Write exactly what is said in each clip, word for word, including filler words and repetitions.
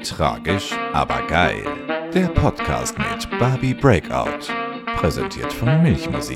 Tragisch, aber geil. Der Podcast mit Barbie Breakout. Präsentiert von Milchmusik.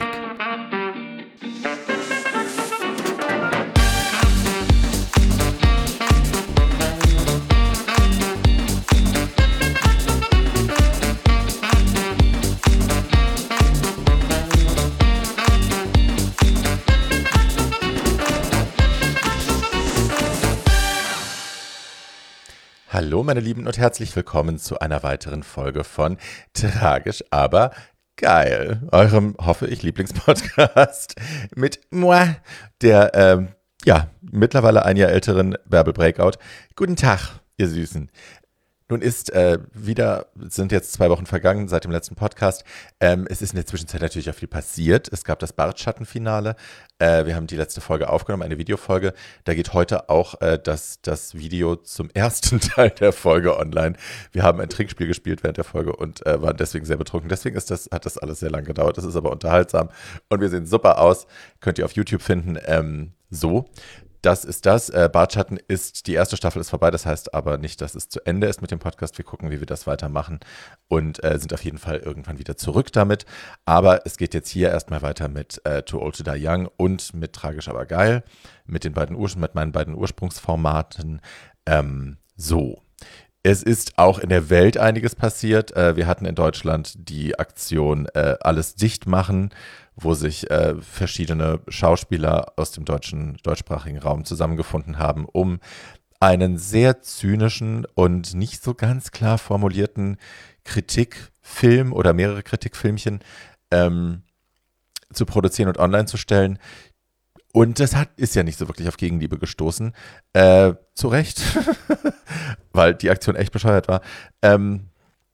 Hallo meine Lieben und herzlich willkommen zu einer weiteren Folge von Tragisch, aber geil, eurem, hoffe ich, Lieblingspodcast mit moi, der, ähm, ja, mittlerweile ein Jahr älteren Bärbel Breakout. Guten Tag, ihr Süßen. Nun ist äh, wieder, sind jetzt zwei Wochen vergangen seit dem letzten Podcast. Ähm, es ist in der Zwischenzeit natürlich auch viel passiert. Es gab das Bartschattenfinale. Äh, wir haben die letzte Folge aufgenommen, eine Videofolge. Da geht heute auch äh, das, das Video zum ersten Teil der Folge online. Wir haben ein Trinkspiel gespielt während der Folge und äh, waren deswegen sehr betrunken. Deswegen ist das, hat das alles sehr lang gedauert. Das ist aber unterhaltsam und wir sehen super aus. Könnt ihr auf YouTube finden. Ähm, so. Das ist das. Äh, Bartschatten ist, die erste Staffel ist vorbei, das heißt aber nicht, dass es zu Ende ist mit dem Podcast. Wir gucken, wie wir das weitermachen und äh, sind auf jeden Fall irgendwann wieder zurück damit. Aber es geht jetzt hier erstmal weiter mit äh, Too Old to Die Young und mit Tragisch, aber geil, mit den beiden Ur- mit meinen beiden Ursprungsformaten. Ähm, so. Es ist auch in der Welt einiges passiert. Äh, wir hatten in Deutschland die Aktion äh, Alles dicht machen, wo sich äh, verschiedene Schauspieler aus dem deutschen, deutschsprachigen Raum zusammengefunden haben, um einen sehr zynischen und nicht so ganz klar formulierten Kritikfilm oder mehrere Kritikfilmchen ähm, zu produzieren und online zu stellen. Und das hat, ist ja nicht so wirklich auf Gegenliebe gestoßen. Äh, zu Recht, weil die Aktion echt bescheuert war. Ähm,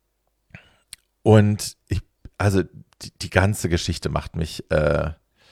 und ich, also die, die ganze Geschichte macht mich, äh,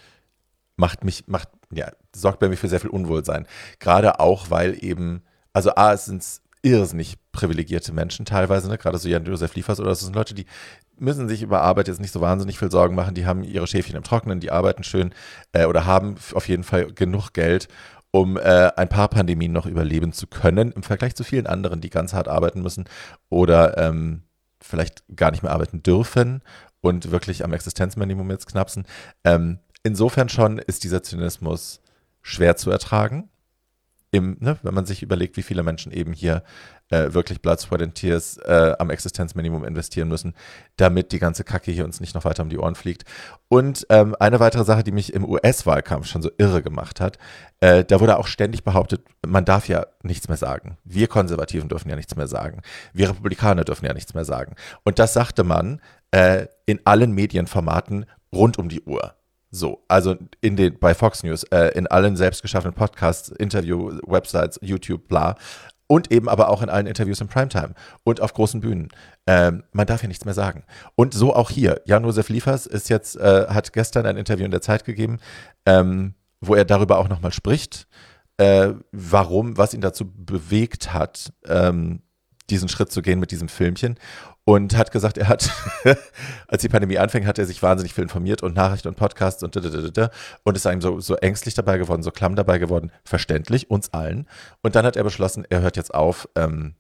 macht mich, macht, ja, sorgt bei mir für sehr viel Unwohlsein. Gerade auch, weil eben, also A, es sind irrsinnig privilegierte Menschen teilweise, ne? Gerade so Jan-Josef Liefers oder so, sind Leute, die müssen sich über Arbeit jetzt nicht so wahnsinnig viel Sorgen machen, die haben ihre Schäfchen im Trockenen, die arbeiten schön äh, oder haben auf jeden Fall genug Geld, um äh, ein paar Pandemien noch überleben zu können, im Vergleich zu vielen anderen, die ganz hart arbeiten müssen oder ähm, vielleicht gar nicht mehr arbeiten dürfen und wirklich am Existenzminimum jetzt knapsen. Ähm, insofern schon ist dieser Zynismus schwer zu ertragen. Im, ne, wenn man sich überlegt, wie viele Menschen eben hier äh, wirklich Blood, Sweat and Tears äh, am Existenzminimum investieren müssen, damit die ganze Kacke hier uns nicht noch weiter um die Ohren fliegt. Und ähm, eine weitere Sache, die mich im U S-Wahlkampf schon so irre gemacht hat, äh, da wurde auch ständig behauptet, man darf ja nichts mehr sagen. Wir Konservativen dürfen ja nichts mehr sagen. Wir Republikaner dürfen ja nichts mehr sagen. Und das sagte man äh, in allen Medienformaten rund um die Uhr. So, also in den, bei Fox News, äh, in allen selbst geschaffenen Podcasts, Interview, Websites, YouTube, bla. Und eben aber auch in allen Interviews in Primetime und auf großen Bühnen. Ähm, man darf ja nichts mehr sagen. Und so auch hier. Jan-Josef Liefers ist jetzt, äh, hat gestern ein Interview in der Zeit gegeben, ähm, wo er darüber auch nochmal spricht, äh, warum, was ihn dazu bewegt hat, ähm, diesen Schritt zu gehen mit diesem Filmchen. Und hat gesagt, er hat, als die Pandemie anfing, hat er sich wahnsinnig viel informiert und Nachrichten und Podcasts und da, und ist einem so, so ängstlich dabei geworden, so klamm dabei geworden, verständlich, uns allen. Und dann hat er beschlossen, er hört jetzt auf, ähm,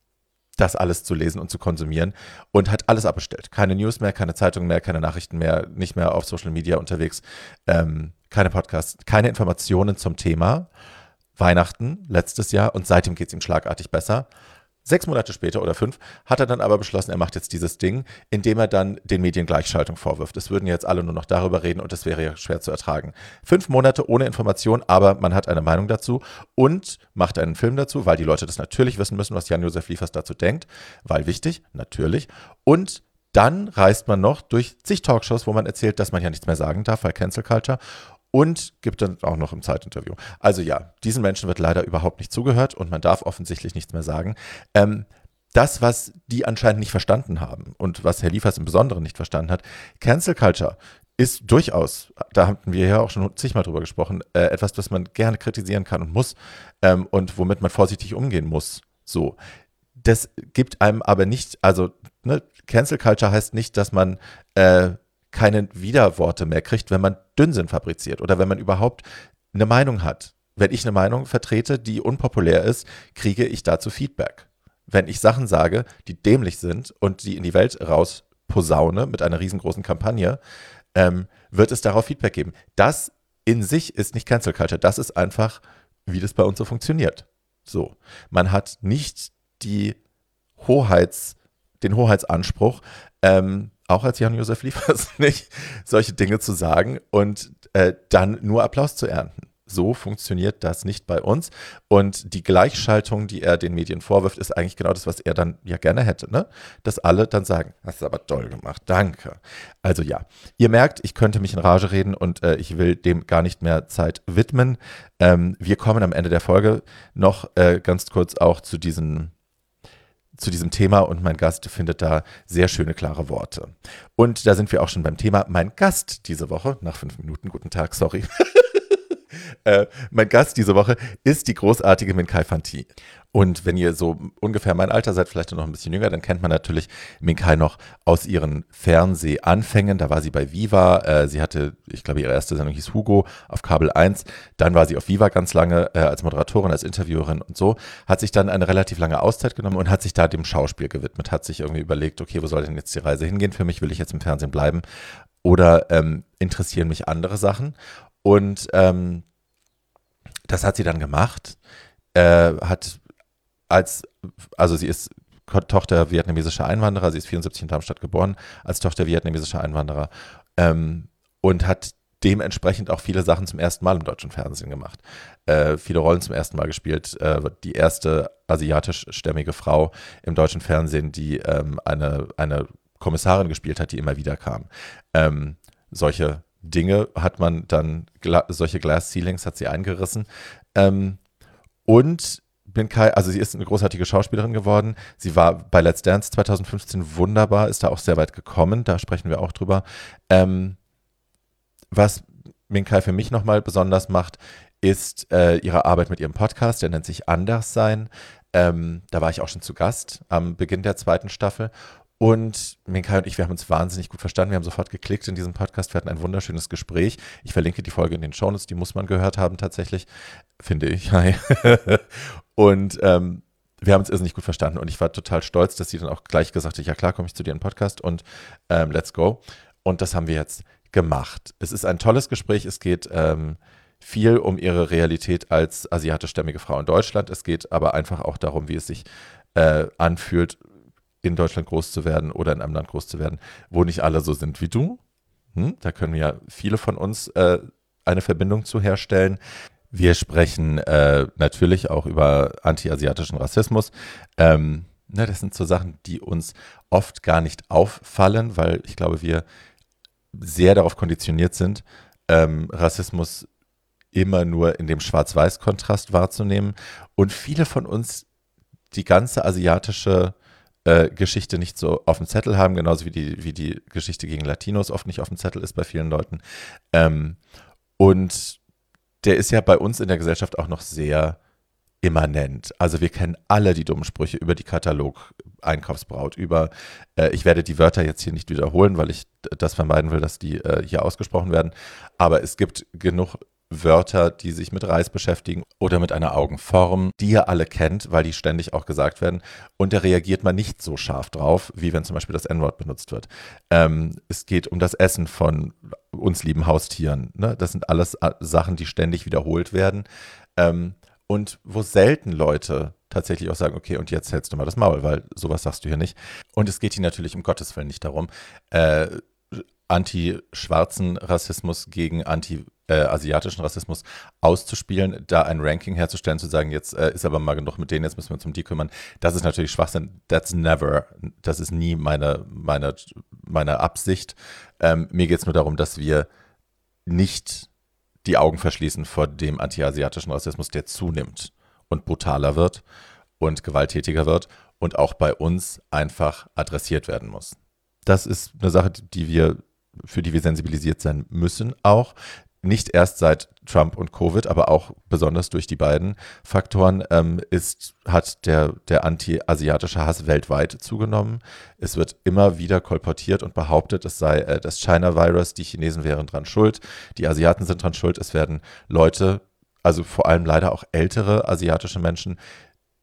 das alles zu lesen und zu konsumieren und hat alles abbestellt. Keine News mehr, keine Zeitungen mehr, keine Nachrichten mehr, nicht mehr auf Social Media unterwegs, ähm, keine Podcasts, keine Informationen zum Thema. Weihnachten letztes Jahr und seitdem geht es ihm schlagartig besser. Sechs Monate später oder fünf hat er dann aber beschlossen, er macht jetzt dieses Ding, indem er dann den Medien Gleichschaltung vorwirft. Es würden jetzt alle nur noch darüber reden und das wäre ja schwer zu ertragen. Fünf Monate ohne Information, aber man hat eine Meinung dazu und macht einen Film dazu, weil die Leute das natürlich wissen müssen, was Jan-Josef Liefers dazu denkt, weil wichtig, natürlich. Und dann reist man noch durch zig Talkshows, wo man erzählt, dass man ja nichts mehr sagen darf, weil Cancel Culture. Und gibt dann auch noch im Zeitinterview. Also ja, diesen Menschen wird leider überhaupt nicht zugehört und man darf offensichtlich nichts mehr sagen. Ähm, das, was die anscheinend nicht verstanden haben und was Herr Liefers im Besonderen nicht verstanden hat, Cancel Culture ist durchaus, da hatten wir ja auch schon zigmal drüber gesprochen, äh, etwas, das man gerne kritisieren kann und muss ähm, und womit man vorsichtig umgehen muss. So. Das gibt einem aber nicht, also ne, Cancel Culture heißt nicht, dass man äh, keine Widerworte mehr kriegt, wenn man Dünnsinn fabriziert oder wenn man überhaupt eine Meinung hat. Wenn ich eine Meinung vertrete, die unpopulär ist, kriege ich dazu Feedback. wenn ich Sachen sage, die dämlich sind und die in die Welt raus posaune mit einer riesengroßen Kampagne, ähm, wird es darauf Feedback geben. Das in sich ist nicht Cancel Culture, das ist einfach, wie das bei uns so funktioniert. So, man hat nicht die Hoheits, den Hoheitsanspruch, ähm, auch als Jan-Josef Liefers nicht, solche Dinge zu sagen und äh, dann nur Applaus zu ernten. So funktioniert das nicht bei uns. Und die Gleichschaltung, die er den Medien vorwirft, ist eigentlich genau das, was er dann ja gerne hätte, ne? Dass alle dann sagen, hast du aber toll gemacht, danke. Also ja, ihr merkt, ich könnte mich in Rage reden und äh, ich will dem gar nicht mehr Zeit widmen. Ähm, wir kommen am Ende der Folge noch äh, ganz kurz auch zu diesen zu diesem Thema und mein Gast findet da sehr schöne, klare Worte. Und da sind wir auch schon beim Thema. Mein Gast diese Woche, nach fünf Minuten, guten Tag, sorry. Äh, mein Gast diese Woche ist die großartige Min-Kei Fanti. Und wenn ihr so ungefähr mein Alter seid, vielleicht noch ein bisschen jünger, dann kennt man natürlich Min-Kei noch aus ihren Fernsehanfängen. Da war sie bei Viva. Äh, sie hatte, ich glaube, ihre erste Sendung hieß Hugo auf Kabel eins. Dann war sie auf Viva ganz lange äh, als Moderatorin, als Interviewerin und so. Hat sich dann eine relativ lange Auszeit genommen und hat sich da dem Schauspiel gewidmet. Hat sich irgendwie überlegt, okay, wo soll denn jetzt die Reise hingehen für mich? Will ich jetzt im Fernsehen bleiben? Oder ähm, interessieren mich andere Sachen? Und ähm, das hat sie dann gemacht, äh, hat als, also sie ist Tochter vietnamesischer Einwanderer, sie ist vierundsiebzig in Darmstadt geboren, als Tochter vietnamesischer Einwanderer ähm, und hat dementsprechend auch viele Sachen zum ersten Mal im deutschen Fernsehen gemacht. Äh, viele Rollen zum ersten Mal gespielt, äh, die erste asiatischstämmige Frau im deutschen Fernsehen, die ähm, eine, eine Kommissarin gespielt hat, die immer wieder kam. Ähm, solche Dinge hat man dann, gla- solche Glass Ceilings hat sie eingerissen. Ähm, und Min-Kei, also sie ist eine großartige Schauspielerin geworden. Sie war bei Let's Dance zwanzig fünfzehn wunderbar, ist da auch sehr weit gekommen, da sprechen wir auch drüber. Ähm, was Min-Kei für mich nochmal besonders macht, ist äh, ihre Arbeit mit ihrem Podcast, der nennt sich Anderssein. Ähm, da war ich auch schon zu Gast am Beginn der zweiten Staffel. Und Min-Kei und ich, wir haben uns wahnsinnig gut verstanden. Wir haben sofort geklickt in diesem Podcast. Wir hatten ein wunderschönes Gespräch. Ich verlinke die Folge in den Shownotes. Die muss man gehört haben tatsächlich, finde ich. Und ähm, wir haben uns irrsinnig gut verstanden. Und ich war total stolz, dass sie dann auch gleich gesagt hat, ja klar, komme ich zu dir in den Podcast und ähm, let's go. Und das haben wir jetzt gemacht. Es ist ein tolles Gespräch. Es geht ähm, viel um ihre Realität als asiatischstämmige Frau in Deutschland. Es geht aber einfach auch darum, wie es sich äh, anfühlt, in Deutschland groß zu werden oder in einem Land groß zu werden, wo nicht alle so sind wie du. Hm? Da können ja viele von uns äh, eine Verbindung zu herstellen. Wir sprechen äh, natürlich auch über anti-asiatischen Rassismus. Ähm, ne, das sind so Sachen, die uns oft gar nicht auffallen, weil ich glaube, wir sehr darauf konditioniert sind, ähm, Rassismus immer nur in dem Schwarz-Weiß-Kontrast wahrzunehmen. Und viele von uns die ganze asiatische Äh, Geschichte nicht so auf dem Zettel haben, genauso wie die, wie die Geschichte gegen Latinos oft nicht auf dem Zettel ist bei vielen Leuten. Ähm, und der ist ja bei uns in der Gesellschaft auch noch sehr immanent. Also wir kennen alle die dummen Sprüche über die Katalog-Einkaufsbraut, über, äh, ich werde die Wörter jetzt hier nicht wiederholen, weil ich das vermeiden will, dass die äh, hier ausgesprochen werden, aber es gibt genug Wörter, die sich mit Reis beschäftigen oder mit einer Augenform, die ihr alle kennt, weil die ständig auch gesagt werden. Und da reagiert man nicht so scharf drauf, wie wenn zum Beispiel das En-Wort benutzt wird. Ähm, es geht um das Essen von uns lieben Haustieren. Ne? Das sind alles Sachen, die ständig wiederholt werden. Ähm, und wo selten Leute tatsächlich auch sagen, okay, und jetzt hältst du mal das Maul, weil sowas sagst du hier nicht. Und es geht hier natürlich um Gottes Willen nicht darum, äh, anti-schwarzen Rassismus gegen anti-asiatischen Rassismus auszuspielen, da ein Ranking herzustellen, zu sagen, jetzt äh, ist aber mal genug mit denen, jetzt müssen wir uns um die kümmern. Das ist natürlich Schwachsinn. That's never, das ist nie meine, meine, meine Absicht. Ähm, mir geht es nur darum, dass wir nicht die Augen verschließen vor dem anti-asiatischen Rassismus, der zunimmt und brutaler wird und gewalttätiger wird und auch bei uns einfach adressiert werden muss. Das ist eine Sache, die wir, für die wir sensibilisiert sein müssen auch. Nicht erst seit Trump und Covid, aber auch besonders durch die beiden Faktoren ähm, ist, hat der, der anti-asiatische Hass weltweit zugenommen. Es wird immer wieder kolportiert und behauptet, es sei äh, das China-Virus, die Chinesen wären dran schuld, die Asiaten sind dran schuld. Es werden Leute, also vor allem leider auch ältere asiatische Menschen,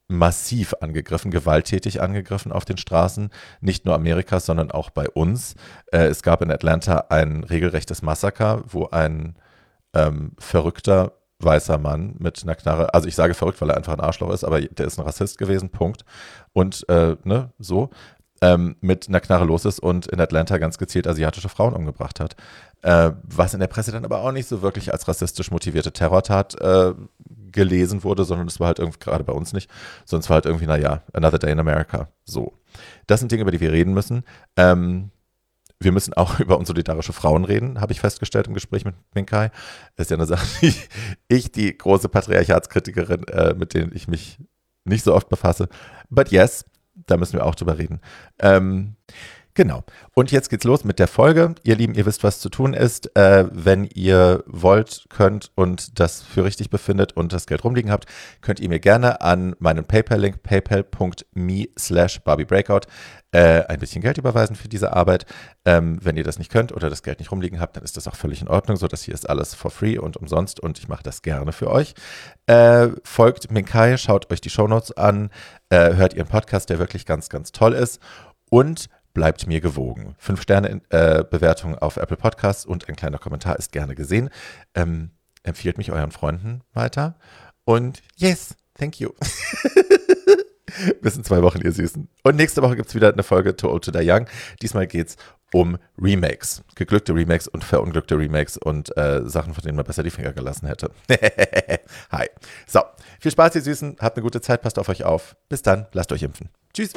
massiv angegriffen, gewalttätig angegriffen auf den Straßen, nicht nur Amerikas, sondern auch bei uns. Äh, es gab in Atlanta ein regelrechtes Massaker, wo ein ähm, verrückter weißer Mann mit einer Knarre, also ich sage verrückt, weil er einfach ein Arschloch ist, aber der ist ein Rassist gewesen, Punkt. Und äh, ne, so, ähm, mit einer Knarre los ist und in Atlanta ganz gezielt asiatische Frauen umgebracht hat. Äh, was in der Presse dann aber auch nicht so wirklich als rassistisch motivierte Terrortat äh, gelesen wurde, sondern es war halt irgendwie, gerade bei uns nicht, sondern es war halt irgendwie, naja, another day in America. So. Das sind Dinge, über die wir reden müssen. Ähm, wir müssen auch über unsolidarische Frauen reden, habe ich festgestellt im Gespräch mit Minkai. Das ist ja eine Sache, die ich, die große Patriarchatskritikerin, äh, mit denen ich mich nicht so oft befasse. But yes, da müssen wir auch drüber reden. Ähm, Genau. Und jetzt geht's los mit der Folge. Ihr Lieben, ihr wisst, was zu tun ist. Äh, wenn ihr wollt, könnt und das für richtig befindet und das Geld rumliegen habt, könnt ihr mir gerne an meinen PayPal-Link paypal.me slash BarbieBreakout äh, ein bisschen Geld überweisen für diese Arbeit. Ähm, wenn ihr das nicht könnt oder das Geld nicht rumliegen habt, dann ist das auch völlig in Ordnung. So, das hier ist alles for free und umsonst und ich mache das gerne für euch. Äh, folgt Minkai, schaut euch die Shownotes an, äh, hört ihren Podcast, der wirklich ganz, ganz toll ist und bleibt mir gewogen. Fünf Sterne äh, Bewertung auf Apple Podcasts und ein kleiner Kommentar ist gerne gesehen. Ähm, empfiehlt mich euren Freunden weiter. Und yes, thank you. Bis in zwei Wochen, ihr Süßen. Und nächste Woche gibt es wieder eine Folge Too Old to Die Young. Diesmal geht es um Remakes. Geglückte Remakes und verunglückte Remakes und äh, Sachen, von denen man besser die Finger gelassen hätte. Hi. So, viel Spaß, ihr Süßen. Habt eine gute Zeit, passt auf euch auf. Bis dann, lasst euch impfen. Tschüss.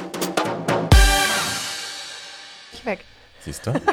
Weg. Siehst du?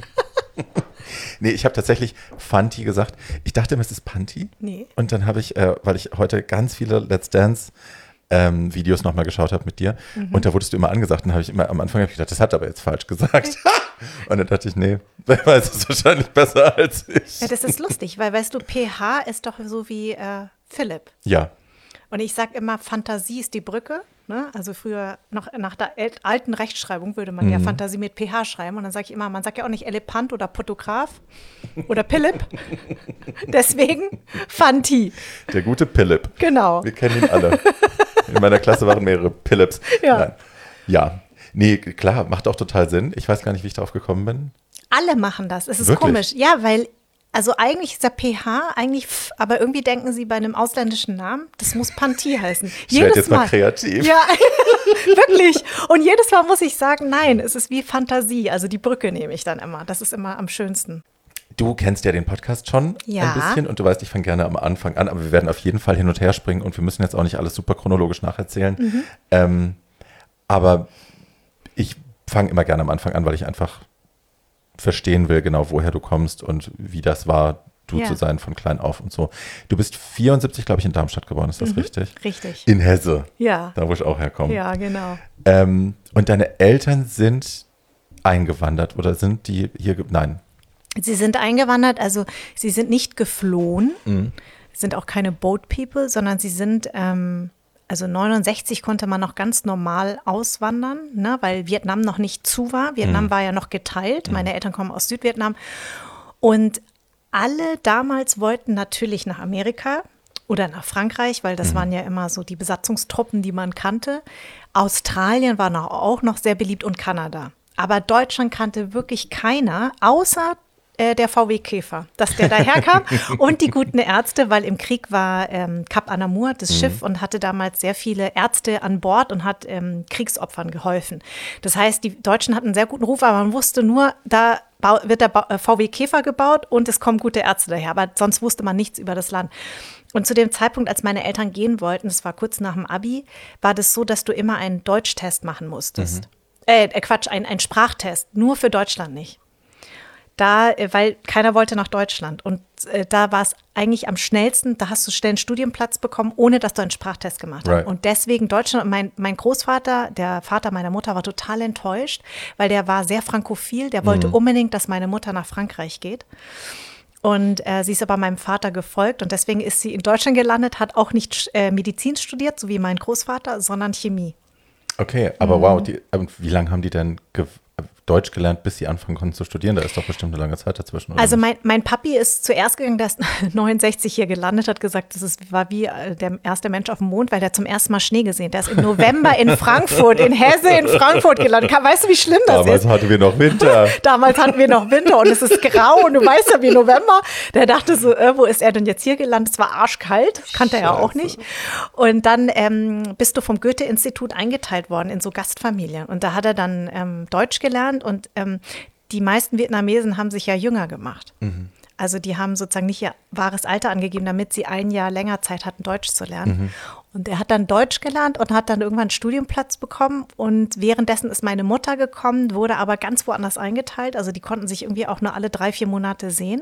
Nee, ich habe tatsächlich Fanti gesagt. Ich dachte immer, es ist Panti. Nee. Und dann habe ich, äh, weil ich heute ganz viele Let's Dance ähm, Videos nochmal geschaut habe mit dir mhm. und da wurdest du immer angesagt und habe ich immer am Anfang hab ich gedacht, das hat aber jetzt falsch gesagt. Und dann dachte ich, nee, wer weiß es wahrscheinlich besser als ich. Ja, das ist lustig, weil weißt du, P H ist doch so wie äh, Philipp. Ja. Und ich sage immer, Fantasie ist die Brücke. Ne? Also früher, noch nach der alten Rechtschreibung würde man mhm. ja Fantasie mit P H schreiben. Und dann sage ich immer, man sagt ja auch nicht Elefant oder Fotograf oder Philipp. Deswegen Fanti. Der gute Philipp. Genau. Wir kennen ihn alle. In meiner Klasse waren mehrere Philipps. Ja. Nein. Ja. Nee, klar, macht auch total Sinn. Ich weiß gar nicht, wie ich darauf gekommen bin. Alle machen das. Es ist Wirklich? Komisch. Ja, weil also eigentlich ist der P H, eigentlich, f- aber irgendwie denken sie bei einem ausländischen Namen, das muss Panti heißen. Ich werde jetzt mal kreativ. Ja, wirklich. Und jedes Mal muss ich sagen, nein, es ist wie Fantasie. Also die Brücke nehme ich dann immer. Das ist immer am schönsten. Du kennst ja den Podcast schon ja. ein bisschen und du weißt, ich fange gerne am Anfang an, aber wir werden auf jeden Fall hin und her springen und wir müssen jetzt auch nicht alles super chronologisch nacherzählen. Mhm. Ähm, aber ich fange immer gerne am Anfang an, weil ich einfach verstehen will, genau woher du kommst und wie das war, du ja. zu sein von klein auf und so. Du bist vierundsiebzig, glaube ich, in Darmstadt geboren, ist das mhm, richtig? Richtig. In Hesse. Ja. Da, wo ich auch herkomme. Ja, genau. Ähm, und deine Eltern sind eingewandert oder sind die hier, ge- nein. Sie sind eingewandert, also sie sind nicht geflohen, Mhm. sind auch keine Boat People, sondern sie sind, ähm, also neunundsechzig konnte man noch ganz normal auswandern, ne, weil Vietnam noch nicht zu war. Vietnam Mhm. war ja noch geteilt. Meine Eltern kommen aus Südvietnam. Und alle damals wollten natürlich nach Amerika oder nach Frankreich, weil das Mhm. waren ja immer so die Besatzungstruppen, die man kannte. Australien war noch, auch noch sehr beliebt und Kanada. Aber Deutschland kannte wirklich keiner, außer äh, der V W Käfer, dass der daherkam und die guten Ärzte, weil im Krieg war ähm, Cap Anamur, das Mhm. Schiff, und hatte damals sehr viele Ärzte an Bord und hat ähm, Kriegsopfern geholfen. Das heißt, die Deutschen hatten einen sehr guten Ruf, aber man wusste nur, da bau- wird der ba- äh, V W Käfer gebaut und es kommen gute Ärzte daher, aber sonst wusste man nichts über das Land. Und zu dem Zeitpunkt, als meine Eltern gehen wollten, das war kurz nach dem Abi, war das so, dass du immer einen Deutschtest machen musstest. Mhm. Äh, äh, Quatsch, ein, ein Sprachtest, nur für Deutschland nicht. Da, äh, weil keiner wollte nach Deutschland. Und äh, da war es eigentlich am schnellsten, da hast du schnell einen Studienplatz bekommen, ohne dass du einen Sprachtest gemacht hast. Right. Und deswegen Deutschland, und mein, mein Großvater, der Vater meiner Mutter, war total enttäuscht, weil der war sehr frankophil, der wollte Mhm. unbedingt, dass meine Mutter nach Frankreich geht. Und äh, sie ist aber meinem Vater gefolgt und deswegen ist sie in Deutschland gelandet, hat auch nicht äh, Medizin studiert, so wie mein Großvater, sondern Chemie. Okay, aber Mhm. wow, die, und wie lange haben die denn, ge- Deutsch gelernt, bis sie anfangen konnten zu studieren? Da ist doch bestimmt eine lange Zeit dazwischen. Oder Also nicht? mein, mein Papi ist zuerst gegangen, der ist neunundsechzig hier gelandet, hat gesagt, das ist, war wie der erste Mensch auf dem Mond, weil der zum ersten Mal Schnee gesehen hat. Der ist im November in Frankfurt, in Hesse in Frankfurt gelandet. Weißt du, wie schlimm das Damals ist? Damals hatten wir noch Winter. Damals hatten wir noch Winter und es ist grau und du weißt ja, wie November. Der dachte so, äh, wo ist er denn jetzt hier gelandet? Es war arschkalt, das kannte er ja auch nicht. Und dann ähm, bist du vom Goethe-Institut eingeteilt worden in so Gastfamilien. Und da hat er dann ähm, Deutsch gelernt und ähm, die meisten Vietnamesen haben sich ja jünger gemacht. Mhm. Also die haben sozusagen nicht ihr wahres Alter angegeben, damit sie ein Jahr länger Zeit hatten, Deutsch zu lernen. Mhm. Und er hat dann Deutsch gelernt und hat dann irgendwann einen Studienplatz bekommen. Und währenddessen ist meine Mutter gekommen, wurde aber ganz woanders eingeteilt. Also die konnten sich irgendwie auch nur alle drei, vier Monate sehen.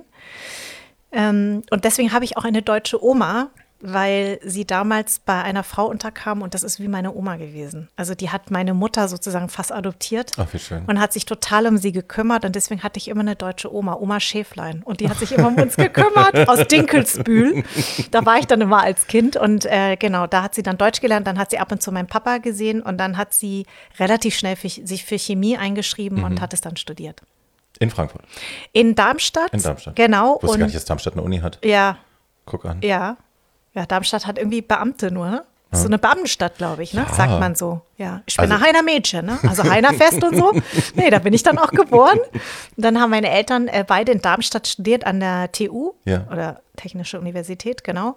Ähm, und deswegen habe ich auch eine deutsche Oma, weil sie damals bei einer Frau unterkam und das ist wie meine Oma gewesen. Also die hat meine Mutter sozusagen fast adoptiert. Ach, wie schön. Und hat sich total um sie gekümmert und deswegen hatte ich immer eine deutsche Oma, Oma Schäflein. Und die hat sich immer um uns gekümmert, aus Dinkelsbühl. Da war ich dann immer als Kind und äh, genau, da hat sie dann Deutsch gelernt, dann hat sie ab und zu meinen Papa gesehen und dann hat sie relativ schnell für, sich für Chemie eingeschrieben mhm. und hat es dann studiert. In Frankfurt? In Darmstadt. In Darmstadt. Genau. Ich wusste und, gar nicht, dass Darmstadt eine Uni hat. Ja. Guck an. Ja. Ja, Darmstadt hat irgendwie Beamte nur, ne? Ja. So eine Beamtenstadt, glaube ich, ne? Ja. Sagt man so. Ja, ich bin also, ein Heiner Mädchen, ne? Also Heiner Fest und so. Nee, da bin ich dann auch geboren. Und dann haben meine Eltern äh, beide in Darmstadt studiert an der T U ja. oder Technische Universität, genau.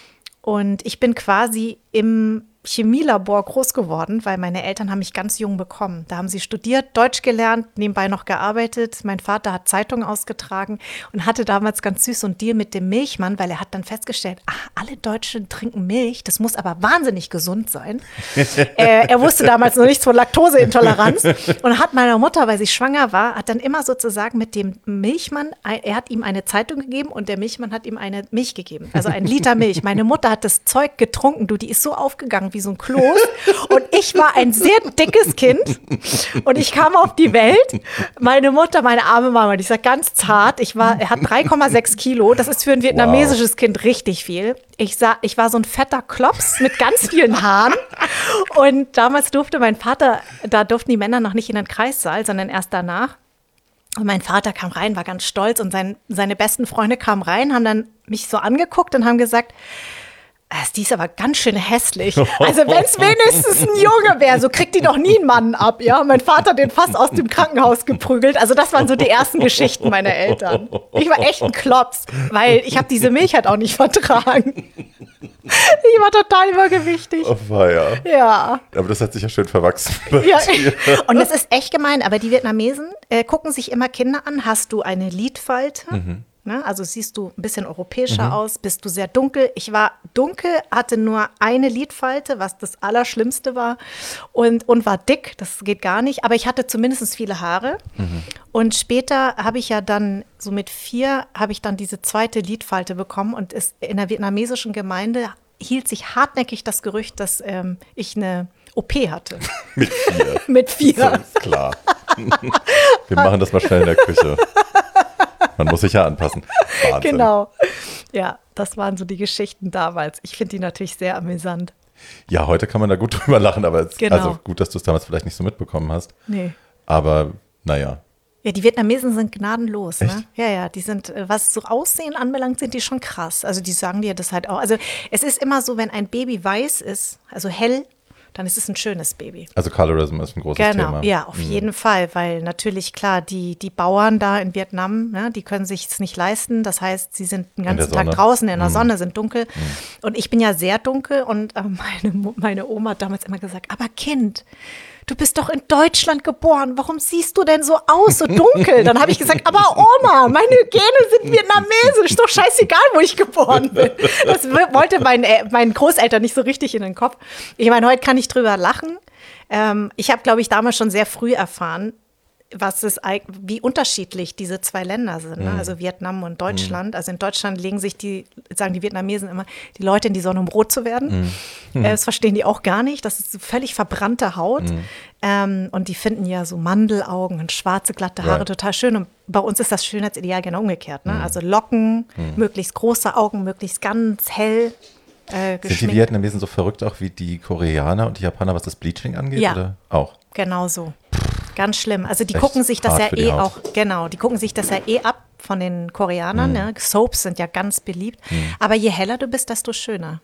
Und ich bin quasi im Chemielabor groß geworden, weil meine Eltern haben mich ganz jung bekommen. Da haben sie studiert, Deutsch gelernt, nebenbei noch gearbeitet. Mein Vater hat Zeitungen ausgetragen und hatte damals ganz süß so einen Deal mit dem Milchmann, weil er hat dann festgestellt, ach, alle Deutschen trinken Milch, das muss aber wahnsinnig gesund sein. äh, er wusste damals noch nichts von Laktoseintoleranz und hat meiner Mutter, weil sie schwanger war, hat dann immer sozusagen mit dem Milchmann, er hat ihm eine Zeitung gegeben und der Milchmann hat ihm eine Milch gegeben, also ein Liter Milch. Meine Mutter hat das Zeug getrunken, du, die ist so aufgegangen wie so ein Kloß. Und ich war ein sehr dickes Kind. Und ich kam auf die Welt. Meine Mutter, meine arme Mama, die ist ja ganz zart. Ich war, er hat drei Komma sechs Kilo. Das ist für ein vietnamesisches wow. Kind richtig viel. Ich, sah, ich war so ein fetter Klops mit ganz vielen Haaren. Und damals durfte mein Vater, da durften die Männer noch nicht in den Kreissaal, sondern erst danach. Und mein Vater kam rein, war ganz stolz. Und sein, seine besten Freunde kamen rein, haben dann mich so angeguckt und haben gesagt, die ist aber ganz schön hässlich. Also wenn es wenigstens ein Junge wäre, so kriegt die doch nie einen Mann ab. Ja, mein Vater hat den fast aus dem Krankenhaus geprügelt. Also das waren so die ersten Geschichten meiner Eltern. Ich war echt ein Klops, weil ich habe diese Milch halt auch nicht vertragen. Ich war total übergewichtig. Oh, war ja. Ja. Aber das hat sich ja schön verwachsen. Ja. Und das ist echt gemein. Aber die Vietnamesen äh, gucken sich immer Kinder an. Hast du eine Lidfalte? Mhm. Ne? Also siehst du ein bisschen europäischer mhm. aus, bist du sehr dunkel. Ich war dunkel, hatte nur eine Lidfalte, was das Allerschlimmste war und, und war dick, das geht gar nicht, aber ich hatte zumindest viele Haare mhm. und später habe ich ja dann, so mit vier, habe ich dann diese zweite Lidfalte bekommen und es, in der vietnamesischen Gemeinde hielt sich hartnäckig das Gerücht, dass ähm, ich eine O P hatte. Mit vier. Mit vier. So, ist klar. Wir machen das mal schnell in der Küche. Man muss sich ja anpassen. Wahnsinn. Genau. Ja, das waren so die Geschichten damals. Ich finde die natürlich sehr amüsant. Ja, heute kann man da gut drüber lachen, aber es, genau. also gut, dass du es damals vielleicht nicht so mitbekommen hast. Nee. Aber naja. Ja, die Vietnamesen sind gnadenlos. Echt? Ne? Ja, ja, die sind, was so Aussehen anbelangt, sind die schon krass. Also die sagen dir das halt auch. Also es ist immer so, wenn ein Baby weiß ist, also hell, dann ist es ein schönes Baby. Also Colorism ist ein großes genau, Thema. Ja, auf mhm. jeden Fall, weil natürlich, klar, die, die Bauern da in Vietnam, ne, die können sich es nicht leisten. Das heißt, sie sind den ganzen Tag draußen in der mhm. Sonne, sind dunkel. Mhm. Und ich bin ja sehr dunkel und äh, meine, meine Oma hat damals immer gesagt, aber Kind, du bist doch in Deutschland geboren, warum siehst du denn so aus, so dunkel? Dann habe ich gesagt, aber Oma, meine Gene sind vietnamesisch, ist doch scheißegal, wo ich geboren bin. Das wollte mein, äh, meinen Großeltern nicht so richtig in den Kopf. Ich meine, heute kann ich drüber lachen. Ähm, ich habe, glaube ich, damals schon sehr früh erfahren, was es, wie unterschiedlich diese zwei Länder sind, ne? Also Vietnam und Deutschland. Also in Deutschland legen sich die, sagen die Vietnamesen immer, die Leute in die Sonne, um rot zu werden. Mhm. Das verstehen die auch gar nicht. Das ist so völlig verbrannte Haut. Mhm. Ähm, und die finden ja so Mandelaugen und schwarze, glatte Haare right. total schön. Und bei uns ist das Schönheitsideal genau umgekehrt. Ne? Mhm. Also Locken, mhm. möglichst große Augen, möglichst ganz hell. Äh, sind die Vietnamesen so verrückt auch wie die Koreaner und die Japaner, was das Bleaching angeht? Ja, oder? Auch. Genau so. ganz schlimm. Also die Echt gucken sich das hart ja für die eh Haut. auch, genau, die gucken sich das ja eh ab von den Koreanern. Mhm. Ne? Soaps sind ja ganz beliebt. Mhm. Aber je heller du bist, desto schöner.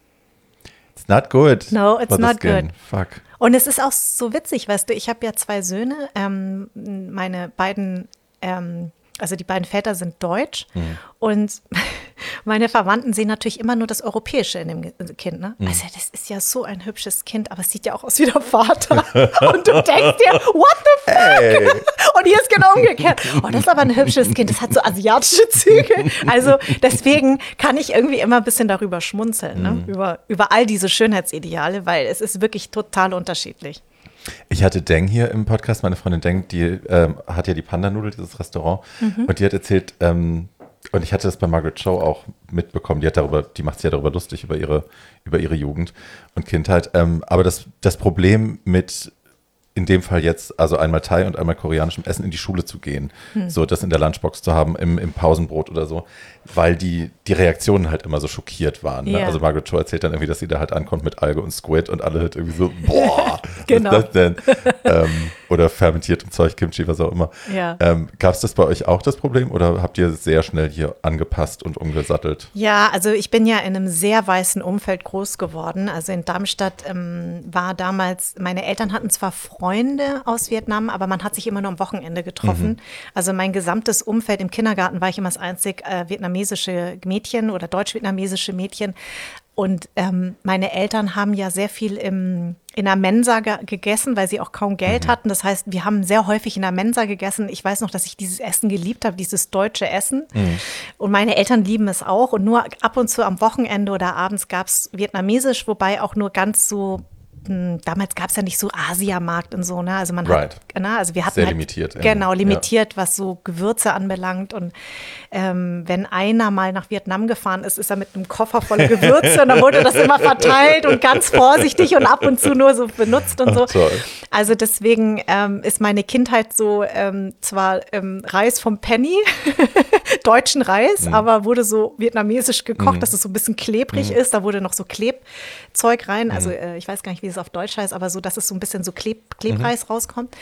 It's not good. No, it's for the not skin. good. Fuck. Und es ist auch so witzig, weißt du, ich habe ja zwei Söhne, ähm, meine beiden, ähm, also die beiden Väter sind deutsch Mhm. und meine Verwandten sehen natürlich immer nur das Europäische in dem Ge- Kind. Ne? Mhm. Also das ist ja so ein hübsches Kind, aber es sieht ja auch aus wie der Vater. Und du denkst dir, what the fuck? Hey. Und hier ist genau umgekehrt. Oh, das ist aber ein hübsches Kind, das hat so asiatische Züge. Also deswegen kann ich irgendwie immer ein bisschen darüber schmunzeln, ne? über, über all diese Schönheitsideale, weil es ist wirklich total unterschiedlich. Ich hatte Deng hier im Podcast, meine Freundin Deng, die ähm, hat ja die Panda-Nudel, dieses Restaurant, Mhm. und die hat erzählt, ähm, und ich hatte das bei Margaret Cho auch mitbekommen, die hat darüber, die macht sich ja darüber lustig, über ihre, über ihre Jugend und Kindheit, ähm, aber das, das Problem mit, in dem Fall jetzt, also einmal Thai und einmal koreanischem Essen in die Schule zu gehen, so das in der Lunchbox zu haben, im, im Pausenbrot oder so, weil die, die Reaktionen halt immer so schockiert waren. Ne? Ja. Also Margaret Cho erzählt dann irgendwie, dass sie da halt ankommt mit Alge und Squid und alle halt irgendwie so, boah, Genau. was ist das denn? ähm, oder fermentiertem Zeug, Kimchi, was auch immer. Ja. Ähm, Gab es das bei euch auch, das Problem, oder habt ihr sehr schnell hier angepasst und umgesattelt? Ja, also ich bin ja in einem sehr weißen Umfeld groß geworden. Also in Darmstadt ähm, war damals, meine Eltern hatten zwar Freunde aus Vietnam, aber man hat sich immer nur am Wochenende getroffen. Also mein gesamtes Umfeld im Kindergarten war ich immer das einzig äh, vietnamesische Mädchen oder deutsch-vietnamesische Mädchen. Und ähm, meine Eltern haben ja sehr viel im, in der Mensa ge- gegessen, weil sie auch kaum Geld hatten. Das heißt, wir haben sehr häufig in der Mensa gegessen. Ich weiß noch, dass ich dieses Essen geliebt habe, dieses deutsche Essen. Und meine Eltern lieben es auch. Und nur ab und zu am Wochenende oder abends gab es vietnamesisch, wobei auch nur ganz so, mh, damals gab es ja nicht so Asiamarkt und so, ne? Also man Right. hat, ne? Also wir hatten Sehr halt, limitiert, ja. Genau, limitiert, was so Gewürze anbelangt. Und ähm, wenn einer mal nach Vietnam gefahren ist, ist er mit einem Koffer voller Gewürze und dann wurde das immer verteilt und ganz vorsichtig und ab und zu nur so benutzt und so. Ach, toll. Also deswegen ähm, ist meine Kindheit so ähm, zwar ähm, Reis vom Penny, deutschen Reis, Mhm. aber wurde so vietnamesisch gekocht, dass es so ein bisschen klebrig ist. Da wurde noch so Klebzeug rein. Also äh, ich weiß gar nicht, wie es auf Deutsch heißt, aber so, dass es so ein bisschen so Kleb Klebreis rauskommt.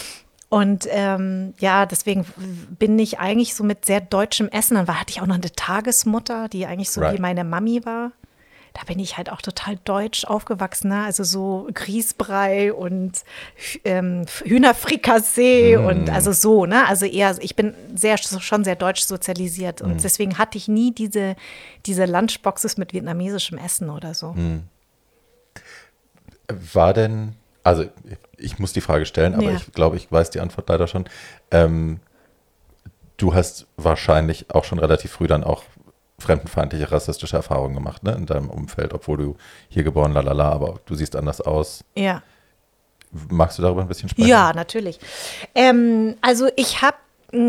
Und ähm, ja, deswegen bin ich eigentlich so mit sehr deutschem Essen. Dann war, hatte ich auch noch eine Tagesmutter, die eigentlich so Right. wie meine Mami war. Da bin ich halt auch total deutsch aufgewachsen, ne? Also so Grießbrei und ähm, Hühnerfrikassee Mm. und also so, ne? Also eher, ich bin sehr, schon sehr deutsch sozialisiert und deswegen hatte ich nie diese, diese Lunchboxes mit vietnamesischem Essen oder so. War denn, also ich muss die Frage stellen, aber Ja. ich glaube, ich weiß die Antwort leider schon. Ähm, du hast wahrscheinlich auch schon relativ früh dann auch fremdenfeindliche, rassistische Erfahrungen gemacht, ne, in deinem Umfeld, obwohl du hier geboren, lalala, aber du siehst anders aus. Ja. Magst du darüber ein bisschen sprechen? Ja, natürlich. Ähm, also ich habe,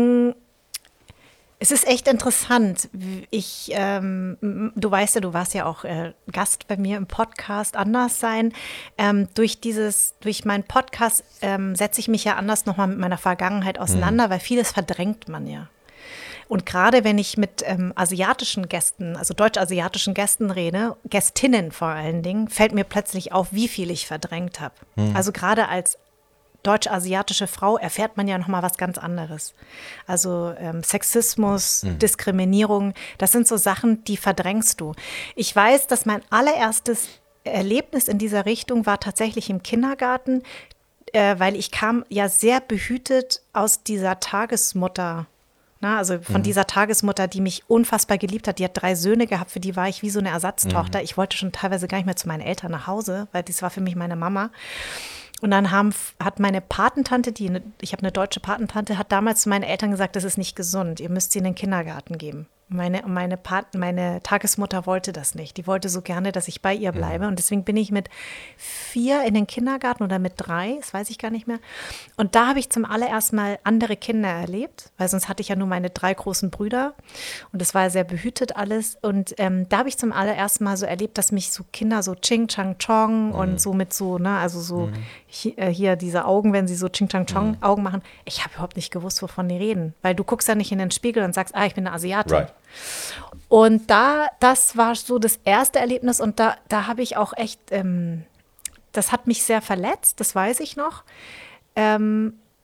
es ist echt interessant. Ich, ähm, m- du weißt ja, du warst ja auch äh, Gast bei mir im Podcast Anders sein. Ähm, durch dieses, durch meinen Podcast ähm, setze ich mich ja anders nochmal mit meiner Vergangenheit auseinander, weil vieles verdrängt man ja. Und gerade wenn ich mit ähm, asiatischen Gästen, also deutsch-asiatischen Gästen rede, Gästinnen vor allen Dingen, fällt mir plötzlich auf, wie viel ich verdrängt habe. Also gerade als deutsch-asiatische Frau erfährt man ja noch mal was ganz anderes. Also ähm, Sexismus, Diskriminierung, das sind so Sachen, die verdrängst du. Ich weiß, dass mein allererstes Erlebnis in dieser Richtung war tatsächlich im Kindergarten, äh, weil ich kam ja sehr behütet aus dieser Tagesmutter. Na, also von dieser Tagesmutter, die mich unfassbar geliebt hat. Die hat drei Söhne gehabt, für die war ich wie so eine Ersatztochter. Ich wollte schon teilweise gar nicht mehr zu meinen Eltern nach Hause, weil das war für mich meine Mama. Und dann haben, hat meine Patentante, die eine, ich habe eine deutsche Patentante, hat damals zu meinen Eltern gesagt, das ist nicht gesund, ihr müsst sie in den Kindergarten geben. Meine, meine, Pat, meine Tagesmutter wollte das nicht. Die wollte so gerne, dass ich bei ihr bleibe. Und deswegen bin ich mit vier in den Kindergarten oder mit drei, das weiß ich gar nicht mehr. Und da habe ich zum allerersten Mal andere Kinder erlebt, weil sonst hatte ich ja nur meine drei großen Brüder. Und das war sehr behütet alles. Und ähm, da habe ich zum allerersten Mal so erlebt, dass mich so Kinder so Ching Chang Chong mhm. und so mit so, ne, also so mhm. hier, äh, hier diese Augen, wenn sie so Ching Chang Chong mhm. Augen machen. Ich habe überhaupt nicht gewusst, wovon die reden. Weil du guckst ja nicht in den Spiegel und sagst, ah, ich bin eine Asiatin. Right. Und da, das war so das erste Erlebnis und da, da habe ich auch echt, ähm, das hat mich sehr verletzt, das weiß ich noch. Ähm,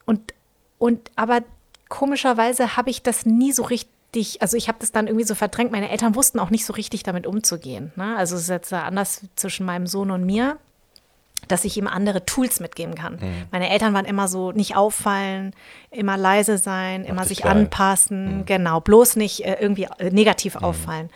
und, und aber komischerweise habe ich das nie so richtig, also ich habe das dann irgendwie so verdrängt. Meine Eltern wussten auch nicht so richtig damit umzugehen. Ne? Also es ist jetzt anders zwischen meinem Sohn und mir, dass ich ihm andere Tools mitgeben kann. Mhm. Meine Eltern waren immer so, nicht auffallen, immer leise sein, immer sich geil. anpassen, mhm. genau, bloß nicht äh, irgendwie äh, negativ mhm. auffallen.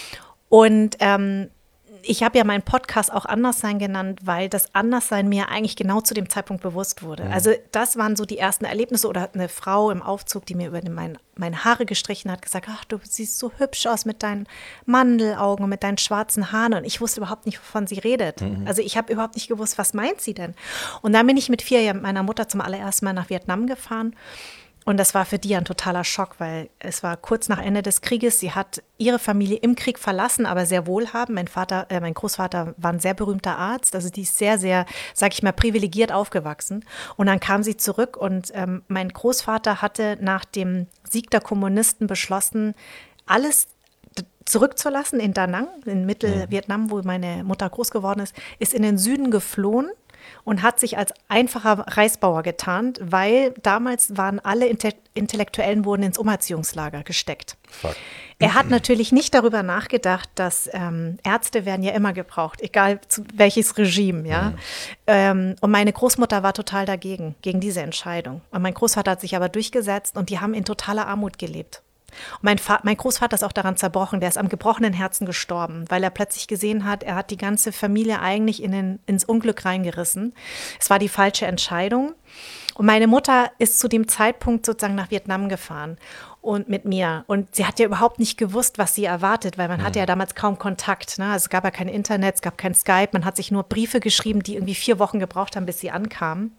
Und ähm, ich habe ja meinen Podcast auch Anderssein genannt, weil das Anderssein mir eigentlich genau zu dem Zeitpunkt bewusst wurde. Mhm. Also das waren so die ersten Erlebnisse oder eine Frau im Aufzug, die mir über mein, meine Haare gestrichen hat, gesagt, ach, du siehst so hübsch aus mit deinen Mandelaugen und mit deinen schwarzen Haaren. Und ich wusste überhaupt nicht, wovon sie redet. Mhm. Also ich habe überhaupt nicht gewusst, was meint sie denn? Und dann bin ich mit vier Jahren mit meiner Mutter zum allerersten Mal nach Vietnam gefahren. Und das war für die ein totaler Schock, weil es war kurz nach Ende des Krieges. Sie hat ihre Familie im Krieg verlassen, aber sehr wohlhabend. Mein Vater, äh, mein Großvater war ein sehr berühmter Arzt. Also die ist sehr, sehr, sag ich mal, privilegiert aufgewachsen. Und dann kam sie zurück und ähm, mein Großvater hatte nach dem Sieg der Kommunisten beschlossen, alles zurückzulassen in Da Nang, in Mittelvietnam, wo meine Mutter groß geworden ist, ist in den Süden geflohen. Und hat sich als einfacher Reisbauer getarnt, weil damals waren alle Inte- Intellektuellen wurden ins Umerziehungslager gesteckt. Fuck. Er hat natürlich nicht darüber nachgedacht, dass ähm, Ärzte werden ja immer gebraucht, egal zu welches Regime, ja. Mhm. Ähm, und meine Großmutter war total dagegen, gegen diese Entscheidung. Und mein Großvater hat sich aber durchgesetzt und die haben in totaler Armut gelebt. Und mein, Fa- mein Großvater ist auch daran zerbrochen, der ist am gebrochenen Herzen gestorben, weil er plötzlich gesehen hat, er hat die ganze Familie eigentlich in den, ins Unglück reingerissen. Es war die falsche Entscheidung. Und meine Mutter ist zu dem Zeitpunkt sozusagen nach Vietnam gefahren und mit mir. Und sie hat ja überhaupt nicht gewusst, was sie erwartet, weil man mhm. hatte ja damals kaum Kontakt. Ne? Also es gab ja kein Internet, es gab kein Skype, man hat sich nur Briefe geschrieben, die irgendwie vier Wochen gebraucht haben, bis sie ankamen.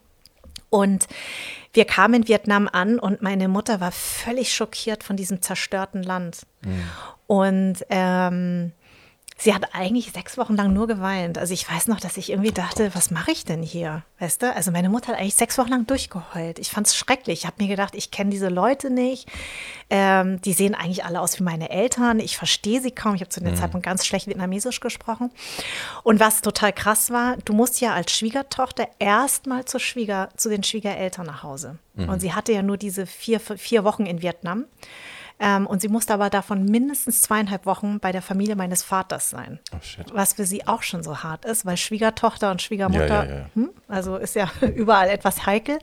Und wir kamen in Vietnam an und meine Mutter war völlig schockiert von diesem zerstörten Land. Mhm. Und ähm, sie hat eigentlich sechs Wochen lang nur geweint. Also ich weiß noch, dass ich irgendwie dachte, was mache ich denn hier? Weißt du? Also meine Mutter hat eigentlich sechs Wochen lang durchgeheult. Ich fand es schrecklich. Ich habe mir gedacht, ich kenne diese Leute nicht. Ähm, die sehen eigentlich alle aus wie meine Eltern. Ich verstehe sie kaum. Ich habe zu dem mhm. Zeitpunkt ganz schlecht Vietnamesisch gesprochen. Und was total krass war, du musst ja als Schwiegertochter erstmal zur Schwieger, zu den Schwiegereltern nach Hause. Mhm. Und sie hatte ja nur diese vier, vier Wochen in Vietnam. Ähm, und sie musste aber davon mindestens zweieinhalb Wochen bei der Familie meines Vaters sein. Oh, shit. Was für sie auch schon so hart ist, weil Schwiegertochter und Schwiegermutter, ja, ja, ja. Hm, also ist ja überall etwas heikel.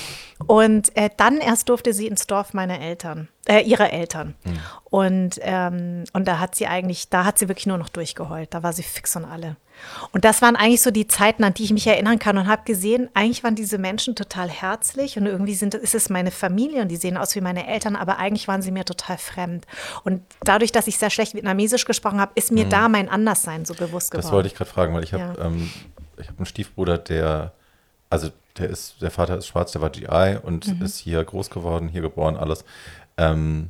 Und äh, dann erst durfte sie ins Dorf meiner Eltern, äh, ihrer Eltern. Mhm. Und, ähm, und da hat sie eigentlich, da hat sie wirklich nur noch durchgeheult. Da war sie fix und alle. Und das waren eigentlich so die Zeiten, an die ich mich erinnern kann und habe gesehen, eigentlich waren diese Menschen total herzlich und irgendwie sind, ist es meine Familie und die sehen aus wie meine Eltern, aber eigentlich waren sie mir total fremd. Und dadurch, dass ich sehr schlecht Vietnamesisch gesprochen habe, ist mir mhm. da mein Anderssein so bewusst geworden. Das wollte ich gerade fragen, weil ich habe ja. ähm, ich hab einen Stiefbruder, der, also der ist, der Vater ist schwarz, der war G I und mhm. ist hier groß geworden, hier geboren, alles. Ähm,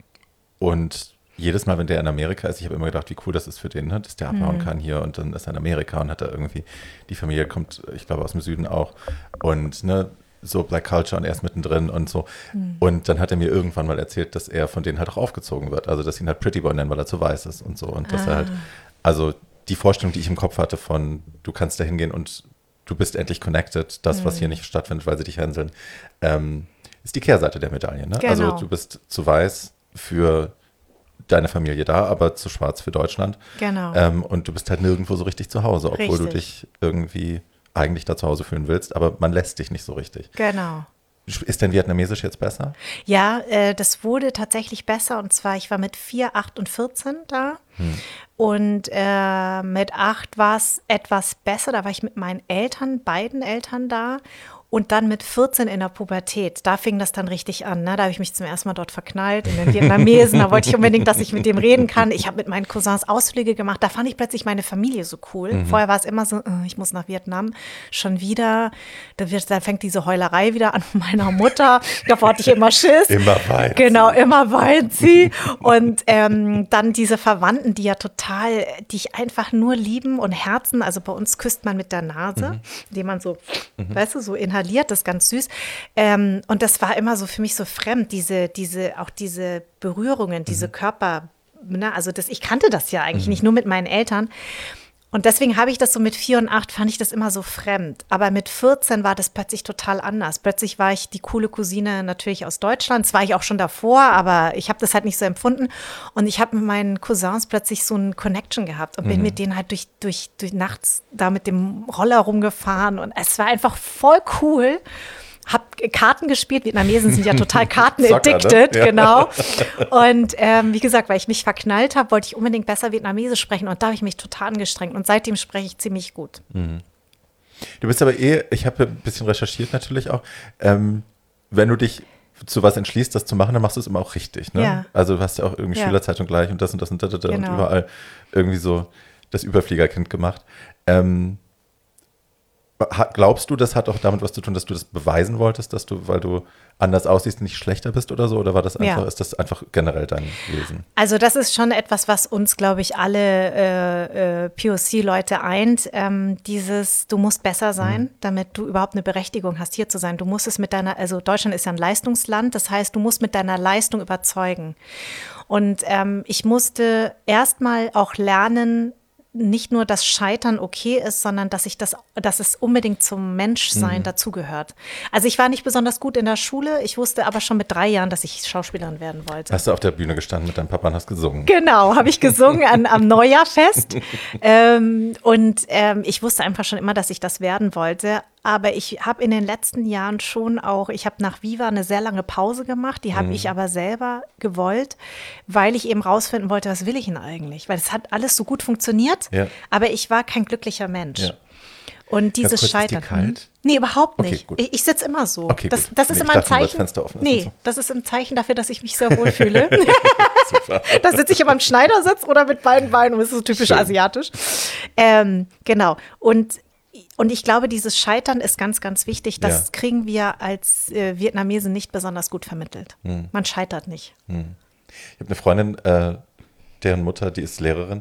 und jedes Mal, wenn der in Amerika ist, ich habe immer gedacht, wie cool das ist für den, ne? Dass der abhauen mhm. kann hier und dann ist er in Amerika und hat da irgendwie, die Familie kommt, ich glaube, aus dem Süden auch und ne, so Black Culture und er ist mittendrin und so. Mhm. Und dann hat er mir irgendwann mal erzählt, dass er von denen halt auch aufgezogen wird, also dass sie ihn halt Pretty Boy nennen, weil er zu weiß ist und so und dass ah. er halt, also die Vorstellung, die ich im Kopf hatte von, du kannst da hingehen und du bist endlich connected, das, mhm. was hier nicht stattfindet, weil sie dich hänseln, ähm, ist die Kehrseite der Medaille. Ne? Genau. Also du bist zu weiß für deine Familie da, aber zu schwarz für Deutschland. Genau. Ähm, und du bist halt nirgendwo so richtig zu Hause, obwohl richtig. du dich irgendwie eigentlich da zu Hause fühlen willst, aber man lässt dich nicht so richtig. Genau. Ist denn Vietnamesisch jetzt besser? Ja, äh, das wurde tatsächlich besser und zwar, ich war mit vier, acht und vierzehn da hm. und äh, mit acht war es etwas besser, da war ich mit meinen Eltern, beiden Eltern da. Und dann mit vierzehn in der Pubertät, da fing das dann richtig an. Ne? Da habe ich mich zum ersten Mal dort verknallt, in den Vietnamesen. Da wollte ich unbedingt, dass ich mit dem reden kann. Ich habe mit meinen Cousins Ausflüge gemacht. Da fand ich plötzlich meine Familie so cool. Mhm. Vorher war es immer so, äh, ich muss nach Vietnam, schon wieder. Da, wird, da fängt diese Heulerei wieder an von meiner Mutter. Davor hatte ich immer Schiss. Immer weint. Genau, immer weint sie. Und ähm, dann diese Verwandten, die ja total, die ich einfach nur lieben und herzen. Also bei uns küsst man mit der Nase, mhm. indem man so, mhm. weißt du, so inhaliert. Das ist ganz süß. Ähm, und das war immer so für mich so fremd, diese, diese, auch diese Berührungen, diese mhm. Körper, ne? Also das, ich kannte das ja eigentlich mhm. nicht, nur mit meinen Eltern. Und deswegen habe ich das so mit vier und acht, fand ich das immer so fremd. Aber mit vierzehn war das plötzlich total anders. Plötzlich war ich die coole Cousine natürlich aus Deutschland. Das war ich auch schon davor, aber ich habe das halt nicht so empfunden. Und ich habe mit meinen Cousins plötzlich so ein Connection gehabt und bin mhm. mit denen halt durch, durch, durch nachts da mit dem Roller rumgefahren. Und es war einfach voll cool. Hab Karten gespielt. Vietnamesen sind ja total Karten-addicted, ne? Ja. Genau. Und ähm, wie gesagt, weil ich mich verknallt habe, wollte ich unbedingt besser Vietnamesisch sprechen und da habe ich mich total angestrengt und seitdem spreche ich ziemlich gut. Mhm. Du bist aber eh, ich habe ein bisschen recherchiert natürlich auch, ähm, wenn du dich zu was entschließt, das zu machen, dann machst du es immer auch richtig, ne? Ja. Also du hast ja auch irgendwie ja. Schülerzeitung gleich und das und das und das, das genau. und überall irgendwie so das Überfliegerkind gemacht. Ähm, Glaubst du, das hat auch damit was zu tun, dass du das beweisen wolltest, dass du, weil du anders aussiehst, nicht schlechter bist oder so? Oder war das einfach, ja. ist das einfach generell dein Wesen? Also das ist schon etwas, was uns, glaube ich, alle äh, äh, P O C-Leute eint. Ähm, dieses, du musst besser sein, mhm. damit du überhaupt eine Berechtigung hast, hier zu sein. Du musst es mit deiner, also Deutschland ist ja ein Leistungsland, das heißt, du musst mit deiner Leistung überzeugen. Und ähm, ich musste erstmal auch lernen, nicht nur, dass Scheitern okay ist, sondern dass ich das, dass es unbedingt zum Menschsein mhm. dazugehört. Also ich war nicht besonders gut in der Schule, ich wusste aber schon mit drei Jahren, dass ich Schauspielerin werden wollte. Hast du auf der Bühne gestanden mit deinem Papa und hast gesungen? Genau, habe ich gesungen an, am Neujahrfest. ähm, und ähm, ich wusste einfach schon immer, dass ich das werden wollte. Aber ich habe in den letzten Jahren schon auch, ich habe nach Viva eine sehr lange Pause gemacht, die habe mhm. ich aber selber gewollt, weil ich eben rausfinden wollte, was will ich denn eigentlich? Weil es hat alles so gut funktioniert, ja. aber ich war kein glücklicher Mensch. Ja. Und dieses kurz, Scheitern. Ist die kalt? Nee, überhaupt nicht. Okay, ich ich sitze immer so. Okay, das das nee, ist immer ein Zeichen. Das Fenster offen ist nee, so. Das ist ein Zeichen dafür, dass ich mich sehr wohl fühle. Super. Da sitze ich immer im Schneidersitz oder mit beiden Beinen und das ist so typisch Schön. asiatisch. Ähm, genau. Und Und ich glaube, dieses Scheitern ist ganz, ganz wichtig. Das ja. kriegen wir als äh, Vietnamesen nicht besonders gut vermittelt. Hm. Man scheitert nicht. Hm. Ich habe eine Freundin, äh, deren Mutter, die ist Lehrerin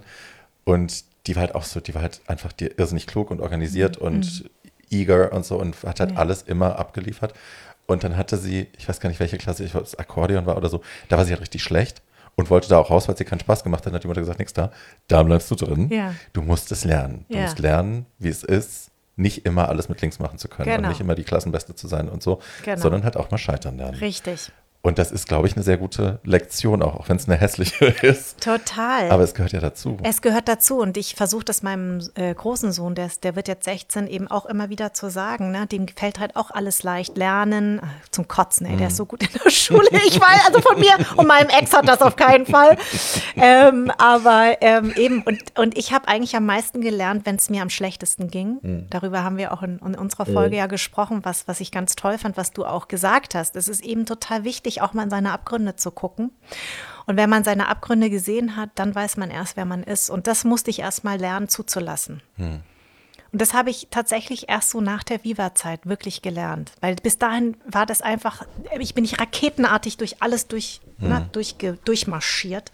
und die war halt auch so, die war halt einfach die irrsinnig klug und organisiert hm. und hm. eager und so und hat halt ja. alles immer abgeliefert. Und dann hatte sie, ich weiß gar nicht, welche Klasse, ich glaube, das Akkordeon war oder so, da war sie halt richtig schlecht. Und wollte da auch raus, weil es ihr keinen Spaß gemacht hat. Dann hat die Mutter gesagt, nix da, da bleibst du drin. Ja. Du musst es lernen. Du ja. musst lernen, wie es ist, nicht immer alles mit links machen zu können genau. und nicht immer die Klassenbeste zu sein und so, genau. sondern halt auch mal scheitern lernen. Richtig. Und das ist, glaube ich, eine sehr gute Lektion auch, auch wenn es eine hässliche ist. Total. Aber es gehört ja dazu. Es gehört dazu und ich versuche das meinem äh, großen Sohn, der, ist, der wird jetzt sechzehn, eben auch immer wieder zu sagen. Ne? Dem fällt halt auch alles leicht. Lernen, zum Kotzen, ey, mm. der ist so gut in der Schule. Ich weiß, also von mir und meinem Ex hat das auf keinen Fall. ähm, aber ähm, eben, und, und ich habe eigentlich am meisten gelernt, wenn es mir am schlechtesten ging. Mm. Darüber haben wir auch in, in unserer Folge mm. ja gesprochen, was, was ich ganz toll fand, was du auch gesagt hast. Es ist eben total wichtig, auch mal in seine Abgründe zu gucken. Und wenn man seine Abgründe gesehen hat, dann weiß man erst, wer man ist. Und das musste ich erst mal lernen zuzulassen. Hm. Und das habe ich tatsächlich erst so nach der Viva-Zeit wirklich gelernt. Weil bis dahin war das einfach, ich bin nicht raketenartig durch alles durch, hm. na, durchge, durchmarschiert.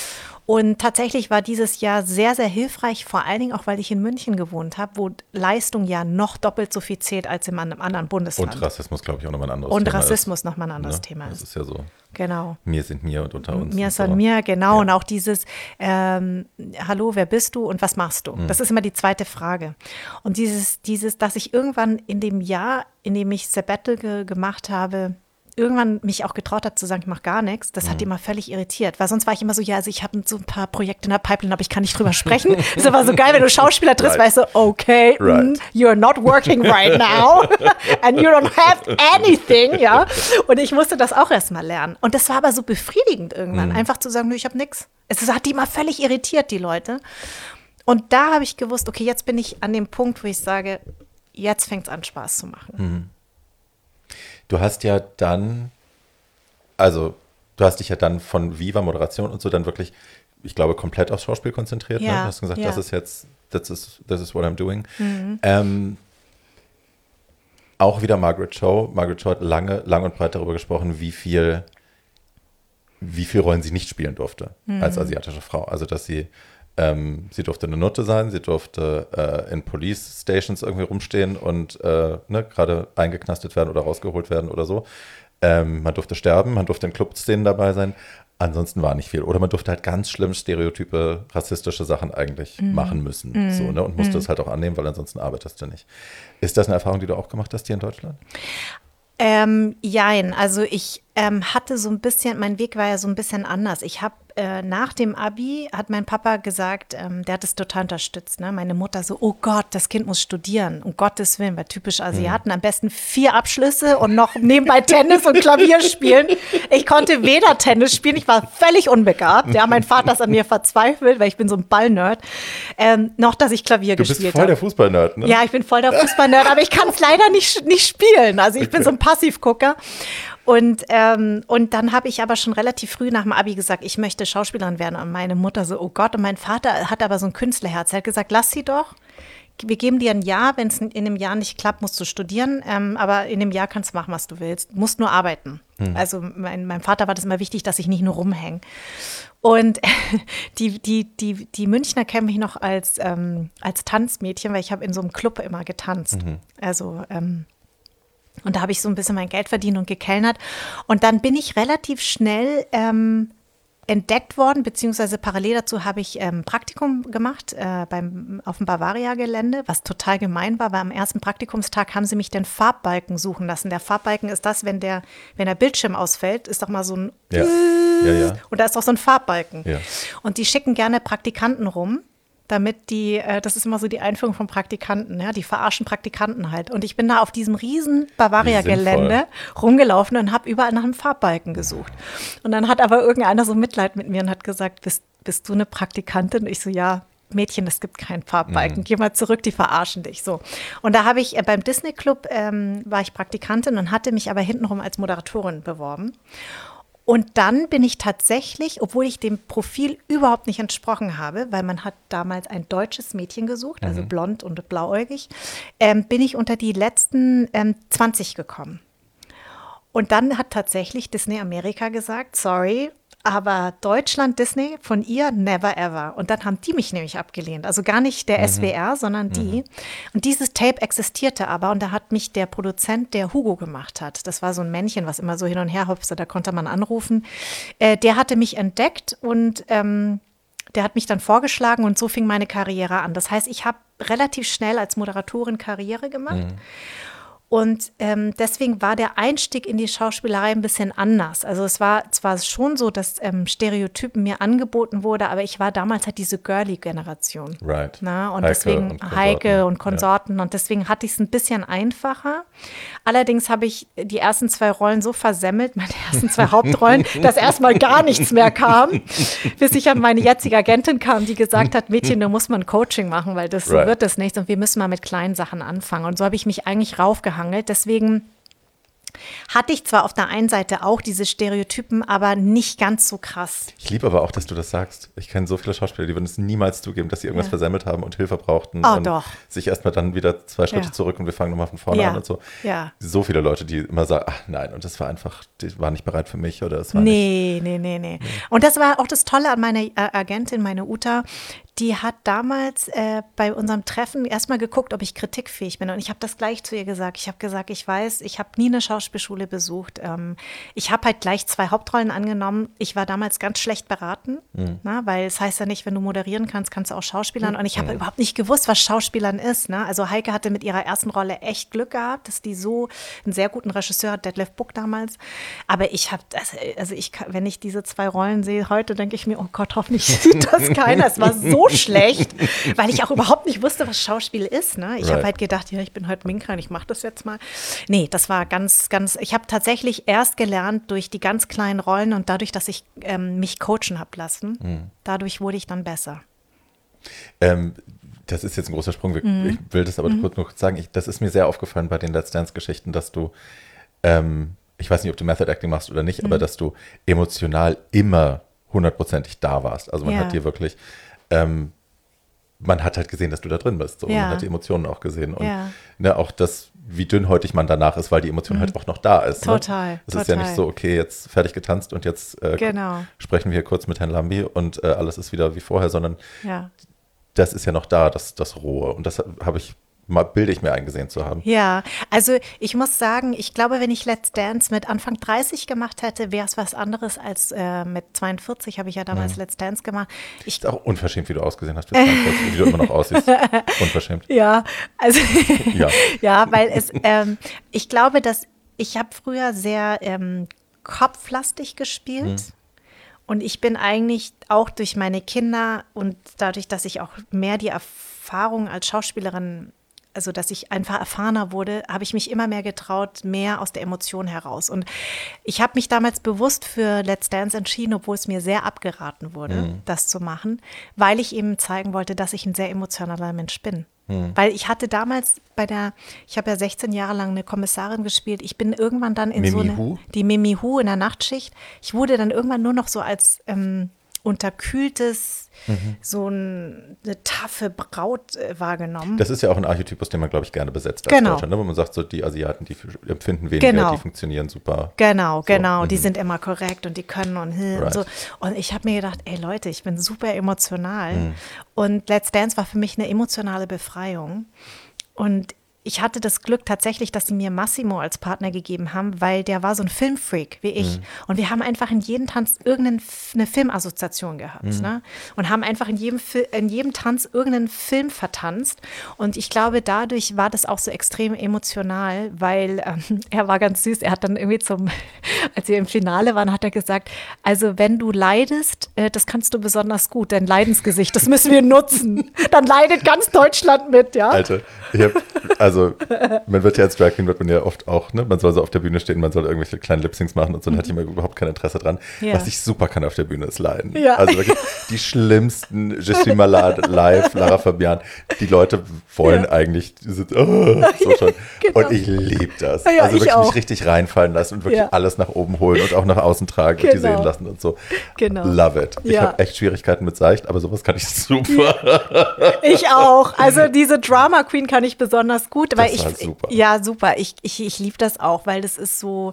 Und tatsächlich war dieses Jahr sehr, sehr hilfreich, vor allen Dingen auch, weil ich in München gewohnt habe, wo Leistung ja noch doppelt so viel zählt als in einem anderen Bundesland. Und Rassismus, glaube ich, auch nochmal ein anderes und Thema ist. Und Rassismus nochmal ein anderes ne? Thema ist. Das ist ja so. Genau. Mir sind mir und unter uns. Mir ist an mir, genau. Ja. Und auch dieses, ähm, hallo, wer bist du und was machst du? Mhm. Das ist immer die zweite Frage. Und dieses, dieses, dass ich irgendwann in dem Jahr, in dem ich Sabbatical gemacht habe, irgendwann mich auch getraut habe zu sagen, ich mache gar nichts, das mhm. hat die immer völlig irritiert. Weil sonst war ich immer so, ja, also ich habe so ein paar Projekte in der Pipeline, aber ich kann nicht drüber sprechen. Das ist aber so geil, wenn du Schauspieler triffst, right. weißt du, okay, right. mm, you're not working right now and you don't have anything, ja. Und ich musste das auch erst mal lernen. Und das war aber so befriedigend irgendwann, mhm. einfach zu sagen, nö, ich habe nichts. Es hat die immer völlig irritiert, die Leute. Und da habe ich gewusst, okay, jetzt bin ich an dem Punkt, wo ich sage, jetzt fängt es an, Spaß zu machen. Mhm. Du hast ja dann, also du hast dich ja dann von Viva, Moderation und so dann wirklich, ich glaube, komplett aufs Schauspiel konzentriert. Ja, ne? Du hast gesagt, ja. das ist jetzt, das ist, das ist what I'm doing. Mhm. Ähm, auch wieder Margaret Cho. Margaret Cho hat lange, lang und breit darüber gesprochen, wie viel, wie viel Rollen sie nicht spielen durfte mhm. als asiatische Frau. Also dass sie Ähm, sie durfte eine Nutte sein, sie durfte äh, in Police Stations irgendwie rumstehen und äh, ne, gerade eingeknastet werden oder rausgeholt werden oder so. Ähm, man durfte sterben, man durfte in Clubszenen dabei sein. Ansonsten war nicht viel. Oder man durfte halt ganz schlimm stereotype, rassistische Sachen eigentlich mm. machen müssen. Mm. So, ne? Und musste mm. es halt auch annehmen, weil ansonsten arbeitest du nicht. Ist das eine Erfahrung, die du auch gemacht hast hier in Deutschland? Ähm, jein, also ich ähm, hatte so ein bisschen, mein Weg war ja so ein bisschen anders. Ich habe äh, nach dem Abi, hat mein Papa gesagt, ähm, der hat es total unterstützt. Ne? Meine Mutter so, oh Gott, das Kind muss studieren, um Gottes Willen, weil typisch Asiaten, mhm. am besten vier Abschlüsse und noch nebenbei Tennis und Klavier spielen. Ich konnte weder Tennis spielen, ich war völlig unbegabt. Ja, mein Vater ist an mir verzweifelt, weil ich bin so ein Ballnerd. Ähm, noch, dass ich Klavier du gespielt habe. Du bist voll hab. der Fußballnerd, ne? Ja, ich bin voll der Fußballnerd, aber ich kann es leider nicht, nicht spielen. Also ich okay. bin so ein Passivgucker. Und, ähm, und dann habe ich aber schon relativ früh nach dem Abi gesagt, ich möchte Schauspielerin werden. Und meine Mutter so, oh Gott. Und mein Vater hat aber so ein Künstlerherz. Er hat gesagt, lass sie doch. Wir geben dir ein Jahr. Wenn es in einem Jahr nicht klappt, musst du studieren. Ähm, aber in dem Jahr kannst du machen, was du willst. Du musst nur arbeiten. Hm. Also mein, meinem Vater war das immer wichtig, dass ich nicht nur rumhänge. Und die, die, die, die Münchner kennen mich noch als, ähm, als Tanzmädchen, weil ich habe in so einem Club immer getanzt. Mhm. Also ähm, Und da habe ich so ein bisschen mein Geld verdient und gekellnert. Und dann bin ich relativ schnell ähm, entdeckt worden, beziehungsweise parallel dazu habe ich ähm, Praktikum gemacht äh, beim, auf dem Bavaria-Gelände, was total gemein war, weil am ersten Praktikumstag haben sie mich den Farbbalken suchen lassen. Der Farbbalken ist das, wenn der, wenn der Bildschirm ausfällt, ist doch mal so ein ja. Ja, ja. Und da ist doch so ein Farbbalken. Ja. Und die schicken gerne Praktikanten rum, damit die, äh, das ist immer so die Einführung von Praktikanten, ja, die verarschen Praktikanten halt. Und ich bin da auf diesem riesen Bavaria-Gelände rumgelaufen und habe überall nach einem Farbbalken gesucht. Und dann hat aber irgendeiner so Mitleid mit mir und hat gesagt, bist, bist du eine Praktikantin? Und ich so, ja, Mädchen, es gibt keinen Farbbalken. Mhm. Geh mal zurück, die verarschen dich. So. Und da habe ich äh, beim Disney Club ähm, war ich Praktikantin und hatte mich aber hintenrum als Moderatorin beworben. Und dann bin ich tatsächlich, obwohl ich dem Profil überhaupt nicht entsprochen habe, weil man hat damals ein deutsches Mädchen gesucht, also mhm. blond und blauäugig, ähm, bin ich unter die letzten ähm, zwanzig gekommen. Und dann hat tatsächlich Disney Amerika gesagt, sorry, aber Deutschland, Disney, von ihr never ever. Und dann haben die mich nämlich abgelehnt. Also gar nicht der mhm. S W R, sondern die. Mhm. Und dieses Tape existierte aber. Und da hat mich der Produzent, der Hugo gemacht hat, das war so ein Männchen, was immer so hin und her hopste, da konnte man anrufen, äh, der hatte mich entdeckt und ähm, der hat mich dann vorgeschlagen und so fing meine Karriere an. Das heißt, ich habe relativ schnell als Moderatorin Karriere gemacht. Mhm. Und ähm, deswegen war der Einstieg in die Schauspielerei ein bisschen anders. Also es war zwar schon so, dass ähm, Stereotypen mir angeboten wurde, aber ich war damals halt diese Girly-Generation. Right. Na, und Heike deswegen und Heike und Konsorten. Ja. Und deswegen hatte ich es ein bisschen einfacher. Allerdings habe ich die ersten zwei Rollen so versemmelt, meine ersten zwei Hauptrollen, dass erstmal gar nichts mehr kam, bis ich an meine jetzige Agentin kam, die gesagt hat, Mädchen, da muss man Coaching machen, weil das right. so wird das nichts und wir müssen mal mit kleinen Sachen anfangen. Und so habe ich mich eigentlich raufgehalten. Deswegen hatte ich zwar auf der einen Seite auch diese Stereotypen, aber nicht ganz so krass. Ich liebe aber auch, dass du das sagst. Ich kenne so viele Schauspieler, die würden es niemals zugeben, dass sie irgendwas ja. versemmelt haben und Hilfe brauchten. Oh, und doch. sich erstmal dann wieder zwei Schritte ja. zurück und wir fangen nochmal von vorne ja. an und so. Ja. So viele Leute, die immer sagen, ach nein, und das war einfach, die war nicht bereit für mich oder es war nee, nicht. Nee, nee, nee, nee. Und das war auch das Tolle an meiner Agentin, meine Uta. Die hat damals äh, bei unserem Treffen erstmal geguckt, ob ich kritikfähig bin. Und ich habe das gleich zu ihr gesagt. Ich habe gesagt, ich weiß, ich habe nie eine Schauspielschule besucht. Ähm, ich habe halt gleich zwei Hauptrollen angenommen. Ich war damals ganz schlecht beraten, mhm. na, weil es heißt ja nicht, wenn du moderieren kannst, kannst du auch Schauspielern. Und ich habe mhm. überhaupt nicht gewusst, was Schauspielern ist. Ne? Also Heike hatte mit ihrer ersten Rolle echt Glück gehabt, dass die so einen sehr guten Regisseur hat, Detlef Buck damals. Aber ich habe, also ich, wenn ich diese zwei Rollen sehe heute, denke ich mir, oh Gott, hoffentlich sieht das keiner. Es war so schlecht, weil ich auch überhaupt nicht wusste, was Schauspiel ist. Ne? Ich right. habe halt gedacht, ja, ich bin heute Minka und ich mache das jetzt mal. Nee, das war ganz, ganz, ich habe tatsächlich erst gelernt durch die ganz kleinen Rollen und dadurch, dass ich ähm, mich coachen habe lassen, mhm. dadurch wurde ich dann besser. Ähm, das ist jetzt ein großer Sprung, mhm. ich will das aber mhm. kurz noch sagen, ich, das ist mir sehr aufgefallen bei den Let's Dance-Geschichten, dass du, ähm, ich weiß nicht, ob du Method Acting machst oder nicht, mhm. aber dass du emotional immer hundertprozentig da warst. Also man ja. hat dir wirklich Ähm, man hat halt gesehen, dass du da drin bist. So. Ja. Man hat die Emotionen auch gesehen. Und Ja. ne, auch das, wie dünnhäutig man danach ist, weil die Emotion mhm. halt auch noch da ist. Total, ne? Es total. ist ja nicht so, okay, jetzt fertig getanzt und jetzt äh, Genau. sprechen wir hier kurz mit Herrn Lambi und äh, alles ist wieder wie vorher, sondern Ja. das ist ja noch da, das, das Rohe. Und das habe ich mal, bilde ich mir eingesehen zu haben. Ja, also ich muss sagen, ich glaube, wenn ich Let's Dance mit Anfang dreißig gemacht hätte, wäre es was anderes als äh, mit zweiundvierzig, habe ich ja damals mhm. Let's Dance gemacht. Ich ist auch unverschämt, wie du ausgesehen hast, mit zweiundvierzig, wie du immer noch aussiehst. Unverschämt. Ja, also ja. ja, weil es, ähm, ich glaube, dass ich habe früher sehr ähm, kopflastig gespielt. Mhm. Und ich bin eigentlich auch durch meine Kinder und dadurch, dass ich auch mehr die Erfahrung als Schauspielerin, also dass ich einfach erfahrener wurde, habe ich mich immer mehr getraut, mehr aus der Emotion heraus. Und ich habe mich damals bewusst für Let's Dance entschieden, obwohl es mir sehr abgeraten wurde, mhm. das zu machen, weil ich eben zeigen wollte, dass ich ein sehr emotionaler Mensch bin. Mhm. Weil ich hatte damals bei der, ich habe ja sechzehn Jahre lang eine Kommissarin gespielt, ich bin irgendwann dann in Mimi so eine, Hu? die Mimi Hu in der Nachtschicht, ich wurde dann irgendwann nur noch so als ähm, unterkühltes, mhm. so ein, eine taffe Braut äh, wahrgenommen. Das ist ja auch ein Archetypus, den man, glaube ich, gerne besetzt als genau. Deutschland, ne? Wo man sagt, so die Asiaten, die empfinden weniger, genau. die funktionieren super. Genau, so. genau, mhm. die sind immer korrekt und die können und hin right. und so. Und ich habe mir gedacht, ey Leute, ich bin super emotional. Mhm. Und Let's Dance war für mich eine emotionale Befreiung. Und ich hatte das Glück tatsächlich, dass sie mir Massimo als Partner gegeben haben, weil der war so ein Filmfreak wie ich. Mhm. Und wir haben einfach in jedem Tanz irgendeine Filmassoziation gehabt. Mhm. Ne? Und haben einfach in jedem, in jedem Tanz irgendeinen Film vertanzt. Und ich glaube, dadurch war das auch so extrem emotional, weil ähm, er war ganz süß. Er hat dann irgendwie zum, als wir im Finale waren, hat er gesagt, also wenn du leidest, äh, das kannst du besonders gut, dein Leidensgesicht, das müssen wir nutzen. Dann leidet ganz Deutschland mit, ja. Alter, ich hab, also man wird ja als Drag Queen, wird man ja oft auch, ne, man soll so auf der Bühne stehen, man soll irgendwelche kleinen Lip-Syncs machen und so, dann mhm. hatte ich immer überhaupt kein Interesse dran. Ja. Was ich super kann auf der Bühne ist leiden. Ja. Also wirklich die schlimmsten Je suis malade live, Lara Fabian, die Leute wollen ja. eigentlich, die sind, oh, so schon. Genau. Und ich liebe das. Ja, also wirklich auch. mich richtig reinfallen lassen und wirklich ja. alles nach oben holen und auch nach außen tragen genau. und die sehen lassen und so. Genau. Love it. Ich ja. habe echt Schwierigkeiten mit Seicht, aber sowas kann ich super. Ja. Ich auch. Also diese Drama Queen kann ich besonders gut, weil das war ich super. Ja, super. Ich, ich, ich liebe das auch, weil das ist so,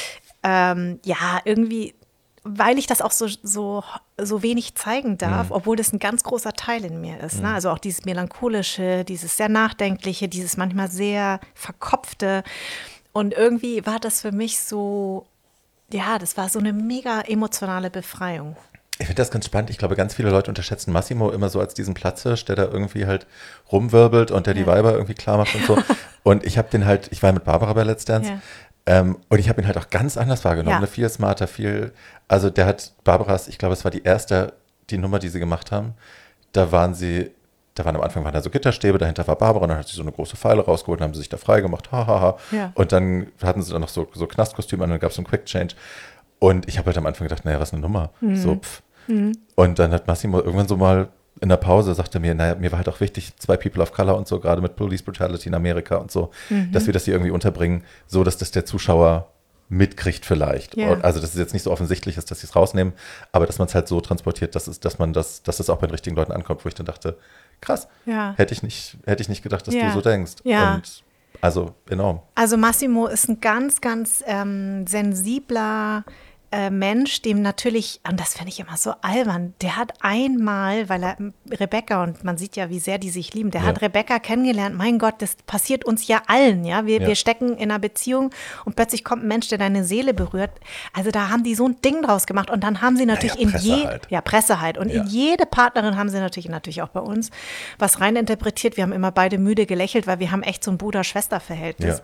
ähm, ja, irgendwie, weil ich das auch so, so, so wenig zeigen darf, mhm. obwohl das ein ganz großer Teil in mir ist. Mhm. Ne? Also auch dieses Melancholische, dieses sehr Nachdenkliche, dieses manchmal sehr Verkopfte. Und irgendwie war das für mich so, ja, das war so eine mega emotionale Befreiung. Ich finde das ganz spannend. Ich glaube, ganz viele Leute unterschätzen Massimo immer so als diesen Platzhirsch, der da irgendwie halt rumwirbelt und der die Weiber irgendwie klar macht und so. Und ich habe den halt, ich war mit Barbara bei Let's Dance ja. ähm, und ich habe ihn halt auch ganz anders wahrgenommen. Ja. Viel smarter, viel, also der hat Barbaras, ich glaube, es war die erste, die Nummer, die sie gemacht haben. Da waren sie, da waren am Anfang waren da so Gitterstäbe, dahinter war Barbara und dann hat sie so eine große Pfeile rausgeholt und haben sie sich da frei gemacht, hahaha. Ha, ha. Ja. Und dann hatten sie dann noch so, so Knastkostüme an und dann gab es so einen Quick Change. Und ich habe halt am Anfang gedacht, naja, was eine Nummer. Mhm. So, pff. Mhm. Und dann hat Massimo irgendwann so mal in der Pause, sagte mir, naja, mir war halt auch wichtig, zwei People of Color und so, gerade mit Police Brutality in Amerika und so, mhm. dass wir das hier irgendwie unterbringen, so dass das der Zuschauer mitkriegt vielleicht. Ja. Und also, dass es jetzt nicht so offensichtlich ist, dass sie es rausnehmen, aber dass man es halt so transportiert, dass es, dass man das, dass es auch bei den richtigen Leuten ankommt, wo ich dann dachte, krass, ja. hätte ich nicht, hätte ich nicht gedacht, dass ja. du so denkst. Ja. Und also enorm. Also Massimo ist ein ganz, ganz ähm, sensibler Mensch, dem natürlich, und das finde ich immer so albern, der hat einmal, weil er Rebecca, und man sieht ja, wie sehr die sich lieben, der ja. hat Rebecca kennengelernt, mein Gott, das passiert uns ja allen, ja, wir, ja. wir stecken in einer Beziehung und plötzlich kommt ein Mensch, der deine Seele berührt, also da haben die so ein Ding draus gemacht und dann haben sie natürlich naja, in Presse je, halt. ja, Presse halt, und ja. in jede Partnerin haben sie natürlich, natürlich auch bei uns, was reininterpretiert, wir haben immer beide müde gelächelt, weil wir haben echt so ein Bruder-Schwester-Verhältnis. Ja.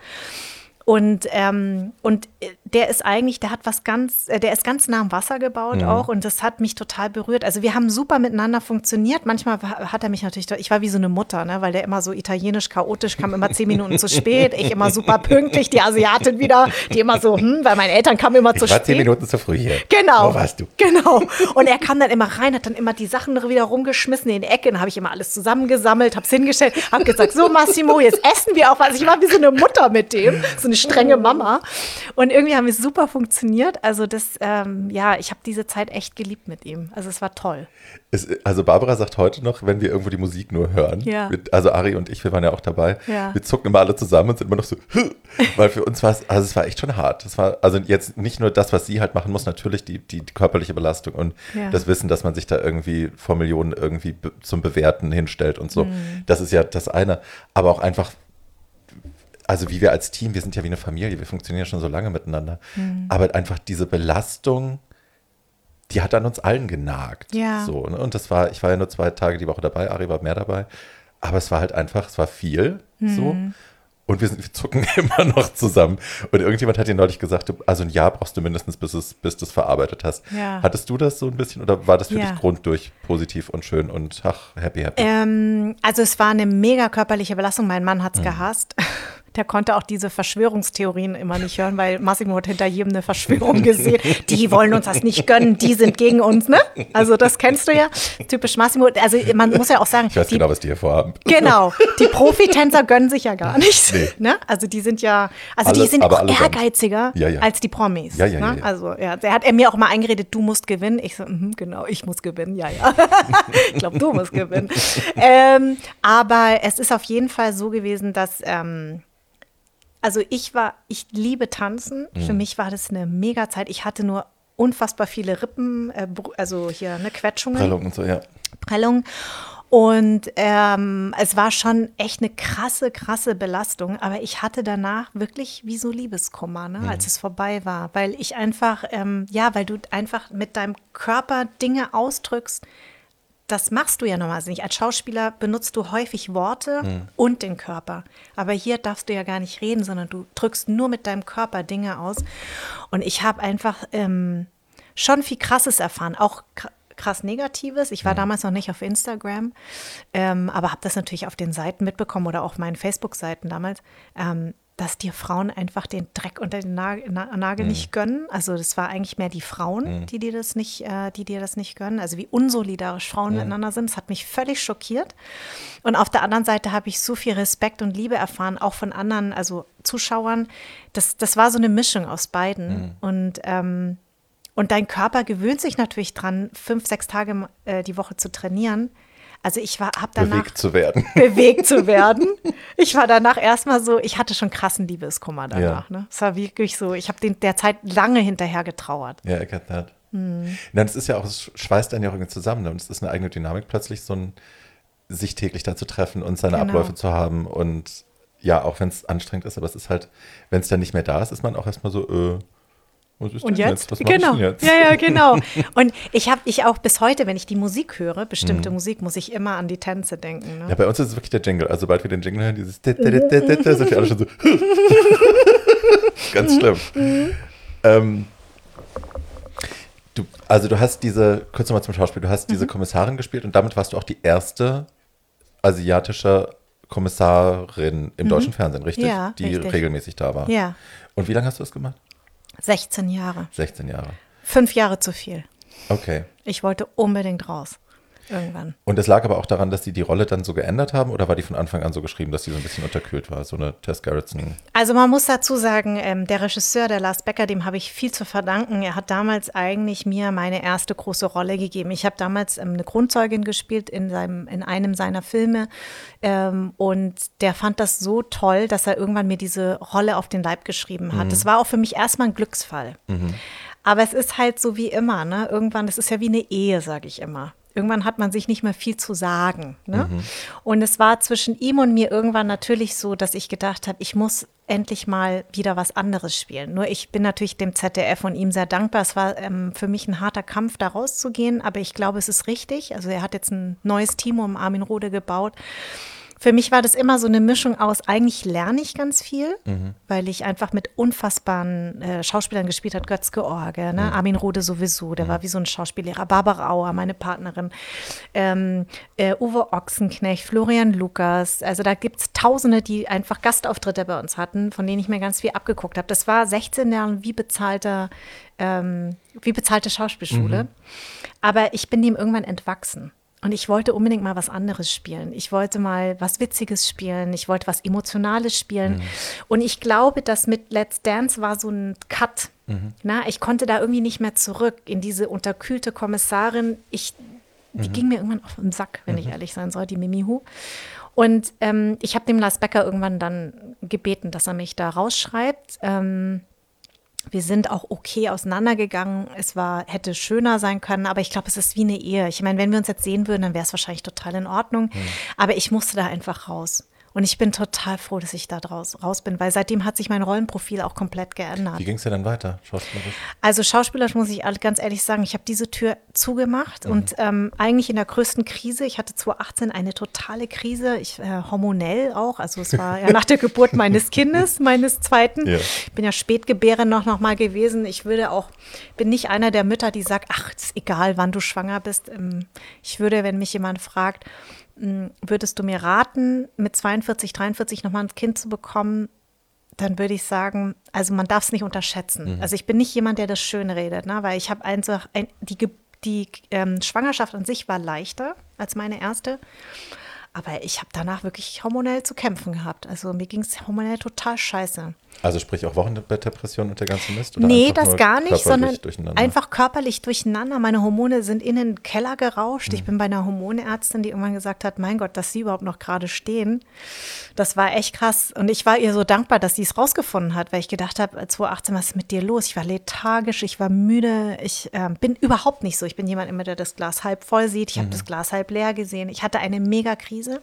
Und, ähm, und der ist eigentlich, der hat was ganz, der ist ganz nah am Wasser gebaut mhm. auch und das hat mich total berührt. Also wir haben super miteinander funktioniert. Manchmal hat er mich natürlich, ich war wie so eine Mutter, ne, weil der immer so italienisch, chaotisch kam, immer zehn Minuten zu spät. Ich immer super pünktlich, die Asiatin wieder, die immer so, hm, weil meine Eltern kamen immer ich zu war spät. zehn Minuten zu früh hier. Genau. Wo warst du? Genau. Und er kam dann immer rein, hat dann immer die Sachen wieder rumgeschmissen in die Ecke. Dann habe ich immer alles zusammengesammelt, habe es hingestellt, habe gesagt, so Massimo, jetzt essen wir auch was. Ich war wie so eine Mutter mit dem, so eine strenge Mama. Und irgendwie haben wir super funktioniert. Also das, ähm, ja, ich habe diese Zeit echt geliebt mit ihm. Also es war toll. Es, also Barbara sagt heute noch, wenn wir irgendwo die Musik nur hören, Ja. mit, also Ari und ich, wir waren ja auch dabei, Ja. wir zucken immer alle zusammen und sind immer noch so, weil für uns war es, also es war echt schon hart. Das war also jetzt nicht nur das, was sie halt machen muss, natürlich die, die, die körperliche Belastung und Ja. das Wissen, dass man sich da irgendwie vor Millionen irgendwie be, zum Bewerten hinstellt und so. Mhm. Das ist ja das eine. Aber auch einfach, also wie wir als Team, wir sind ja wie eine Familie, wir funktionieren schon so lange miteinander. Mhm. Aber einfach diese Belastung, die hat an uns allen genagt. Ja. So, ne? Und das war, ich war ja nur zwei Tage die Woche dabei, Ari war mehr dabei. Aber es war halt einfach, es war viel so. Und wir, sind, wir zucken immer noch zusammen. Und irgendjemand hat dir neulich gesagt, du, also ein Jahr brauchst du mindestens, bis, es, bis du es verarbeitet hast. Ja. Hattest du das so ein bisschen oder war das für Ja. dich grunddurch positiv und schön und ach, happy, happy? Ähm, also es war eine mega körperliche Belastung. Mein Mann hat es gehasst. Der konnte auch diese Verschwörungstheorien immer nicht hören, weil Massimo hat hinter jedem eine Verschwörung gesehen. Die wollen uns das nicht gönnen, die sind gegen uns, ne? Also das kennst du ja. Typisch Massimo. Also man muss ja auch sagen, Ich weiß die, genau, was die hier vorhaben. genau, die Profitänzer gönnen sich ja gar nichts. Nee. Ne? Also die sind ja, also die Alles, sind aber auch allesamt. ehrgeiziger Ja, ja. als die Promis. Ja, ja, ne? ja, ja. Also ja, der hat er mir auch mal eingeredet, du musst gewinnen. Ich so, mhm, genau, ich muss gewinnen, ja, ja. Ich glaube, du musst gewinnen. ähm, aber es ist auf jeden Fall so gewesen, dass ähm, also ich war, ich liebe Tanzen. Mhm. Für mich war das eine mega Zeit. Ich hatte nur unfassbar viele Rippen, äh, br- also hier ne, Quetschungen. Prellung und so, ja. Prellung. Und ähm, es war schon echt eine krasse, krasse Belastung. Aber ich hatte danach wirklich wie so Liebeskummer, ne, als es vorbei war. Weil ich einfach, ähm, ja, weil du einfach mit deinem Körper Dinge ausdrückst, das machst du ja normalerweise nicht. Als Schauspieler benutzt du häufig Worte und den Körper. Aber hier darfst du ja gar nicht reden, sondern du drückst nur mit deinem Körper Dinge aus. Und ich habe einfach ähm, schon viel Krasses erfahren, auch kr- krass Negatives. Ich war damals noch nicht auf Instagram, ähm, aber habe das natürlich auf den Seiten mitbekommen oder auch meinen Facebook-Seiten damals, ähm, dass dir Frauen einfach den Dreck unter den Nagel, Na- Nagel nicht gönnen. Also das war eigentlich mehr die Frauen, die dir das nicht, äh, die dir das nicht gönnen. Also wie unsolidarisch Frauen miteinander sind. Das hat mich völlig schockiert. Und auf der anderen Seite habe ich so viel Respekt und Liebe erfahren, auch von anderen, also Zuschauern. Das, das war so eine Mischung aus beiden. Und ähm, Und dein Körper gewöhnt sich natürlich dran, fünf, sechs Tage äh, die Woche zu trainieren. Also ich war, habe danach Bewegt zu werden. bewegt zu werden. Ich war danach erstmal so, ich hatte schon krassen Liebeskummer danach. Ja. Ne? Es war wirklich so, ich habe den der Zeit lange hinterher getrauert. Ja, I get that. Mhm. Nein, es ist ja auch, es schweißt einen ja auch irgendwie zusammen. Ne? Und es ist eine eigene Dynamik, plötzlich so ein, sich täglich da zu treffen und seine Genau. Abläufe zu haben. Und ja, auch wenn es anstrengend ist, aber es ist halt, wenn es dann nicht mehr da ist, ist man auch erstmal so, äh, was ist Und denn jetzt? Was mach ich Genau. denn jetzt? Ja, ja, genau. Und ich habe ich auch bis heute, wenn ich die Musik höre, bestimmte Mhm. Musik, muss ich immer an die Tänze denken. Ne? Ja, bei uns ist es wirklich der Jingle. Also sobald wir den Jingle hören, dieses sind wir alle schon so ganz schlimm. ähm, du, also du hast diese, kurz nochmal zum Schauspiel, du hast diese Kommissarin gespielt und damit warst du auch die erste asiatische Kommissarin im deutschen Fernsehen, richtig? Ja, die richtig. regelmäßig da war. Ja, Und wie lange hast du das gemacht? sechzehn Jahre. sechzehn Jahre. Fünf Jahre zu viel. Okay. Ich wollte unbedingt raus. Irgendwann. Und es lag aber auch daran, dass die die Rolle dann so geändert haben oder war die von Anfang an so geschrieben, dass die so ein bisschen unterkühlt war? So eine Tess Gerritsen. Also man muss dazu sagen, ähm, der Regisseur, der Lars Becker, dem habe ich viel zu verdanken. Er hat damals eigentlich mir meine erste große Rolle gegeben. Ich habe damals ähm, eine Grundzeugin gespielt in, seinem, in einem seiner Filme ähm, und der fand das so toll, dass er irgendwann mir diese Rolle auf den Leib geschrieben hat. Das war auch für mich erstmal ein Glücksfall. Aber es ist halt so wie immer, ne? Irgendwann, das ist ja wie eine Ehe, sage ich immer. Irgendwann hat man sich nicht mehr viel zu sagen. Ne? Mhm. Und es war zwischen ihm und mir irgendwann natürlich so, dass ich gedacht habe, ich muss endlich mal wieder was anderes spielen. Nur ich bin natürlich dem Z D F und ihm sehr dankbar. Es war ähm, für mich ein harter Kampf, da rauszugehen, aber ich glaube, es ist richtig. Also er hat jetzt ein neues Team um Armin Rohde gebaut. Für mich war das immer so eine Mischung aus, eigentlich lerne ich ganz viel, Mhm. weil ich einfach mit unfassbaren äh, Schauspielern gespielt habe, Götz George, ne? Armin Rohde sowieso, der war wie so ein Schauspiellehrer, Barbara Auer, meine Partnerin, ähm, äh, Uwe Ochsenknecht, Florian Lukas, also da gibt es Tausende, die einfach Gastauftritte bei uns hatten, von denen ich mir ganz viel abgeguckt habe. Das war sechzehn Jahre wie bezahlter, ähm, wie bezahlte Schauspielschule, aber ich bin dem irgendwann entwachsen. Und ich wollte unbedingt mal was anderes spielen. Ich wollte mal was Witziges spielen. Ich wollte was Emotionales spielen. Mhm. Und ich glaube, dass mit Let's Dance war so ein Cut. Mhm. Na, ich konnte da irgendwie nicht mehr zurück in diese unterkühlte Kommissarin. Ich, die mhm. ging mir irgendwann auf den Sack, wenn mhm. ich ehrlich sein soll, die Mimi Hu. Und ähm, ich habe dem Lars Becker irgendwann dann gebeten, dass er mich da rausschreibt. Ähm, Wir sind auch okay auseinandergegangen. Es war, hätte schöner sein können, aber ich glaube, es ist wie eine Ehe. Ich meine, wenn wir uns jetzt sehen würden, dann wäre es wahrscheinlich total in Ordnung. Mhm. Aber ich musste da einfach raus. Und ich bin total froh, dass ich da draus, raus bin, weil seitdem hat sich mein Rollenprofil auch komplett geändert. Wie ging es dir dann weiter, schauspielerisch? Also schauspielerisch muss ich ganz ehrlich sagen, ich habe diese Tür zugemacht mhm. und ähm, eigentlich in der größten Krise, ich hatte zwanzig achtzehn eine totale Krise, ich, äh, hormonell auch, also es war ja nach der Geburt meines Kindes, meines zweiten. Ja. Ich bin ja Spätgebäre noch, noch mal gewesen. Ich würde auch, bin nicht einer der Mütter, die sagt, ach, ist egal, wann du schwanger bist. Ich würde, wenn mich jemand fragt, würdest du mir raten, mit zweiundvierzig, dreiundvierzig nochmal ein Kind zu bekommen, dann würde ich sagen, also man darf es nicht unterschätzen. Mhm. Also ich bin nicht jemand, der das schön redet, ne? Weil ich habe einfach, ein, die, die ähm, Schwangerschaft an sich war leichter als meine erste. Aber ich habe danach wirklich hormonell zu kämpfen gehabt. Also mir ging es hormonell total scheiße. Also sprich auch Wochenbettdepression und der ganze Mist? Oder nee, das gar nicht, sondern durcheinander? Einfach körperlich durcheinander. Meine Hormone sind in den Keller gerauscht. Mhm. Ich bin bei einer Hormonärztin, die irgendwann gesagt hat, mein Gott, dass sie überhaupt noch gerade stehen. Das war echt krass. Und ich war ihr so dankbar, dass sie es rausgefunden hat, weil ich gedacht habe, zwanzig achtzehn, was ist mit dir los? Ich war lethargisch, ich war müde. Ich äh, bin überhaupt nicht so. Ich bin jemand immer, der das Glas halb voll sieht. Ich habe mhm. das Glas halb leer gesehen. Ich hatte eine Mega-Krise.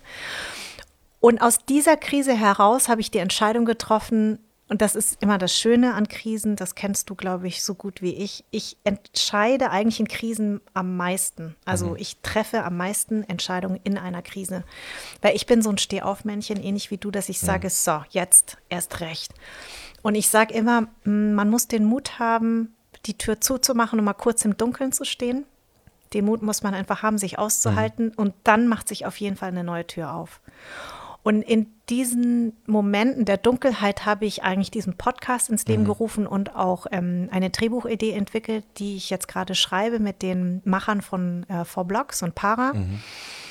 Und aus dieser Krise heraus habe ich die Entscheidung getroffen, und das ist immer das Schöne an Krisen, das kennst du, glaube ich, so gut wie ich. Ich entscheide eigentlich in Krisen am meisten. Also mhm. ich treffe am meisten Entscheidungen in einer Krise. Weil ich bin so ein Stehaufmännchen, ähnlich wie du, dass ich sage, mhm. so, jetzt erst recht. Und ich sage immer, man muss den Mut haben, die Tür zuzumachen und mal kurz im Dunkeln zu stehen. Den Mut muss man einfach haben, sich auszuhalten. Mhm. Und dann macht sich auf jeden Fall eine neue Tür auf. Und in diesen Momenten der Dunkelheit habe ich eigentlich diesen Podcast ins Leben mhm. gerufen und auch ähm, eine Drehbuchidee entwickelt, die ich jetzt gerade schreibe mit den Machern von äh, Four Blocks und Para. Mhm.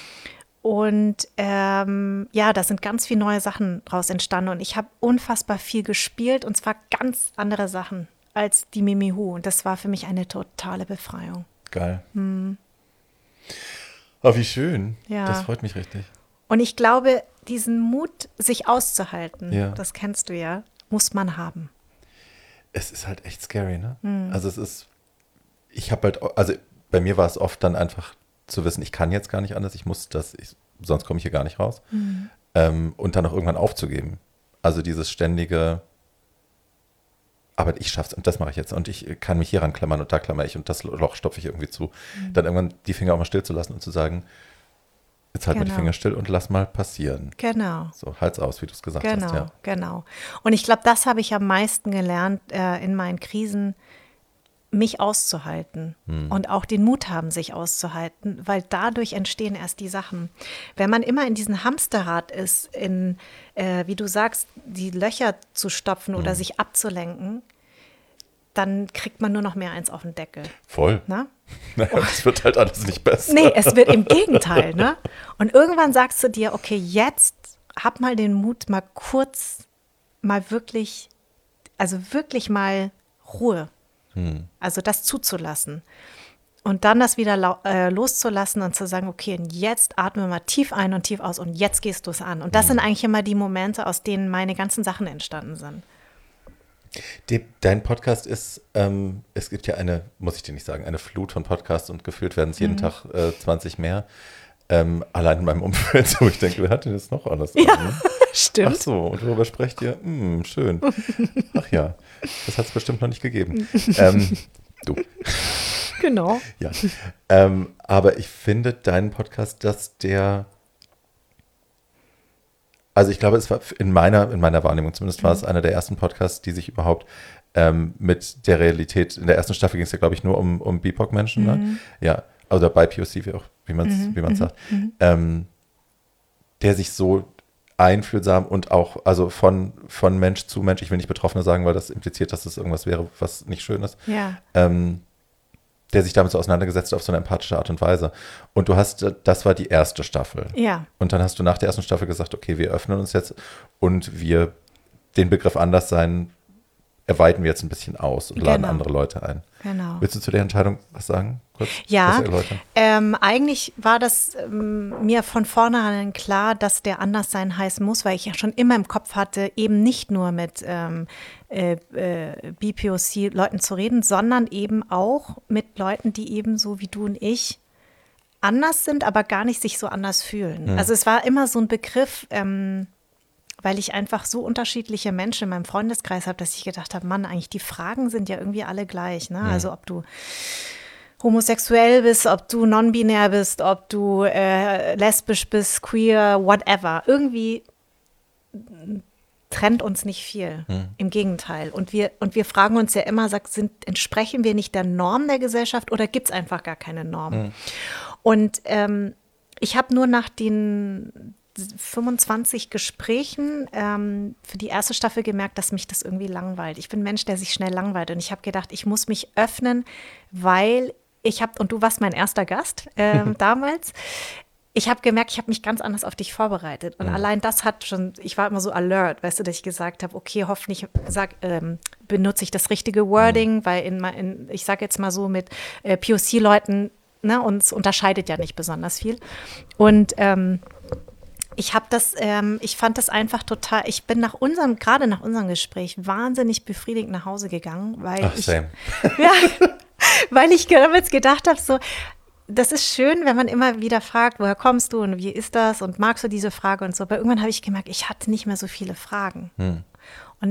Und ähm, ja, da sind ganz viele neue Sachen draus entstanden. Und ich habe unfassbar viel gespielt, und zwar ganz andere Sachen als die Mimi Hu. Und das war für mich eine totale Befreiung. Geil. Hm. Oh, wie schön. Ja. Das freut mich richtig. Und ich glaube, diesen Mut, sich auszuhalten, ja. das kennst du ja, muss man haben. Es ist halt echt scary, ne? Hm. Also es ist, ich habe halt, also bei mir war es oft dann einfach zu wissen, ich kann jetzt gar nicht anders, ich muss das, ich, sonst komme ich hier gar nicht raus. Hm. Ähm, und dann auch irgendwann aufzugeben. Also dieses ständige, aber ich schaff's und das mache ich jetzt und ich kann mich hier ranklammern und da klammer ich und das Loch stopfe ich irgendwie zu. Mhm. Dann irgendwann die Finger auch mal still zu lassen und zu sagen, jetzt halt genau. mal die Finger still und lass mal passieren. Genau. So, halt's aus, wie du es gesagt genau, hast. Ja. Genau, und ich glaube, das habe ich am meisten gelernt äh, in meinen Krisen, mich auszuhalten hm. und auch den Mut haben, sich auszuhalten, weil dadurch entstehen erst die Sachen. Wenn man immer in diesem Hamsterrad ist, in, äh, wie du sagst, die Löcher zu stopfen hm. oder sich abzulenken, dann kriegt man nur noch mehr eins auf den Deckel. Voll. Na? Naja, es wird halt alles nicht besser. Nee, es wird im Gegenteil. Ne? Und irgendwann sagst du dir, okay, jetzt hab mal den Mut, mal kurz, mal wirklich, also wirklich mal Ruhe. Also das zuzulassen und dann das wieder lau- äh, loszulassen und zu sagen, okay, und jetzt atmen wir mal tief ein und tief aus und jetzt gehst du es an. Und das mhm. sind eigentlich immer die Momente, aus denen meine ganzen Sachen entstanden sind. Die, dein Podcast ist, ähm, es gibt ja eine, muss ich dir nicht sagen, eine Flut von Podcasts und gefühlt werden es jeden mhm. Tag äh, zwanzig mehr. Ähm, allein in meinem Umfeld, wo ich denke, wer hat denn das noch alles? Ja, an, ne? Stimmt. Ach so, und worüber sprecht ihr? Hm, schön. Ach ja, das hat es bestimmt noch nicht gegeben. ähm, du. Genau. Ja, ähm, aber ich finde deinen Podcast, dass der, also ich glaube, es war in meiner, in meiner Wahrnehmung zumindest, war es einer der ersten Podcasts, die sich überhaupt ähm, mit der Realität, in der ersten Staffel ging es ja, glaube ich, nur um, um B I P O C-Menschen, ne? Mhm. Ja, also bei P O C, wie auch, wie man es mhm. wie man es mhm. sagt, ähm, der sich so einfühlsam und auch, also von, von Mensch zu Mensch, ich will nicht Betroffene sagen, weil das impliziert, dass es irgendwas wäre, was nicht schön ist, ja. ähm, der sich damit so auseinandergesetzt hat auf so eine empathische Art und Weise. Und du hast, das war die erste Staffel. Ja. Und dann hast du nach der ersten Staffel gesagt, okay, wir öffnen uns jetzt und wir den Begriff Anderssein erweitern wir jetzt ein bisschen aus und laden Genau. andere Leute ein. Genau. Willst du zu der Entscheidung was sagen? Kurz, Ja, das erläutern? ähm, eigentlich war das ähm, mir von vornherein klar, dass der Anderssein heißen muss, weil ich ja schon immer im Kopf hatte, eben nicht nur mit ähm, äh, äh, B P O C-Leuten zu reden, sondern eben auch mit Leuten, die eben so wie du und ich anders sind, aber gar nicht sich so anders fühlen. Mhm. Also es war immer so ein Begriff, ähm, weil ich einfach so unterschiedliche Menschen in meinem Freundeskreis habe, dass ich gedacht habe, Mann, eigentlich die Fragen sind ja irgendwie alle gleich. Ne? Mhm. Also ob du homosexuell bist, ob du non-binär bist, ob du äh, lesbisch bist, queer, whatever. Irgendwie trennt uns nicht viel. Mhm. Im Gegenteil. Und wir, und wir fragen uns ja immer, sagt, sind, entsprechen wir nicht der Norm der Gesellschaft oder gibt es einfach gar keine Norm? Mhm. Und ähm, ich habe nur nach den fünfundzwanzig Gesprächen ähm, für die erste Staffel gemerkt, dass mich das irgendwie langweilt. Ich bin ein Mensch, der sich schnell langweilt. Und ich habe gedacht, ich muss mich öffnen, weil ich habe, und du warst mein erster Gast ähm, damals, ich habe gemerkt, ich habe mich ganz anders auf dich vorbereitet. Und Mhm. allein das hat schon, ich war immer so alert, weißt du, dass ich gesagt habe, okay, hoffentlich sag, ähm, benutze ich das richtige Wording, Mhm. weil in, in ich sage jetzt mal so mit äh, P O C-Leuten, ne, uns unterscheidet ja nicht besonders viel. Und ähm, ich habe das, ähm, ich fand das einfach total, ich bin nach unserem, gerade nach unserem Gespräch wahnsinnig befriedigt nach Hause gegangen, weil Ach, ich, same. ja, weil ich damals gedacht habe, so, das ist schön, wenn man immer wieder fragt, woher kommst du und wie ist das und magst du diese Frage und so. Aber irgendwann habe ich gemerkt, ich hatte nicht mehr so viele Fragen. Hm. Und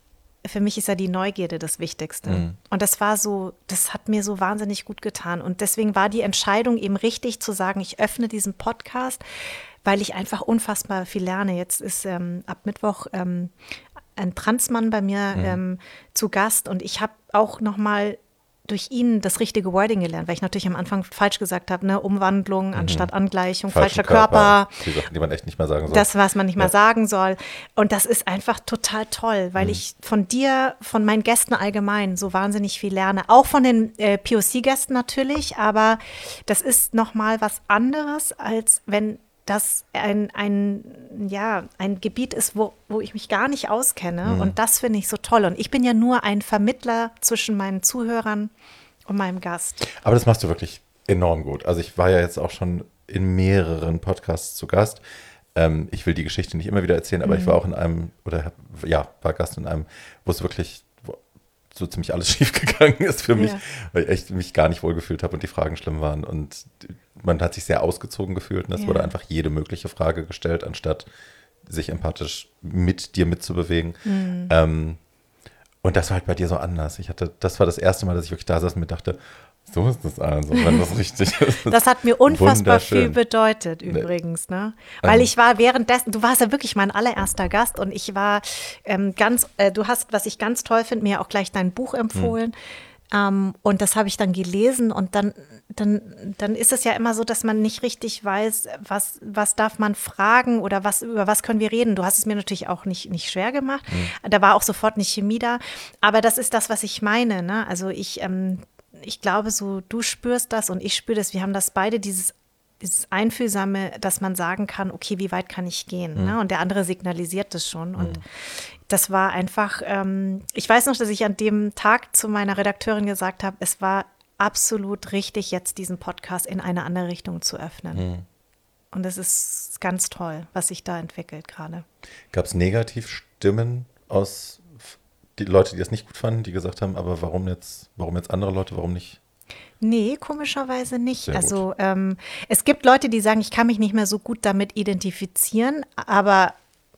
für mich ist ja die Neugierde das Wichtigste. Mhm. Und das war so, das hat mir so wahnsinnig gut getan. Und deswegen war die Entscheidung eben richtig zu sagen, ich öffne diesen Podcast, weil ich einfach unfassbar viel lerne. Jetzt ist ähm, ab Mittwoch ähm, ein Transmann bei mir Mhm. ähm, zu Gast und ich habe auch noch mal durch ihn das richtige Wording gelernt, weil ich natürlich am Anfang falsch gesagt habe, ne, Umwandlung anstatt Angleichung, Falschen falscher Körper. Die Sachen, die man echt nicht mehr sagen soll. Das, was man nicht mal Ja. sagen soll. Und das ist einfach total toll, weil Mhm. ich von dir, von meinen Gästen allgemein so wahnsinnig viel lerne. Auch von den äh, P O C-Gästen natürlich, aber das ist nochmal was anderes, als wenn das ein, ein, ja, ein Gebiet ist, wo, wo ich mich gar nicht auskenne. Mhm. Und das finde ich so toll. Und ich bin ja nur ein Vermittler zwischen meinen Zuhörern und meinem Gast. Aber das machst du wirklich enorm gut. Also ich war ja jetzt auch schon in mehreren Podcasts zu Gast. Ähm, ich will die Geschichte nicht immer wieder erzählen, aber Mhm. ich war auch in einem, oder hab- ja, war Gast in einem, wo es wirklich wo so ziemlich alles schief gegangen ist für mich, Ja. weil ich echt mich gar nicht wohlgefühlt habe und die Fragen schlimm waren. Und man hat sich sehr ausgezogen gefühlt und es Ja. wurde einfach jede mögliche Frage gestellt, anstatt sich empathisch mit dir mitzubewegen. Mhm. Ähm, und das war halt bei dir so anders. Ich hatte, das war das erste Mal, dass ich wirklich da saß und mir dachte, so ist das also, wenn das richtig ist. Das hat mir unfassbar viel Wunderschön. bedeutet Nee. übrigens, ne? Weil Ähm. ich war währenddessen, du warst ja wirklich mein allererster Gast und ich war ähm, ganz, äh, du hast, was ich ganz toll finde, mir auch gleich dein Buch empfohlen. Ähm, und das habe ich dann gelesen und dann, dann, dann ist es ja immer so, dass man nicht richtig weiß, was, was darf man fragen oder was, über was können wir reden. Du hast es mir natürlich auch nicht, nicht schwer gemacht. Da war auch sofort eine Chemie da. Aber das ist das, was ich meine, ne? Also ich, ähm, ich glaube so, du spürst das und ich spüre das. Wir haben das beide, dieses, dieses Einfühlsame, dass man sagen kann, okay, wie weit kann ich gehen? Ne? Und der andere signalisiert das schon. Und das war einfach, ähm, ich weiß noch, dass ich an dem Tag zu meiner Redakteurin gesagt habe, es war absolut richtig, jetzt diesen Podcast in eine andere Richtung zu öffnen. Mhm. Und das ist ganz toll, was sich da entwickelt gerade. Gab es Negativstimmen aus die Leute, die das nicht gut fanden, die gesagt haben, aber warum jetzt, warum jetzt andere Leute, warum nicht? Nee, komischerweise nicht. Sehr gut. Also ähm, es gibt Leute, die sagen, ich kann mich nicht mehr so gut damit identifizieren, aber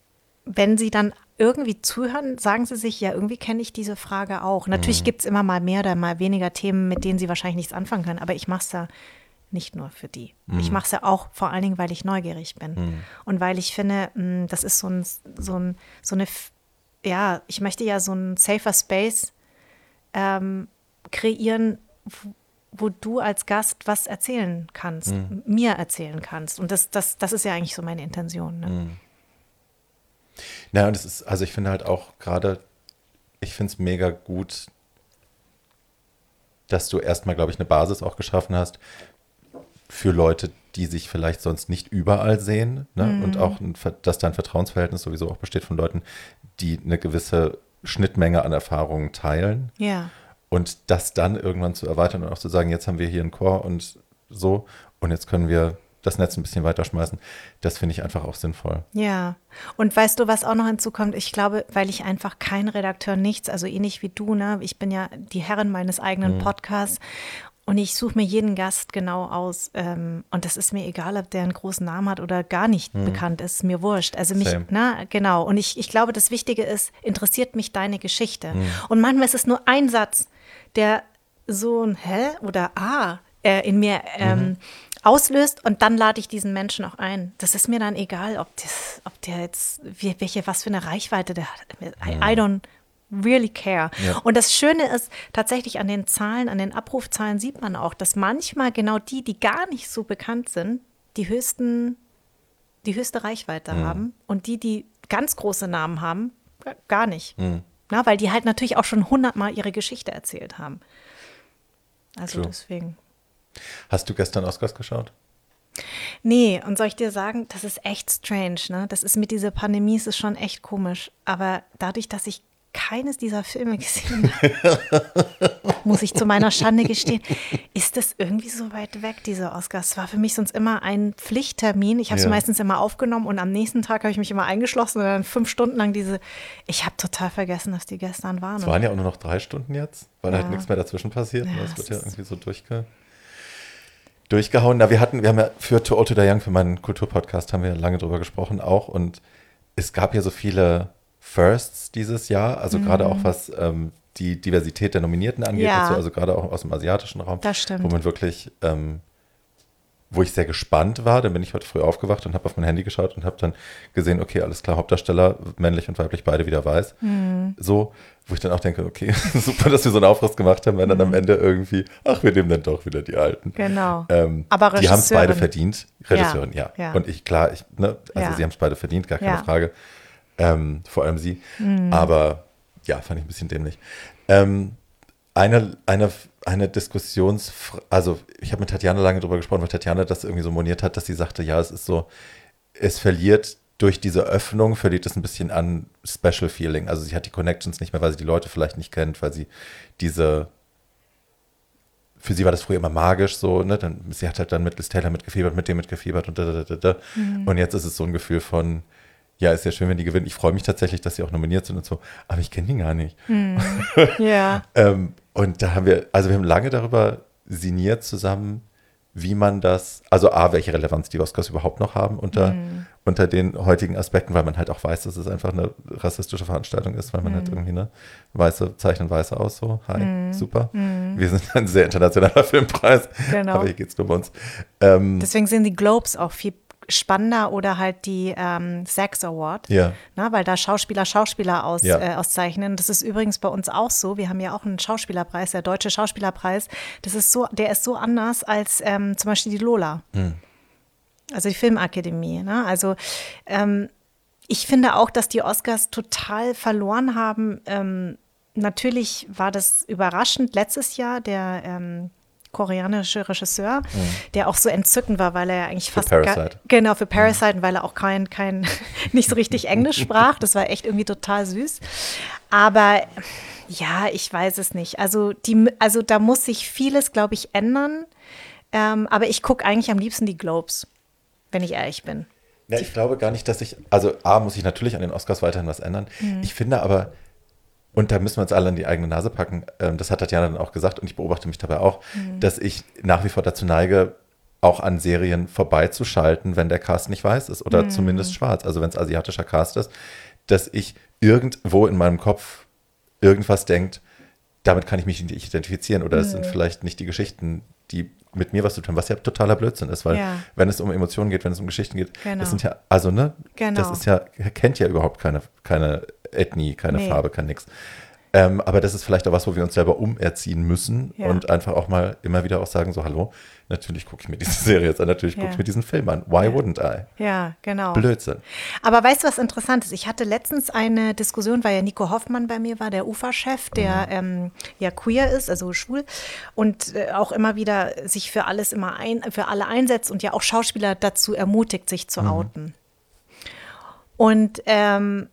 wenn sie dann irgendwie zuhören, sagen sie sich, ja, irgendwie kenne ich diese Frage auch. Natürlich Mhm. gibt es immer mal mehr oder mal weniger Themen, mit denen sie wahrscheinlich nichts anfangen können, aber ich mache es ja nicht nur für die. Ich mache es ja auch vor allen Dingen, weil ich neugierig bin Mhm. und weil ich finde, mh, das ist so, ein, so, ein, so eine, F- ja, ich möchte ja so ein safer Space ähm, kreieren, wo, wo du als Gast was erzählen kannst, Mhm. mir erzählen kannst. Und das, das, das ist ja eigentlich so meine Intention. Ne? Mhm. Ja, und es ist, also ich finde halt auch gerade, ich finde es mega gut, dass du erstmal, glaube ich, eine Basis auch geschaffen hast für Leute, die sich vielleicht sonst nicht überall sehen, ne? Mhm. Und auch, ein, dass da ein Vertrauensverhältnis sowieso auch besteht von Leuten, die eine gewisse Schnittmenge an Erfahrungen teilen. Ja. Und das dann irgendwann zu erweitern und auch zu sagen, jetzt haben wir hier einen Chor und so und jetzt können wir das Netz ein bisschen weiterschmeißen, das finde ich einfach auch sinnvoll. Ja, und weißt du, was auch noch hinzukommt? Ich glaube, weil ich einfach kein Redakteur, nichts, also ähnlich wie du, ne? Ich bin ja die Herrin meines eigenen mhm. Podcasts und ich suche mir jeden Gast genau aus ähm, und das ist mir egal, ob der einen großen Namen hat oder gar nicht mhm. bekannt ist, mir wurscht. Also mich, Same. na, genau. Und ich, ich glaube, das Wichtige ist, interessiert mich deine Geschichte. Mhm. Und manchmal ist es nur ein Satz, der so ein Hä oder Ah äh, in mir ähm, mhm. auslöst und dann lade ich diesen Menschen auch ein. Das ist mir dann egal, ob, das, ob der jetzt, wie, welche, was für eine Reichweite der hat. I, I don't really care. Ja. Und das Schöne ist, tatsächlich an den Zahlen, an den Abrufzahlen sieht man auch, dass manchmal genau die, die gar nicht so bekannt sind, die höchsten, die höchste Reichweite mhm. haben und die, die ganz große Namen haben, gar nicht. Mhm. Na, weil die halt natürlich auch schon hundertmal ihre Geschichte erzählt haben. Also True. Deswegen. Hast du gestern Oscars geschaut? Nee, und soll ich dir sagen, das ist echt strange, ne? Das ist mit dieser Pandemie, ist es schon echt komisch. Aber dadurch, dass ich keines dieser Filme gesehen habe, muss ich zu meiner Schande gestehen, ist das irgendwie so weit weg, diese Oscars. Es war für mich sonst immer ein Pflichttermin. Ich habe es ja. meistens immer aufgenommen und am nächsten Tag habe ich mich immer eingeschlossen und dann fünf Stunden lang diese, ich habe total vergessen, dass die gestern waren. Es waren ja auch nur noch drei Stunden jetzt, weil ja. halt nichts mehr dazwischen passiert. Ja, das wird ja irgendwie so durchge, durchgehauen. Na, wir hatten, wir haben ja für Too Old to Die Young, für meinen Kulturpodcast, haben wir lange drüber gesprochen auch und es gab ja so viele Firsts dieses Jahr, also mhm. gerade auch was ähm, die Diversität der Nominierten angeht, ja. dazu, also gerade auch aus dem asiatischen Raum, das stimmt. wo man wirklich, ähm, wo ich sehr gespannt war, dann bin ich heute früh aufgewacht und habe auf mein Handy geschaut und habe dann gesehen, okay, alles klar, Hauptdarsteller, männlich und weiblich, beide wieder weiß. Mhm. So, wo ich dann auch denke, okay, super, dass wir so einen Aufriss gemacht haben, wenn dann am Ende irgendwie, ach, wir nehmen dann doch wieder die Alten. Genau. Ähm, Aber die haben es beide verdient, Regisseurin, ja. ja. ja. Und ich, klar, ich, ne, also ja. sie haben es beide verdient, gar keine ja. Frage. Ähm, vor allem sie. Mhm. Aber ja, fand ich ein bisschen dämlich. Ähm, eine, eine, eine Diskussions-, also ich habe mit Tatjana lange drüber gesprochen, weil Tatjana das irgendwie so moniert hat, dass sie sagte, ja, es ist so, es verliert durch diese Öffnung, verliert es ein bisschen an Special Feeling. Also sie hat die Connections nicht mehr, weil sie die Leute vielleicht nicht kennt, weil sie diese, für sie war das früher immer magisch so, ne? Dann, sie hat halt dann mit Liz Taylor mitgefiebert, mit dem mitgefiebert und da, da, da, da. Mhm. Und jetzt ist es so ein Gefühl von, ja, ist ja schön, wenn die gewinnen. Ich freue mich tatsächlich, dass sie auch nominiert sind und so, aber ich kenne die gar nicht. Hm. Ja. ähm, und da haben wir, also wir haben lange darüber sinniert zusammen, wie man das, also A, welche Relevanz die Oscars überhaupt noch haben unter, hm. unter den heutigen Aspekten, weil man halt auch weiß, dass es einfach eine rassistische Veranstaltung ist, weil man hm. halt irgendwie, ne, Weiße zeichnen Weiße aus, so, hi, hm. super. Hm. Wir sind ein sehr internationaler Filmpreis, genau. aber hier geht es nur um uns. Ähm, Deswegen sind die Globes auch viel spannender oder halt die ähm, SAG Award, ja. na, weil da Schauspieler Schauspieler aus, ja. äh, auszeichnen. Das ist übrigens bei uns auch so. Wir haben ja auch einen Schauspielerpreis, der Deutsche Schauspielerpreis. Das ist so, der ist so anders als ähm, zum Beispiel die Lola, hm. also die Filmakademie. Ne? Also ähm, ich finde auch, dass die Oscars total verloren haben. Ähm, natürlich war das überraschend letztes Jahr, der ähm, koreanische Regisseur, mhm. der auch so entzückend war, weil er ja eigentlich für fast Parasite. Gar, genau, für Parasite, mhm. weil er auch kein, kein nicht so richtig Englisch sprach. Das war echt irgendwie total süß. Aber ja, ich weiß es nicht. Also, die, also da muss sich vieles, glaube ich, ändern. Ähm, aber ich gucke eigentlich am liebsten die Globes, wenn ich ehrlich bin. Ja, ich glaube gar nicht, dass ich, also A, muss ich natürlich an den Oscars weiterhin was ändern. Mhm. Ich finde aber, und da müssen wir uns alle an die eigene Nase packen. Das hat Tatjana dann auch gesagt und ich beobachte mich dabei auch, mhm. dass ich nach wie vor dazu neige, auch an Serien vorbeizuschalten, wenn der Cast nicht weiß ist oder mhm. zumindest schwarz. Also wenn es asiatischer Cast ist, dass ich irgendwo in meinem Kopf irgendwas denkt, damit kann ich mich nicht identifizieren oder mhm. es sind vielleicht nicht die Geschichten, die mit mir was zu tun, was ja totaler Blödsinn ist, weil ja. wenn es um Emotionen geht, wenn es um Geschichten geht, genau. das sind ja, also ne, genau. das ist ja, kennt ja überhaupt keine, keine Ethnie, keine nee. Farbe, kein nix. Ähm, aber das ist vielleicht auch was, wo wir uns selber umerziehen müssen Ja. und einfach auch mal immer wieder auch sagen, so hallo, natürlich gucke ich mir diese Serie jetzt an, natürlich gucke Ja. ich mir diesen Film an. Why Ja. wouldn't I? Ja, genau. Blödsinn. Aber weißt du, was interessant ist? Ich hatte letztens eine Diskussion, weil ja Nico Hoffmann bei mir war, der U F A-Chef, der ähm, ja queer ist, also schwul und äh, auch immer wieder sich für alles immer ein, für alle einsetzt und ja auch Schauspieler dazu ermutigt, sich zu outen. Und ähm,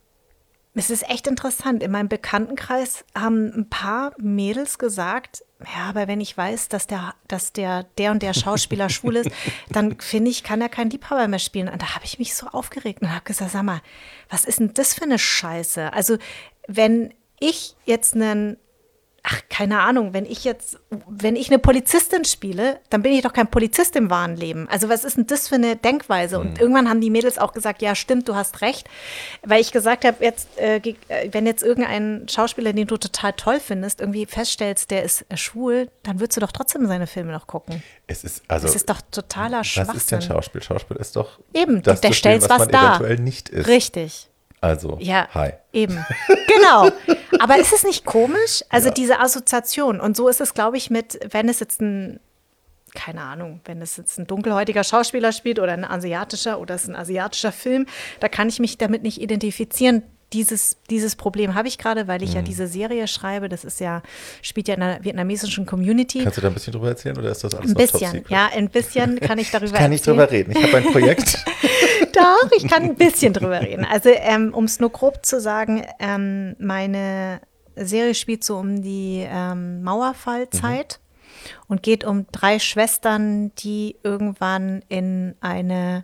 es ist echt interessant. In meinem Bekanntenkreis haben ein paar Mädels gesagt, ja, aber wenn ich weiß, dass der, dass der, der und der Schauspieler schwul ist, dann finde ich, kann er keinen Liebhaber mehr spielen. Und da habe ich mich so aufgeregt und habe gesagt, sag mal, was ist denn das für eine Scheiße? Also wenn ich jetzt einen, ach, keine Ahnung, wenn ich jetzt, wenn ich eine Polizistin spiele, dann bin ich doch kein Polizist im wahren Leben. Also was ist denn das für eine Denkweise? Und irgendwann haben die Mädels auch gesagt, ja, stimmt, du hast recht. Weil ich gesagt habe, jetzt, äh, ge- äh, wenn jetzt irgendein Schauspieler, den du total toll findest, irgendwie feststellst, der ist äh, schwul, dann würdest du doch trotzdem seine Filme noch gucken. Es ist also. Das ist doch totaler Schwachsinn. Was ist denn Schauspiel? Schauspiel ist doch Eben, das der zu spielen, stellt was was man dar. eventuell nicht ist. Richtig. Also, Ja, hi. eben. Genau. Aber ist es nicht komisch? Also Ja. diese Assoziation. Und so ist es, glaube ich, mit, wenn es jetzt ein, keine Ahnung, wenn es jetzt ein dunkelhäutiger Schauspieler spielt oder ein asiatischer oder es ist ein asiatischer Film, da kann ich mich damit nicht identifizieren. Dieses, dieses Problem habe ich gerade, weil ich Mhm. ja diese Serie schreibe. Das ist ja, spielt ja in einer vietnamesischen Community. Kannst du da ein bisschen drüber erzählen oder ist das alles Ein noch top bisschen, secret? ja, ein bisschen kann ich darüber Ich kann nicht erzählen. drüber reden. Ich habe ein Projekt. Doch, ich kann ein bisschen drüber reden. Also, ähm, um es nur grob zu sagen, ähm, meine Serie spielt so um die ähm, Mauerfallzeit und geht um drei Schwestern, die irgendwann in eine,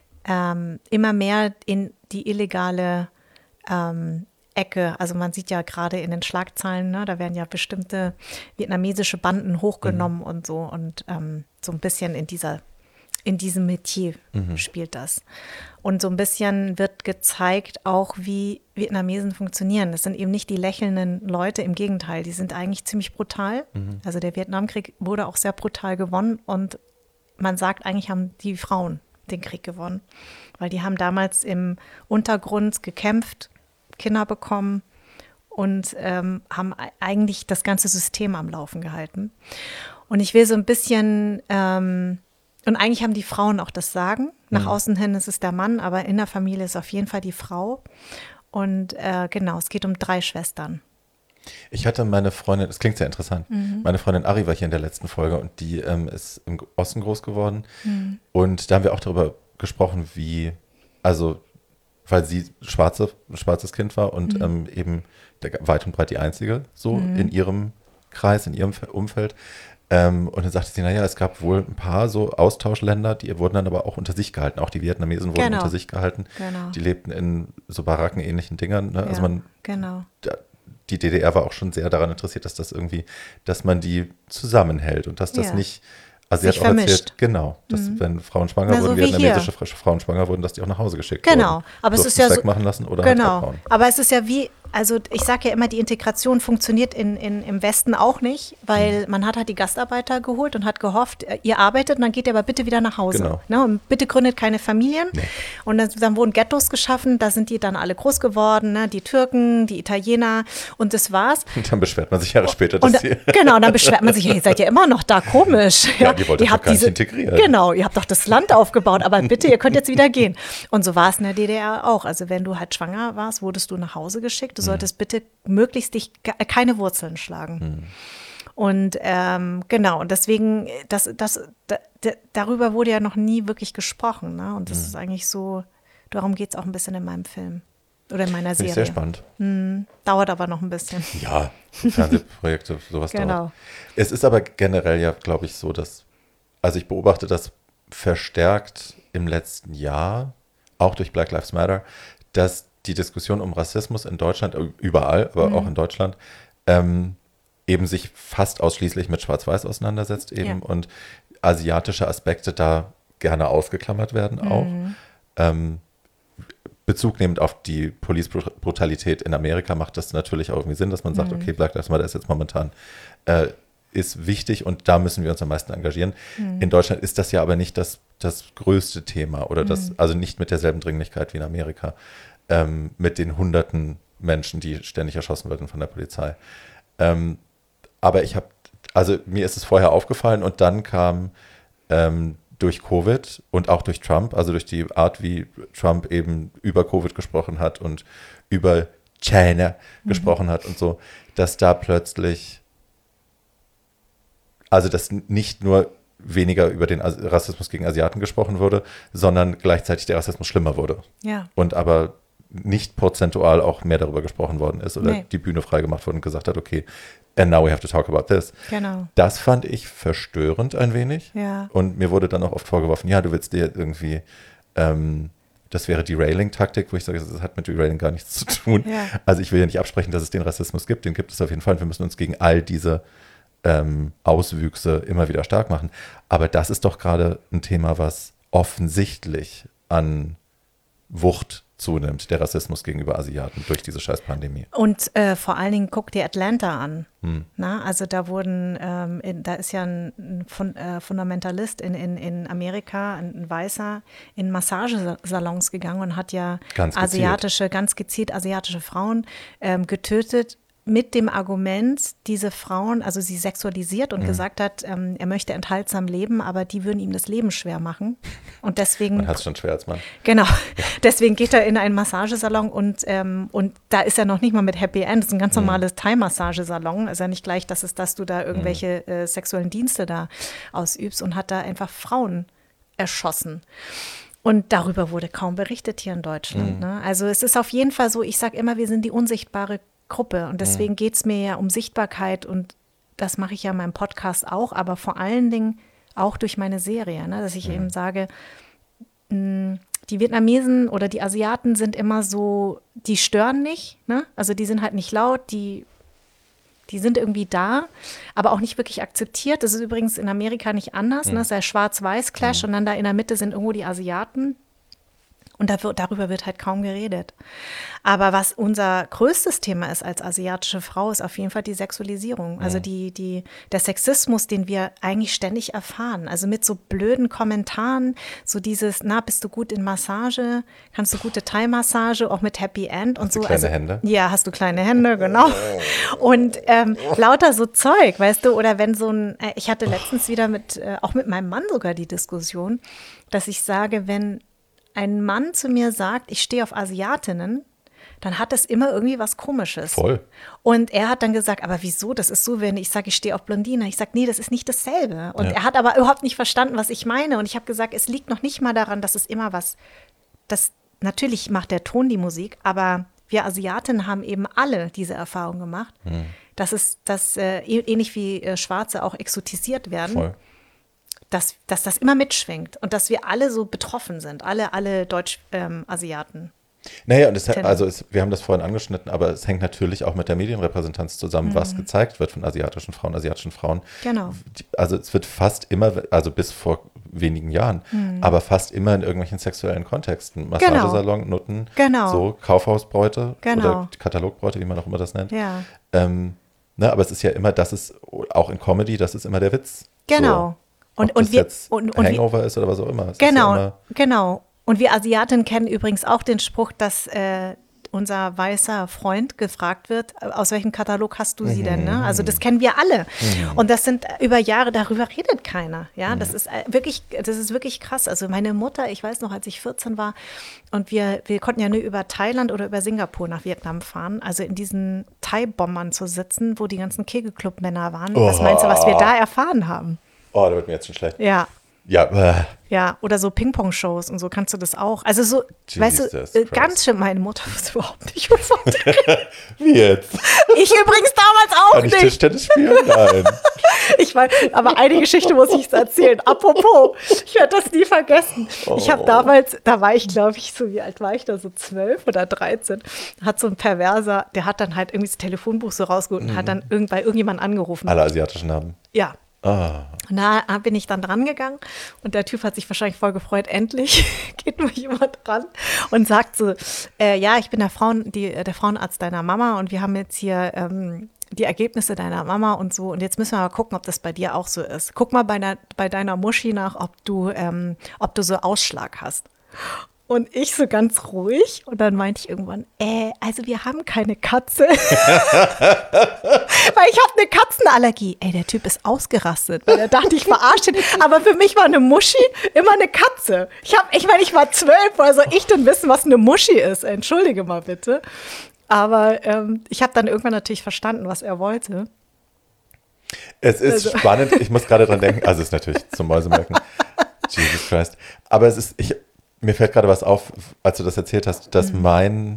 ähm, immer mehr in die illegale ähm, Ecke, also man sieht ja gerade in den Schlagzeilen, ne, da werden ja bestimmte vietnamesische Banden hochgenommen und so und ähm, so ein bisschen in dieser in diesem Metier spielt das. Und so ein bisschen wird gezeigt auch, wie Vietnamesen funktionieren. Das sind eben nicht die lächelnden Leute, im Gegenteil, die sind eigentlich ziemlich brutal. Also der Vietnamkrieg wurde auch sehr brutal gewonnen und man sagt, eigentlich haben die Frauen den Krieg gewonnen, weil die haben damals im Untergrund gekämpft, Kinder bekommen und ähm, haben e- eigentlich das ganze System am Laufen gehalten. Und ich will so ein bisschen, ähm, und eigentlich haben die Frauen auch das Sagen. Nach außen hin ist es der Mann, aber in der Familie ist auf jeden Fall die Frau. Und äh, genau, es geht um drei Schwestern. Ich hatte meine Freundin, das klingt sehr interessant, meine Freundin Ari war hier in der letzten Folge und die ähm, ist im Osten groß geworden. Und da haben wir auch darüber gesprochen, wie, also, weil sie schwarze, ein schwarzes Kind war und ähm, eben der, weit und breit die Einzige so in ihrem Kreis, in ihrem Umfeld. Ähm, und dann sagte sie, naja, es gab wohl ein paar so Austauschländer, die wurden dann aber auch unter sich gehalten. Auch die Vietnamesen wurden Genau. unter sich gehalten. Genau. Die lebten in so barackenähnlichen Dingern. Ne? Also Ja, man, genau. da- die D D R war auch schon sehr daran interessiert, dass das irgendwie, dass man die zusammenhält und dass das Ja. nicht, also Sich sie hat auch erzählt, vermischt. genau, dass wenn Frauen schwanger Na, so wurden, wie vietnamesische frische Frauen schwanger wurden, dass die auch nach Hause geschickt Genau, wurden. aber es Durften ist ja so- wegmachen lassen oder halt Genau, abhauen. aber es ist ja wie, also ich sage ja immer, die Integration funktioniert in, in, im Westen auch nicht, weil man hat halt die Gastarbeiter geholt und hat gehofft, äh, ihr arbeitet und dann geht ihr aber bitte wieder nach Hause. Genau. Ne? Und bitte gründet keine Familien. Nee. Und dann, dann wurden Ghettos geschaffen, da sind die dann alle groß geworden, ne? Die Türken, die Italiener und das war's. Und dann beschwert man sich Jahre später, dass Und sie, genau, und dann beschwert man sich, hey, ihr seid ja immer noch da, komisch. Ja, die wollten ihr doch habt gar nicht diese, integrieren. Genau, ihr habt doch das Land aufgebaut, aber bitte, ihr könnt jetzt wieder gehen. Und so war es in der D D R auch. Also wenn du halt schwanger warst, wurdest du nach Hause geschickt. Du solltest bitte möglichst dich ge- keine Wurzeln schlagen. Und ähm, genau, und deswegen, das, das, da, da, darüber wurde ja noch nie wirklich gesprochen. Ne? Und das ist eigentlich so, darum geht es auch ein bisschen in meinem Film oder in meiner finde Serie. ich sehr spannend. Dauert aber noch ein bisschen. Ja, Fernsehprojekte, sowas Genau. dauert. Es ist aber generell ja, glaube ich, so, dass, also ich beobachte das verstärkt im letzten Jahr, auch durch Black Lives Matter, dass die Diskussion um Rassismus in Deutschland, äh, überall, aber Mhm. auch in Deutschland, ähm, eben sich fast ausschließlich mit Schwarz-Weiß auseinandersetzt eben Ja. und asiatische Aspekte da gerne ausgeklammert werden auch. Mhm. Ähm, Bezug nehmend auf die Police-Brutalität in Amerika macht das natürlich auch irgendwie Sinn, dass man sagt, Mhm. okay, Black Lives Matter ist jetzt momentan äh, ist wichtig und da müssen wir uns am meisten engagieren. Mhm. In Deutschland ist das ja aber nicht das, das größte Thema oder das, Mhm. also nicht mit derselben Dringlichkeit wie in Amerika, ähm, mit den hunderten Menschen, die ständig erschossen werden von der Polizei. Ähm, aber ich habe, also mir ist es vorher aufgefallen und dann kam ähm, durch Covid und auch durch Trump, also durch die Art, wie Trump eben über Covid gesprochen hat und über China mhm. gesprochen hat und so, dass da plötzlich, also dass nicht nur weniger über den As- Rassismus gegen Asiaten gesprochen wurde, sondern gleichzeitig der Rassismus schlimmer wurde. Ja. Und aber nicht prozentual auch mehr darüber gesprochen worden ist oder Nee. die Bühne freigemacht wurde und gesagt hat, okay, and now we have to talk about this. Genau. Das fand ich verstörend ein wenig. Ja. Und mir wurde dann auch oft vorgeworfen, ja, du willst dir irgendwie, ähm, das wäre Derailing-Taktik, wo ich sage, das hat mit Derailing gar nichts zu tun. Ja. Also ich will ja nicht absprechen, dass es den Rassismus gibt, den gibt es auf jeden Fall. Wir müssen uns gegen all diese ähm, Auswüchse immer wieder stark machen. Aber das ist doch gerade ein Thema, was offensichtlich an Wucht zunimmt, der Rassismus gegenüber Asiaten durch diese scheiß Pandemie. Und äh, vor allen Dingen guck dir Atlanta an. Hm. Na, also da wurden, ähm, in, da ist ja ein, ein Fun, äh, Fundamentalist in, in, in Amerika, ein, ein Weißer, in Massagesalons gegangen und hat ja Ganz gezielt. asiatische, ganz gezielt asiatische Frauen ähm, getötet, mit dem Argument, diese Frauen, also sie sexualisiert und Mhm. gesagt hat, ähm, er möchte enthaltsam leben, aber die würden ihm das Leben schwer machen. Und deswegen Man hat es schon schwer als Mann. Genau, deswegen geht er in einen Massagesalon und, ähm, und da ist er noch nicht mal mit Happy End. Das ist ein ganz normales Thai-Massagesalon. Ist ja nicht gleich, dass, es, dass du da irgendwelche äh, sexuellen Dienste da ausübst und hat da einfach Frauen erschossen. Und darüber wurde kaum berichtet hier in Deutschland. Mhm. Ne? Also es ist auf jeden Fall so, ich sage immer, wir sind die unsichtbare Gruppe und deswegen geht es mir ja um Sichtbarkeit und das mache ich ja in meinem Podcast auch, aber vor allen Dingen auch durch meine Serie, ne? Dass ich Mhm. eben sage, mh, die Vietnamesen oder die Asiaten sind immer so, die stören nicht, ne? Also die sind halt nicht laut, die, die sind irgendwie da, aber auch nicht wirklich akzeptiert. Das ist übrigens in Amerika nicht anders, ne? Das ist der Schwarz-Weiß-Clash und dann da in der Mitte sind irgendwo die Asiaten. Und da wird, darüber wird halt kaum geredet. Aber was unser größtes Thema ist als asiatische Frau, ist auf jeden Fall die Sexualisierung. Also die, die, der Sexismus, den wir eigentlich ständig erfahren. Also mit so blöden Kommentaren, so dieses, na, bist du gut in Massage? Kannst du gute Thai-Massage, auch mit Happy End und Hast du so. kleine also, Hände? Ja, hast du kleine Hände, genau. Und ähm, lauter so Zeug, weißt du, oder wenn so ein, äh, ich hatte letztens wieder mit, äh, auch mit meinem Mann sogar die Diskussion, dass ich sage, wenn ein Mann zu mir sagt, ich stehe auf Asiatinnen, dann hat das immer irgendwie was Komisches. Voll. Und er hat dann gesagt, aber wieso? Das ist so, wenn ich sage, ich stehe auf Blondine. Ich sage, nee, das ist nicht dasselbe. Und Ja. er hat aber überhaupt nicht verstanden, was ich meine. Und ich habe gesagt, es liegt noch nicht mal daran, dass es immer was, das natürlich macht der Ton die Musik, aber wir Asiatinnen haben eben alle diese Erfahrung gemacht, Hm. dass es, dass äh, ähnlich wie äh, Schwarze auch exotisiert werden. Voll. Dass, dass das immer mitschwingt und dass wir alle so betroffen sind, alle, alle Deutsch-Asiaten. Naja, und es, Tim. also es, wir haben das vorhin angeschnitten, aber es hängt natürlich auch mit der Medienrepräsentanz zusammen, was gezeigt wird von asiatischen Frauen, asiatischen Frauen. Genau. Die- Also es wird fast immer, also bis vor wenigen Jahren, aber fast immer in irgendwelchen sexuellen Kontexten. Massagesalon, Nutten, Genau. so Kaufhausbräute Genau. oder Katalogbräute, wie man auch immer das nennt. Ja, Ähm, ne, aber es ist ja immer, das ist auch in Comedy, das ist immer der Witz. genau. So. Und, Ob und das wir, jetzt und, und wir, Hangover ist oder was auch immer. Es genau, Ist ja immer, genau. Und wir Asiatinnen kennen übrigens auch den Spruch, dass äh, unser weißer Freund gefragt wird, aus welchem Katalog hast du sie denn? Ne? Also das kennen wir alle. Und das sind äh, über Jahre, darüber redet keiner. Ja, das ist äh, wirklich, das ist wirklich krass. Also meine Mutter, ich weiß noch, als ich vierzehn war und wir, wir konnten ja nur über Thailand oder über Singapur nach Vietnam fahren, also in diesen Thai-Bombern zu sitzen, wo die ganzen Kegelclub-Männer waren. Was Oh. meinst du, was wir da erfahren haben? oh, da wird mir jetzt schon schlecht. Ja. Ja, äh, Ja, oder so Ping-Pong-Shows und so kannst du das auch. Also so, weißt du, Jesus äh, Christ. ganz schön, meine Mutter wusste überhaupt nicht, wovon die reden. wie jetzt? Ich übrigens damals auch Kann ich nicht. Tischtennis spielen? Nein. Ich weiß, aber eine Geschichte muss ich erzählen. Apropos, ich werde das nie vergessen. Ich habe Oh. damals, da war ich, glaube ich, so, wie alt war ich da, so zwölf oder dreizehn, hat so ein Perverser, der hat dann halt irgendwie das Telefonbuch so rausgeholt und hat dann irgend, bei irgendjemandem angerufen. Alle asiatischen Namen. Ja. Ah. Und da bin ich dann dran gegangen und der Typ hat sich wahrscheinlich voll gefreut, endlich geht nur jemand dran und sagt so, äh, ja, ich bin der, Frauen, die, der Frauenarzt deiner Mama und wir haben jetzt hier ähm, die Ergebnisse deiner Mama und so und jetzt müssen wir mal gucken, ob das bei dir auch so ist. Guck mal bei, der, bei deiner Muschi nach, ob du, ähm, ob du so Ausschlag hast. Und ich so ganz ruhig. Und dann meinte ich irgendwann, äh, also wir haben keine Katze. Weil ich habe eine Katzenallergie. Ey, der Typ ist ausgerastet, weil er dachte, ich verarsche ihn. Aber für mich war eine Muschi immer eine Katze. Ich hab, ich meine, ich war zwölf, woher soll ich denn wissen, was eine Muschi ist? Entschuldige mal bitte. Aber ähm, ich habe dann irgendwann natürlich verstanden, was er wollte. Es ist also spannend, ich muss gerade dran denken, also es ist natürlich zum Mäusemelken. Jesus Christ. Aber es ist, ich, mir fällt gerade was auf, als du das erzählt hast, dass mhm. mein,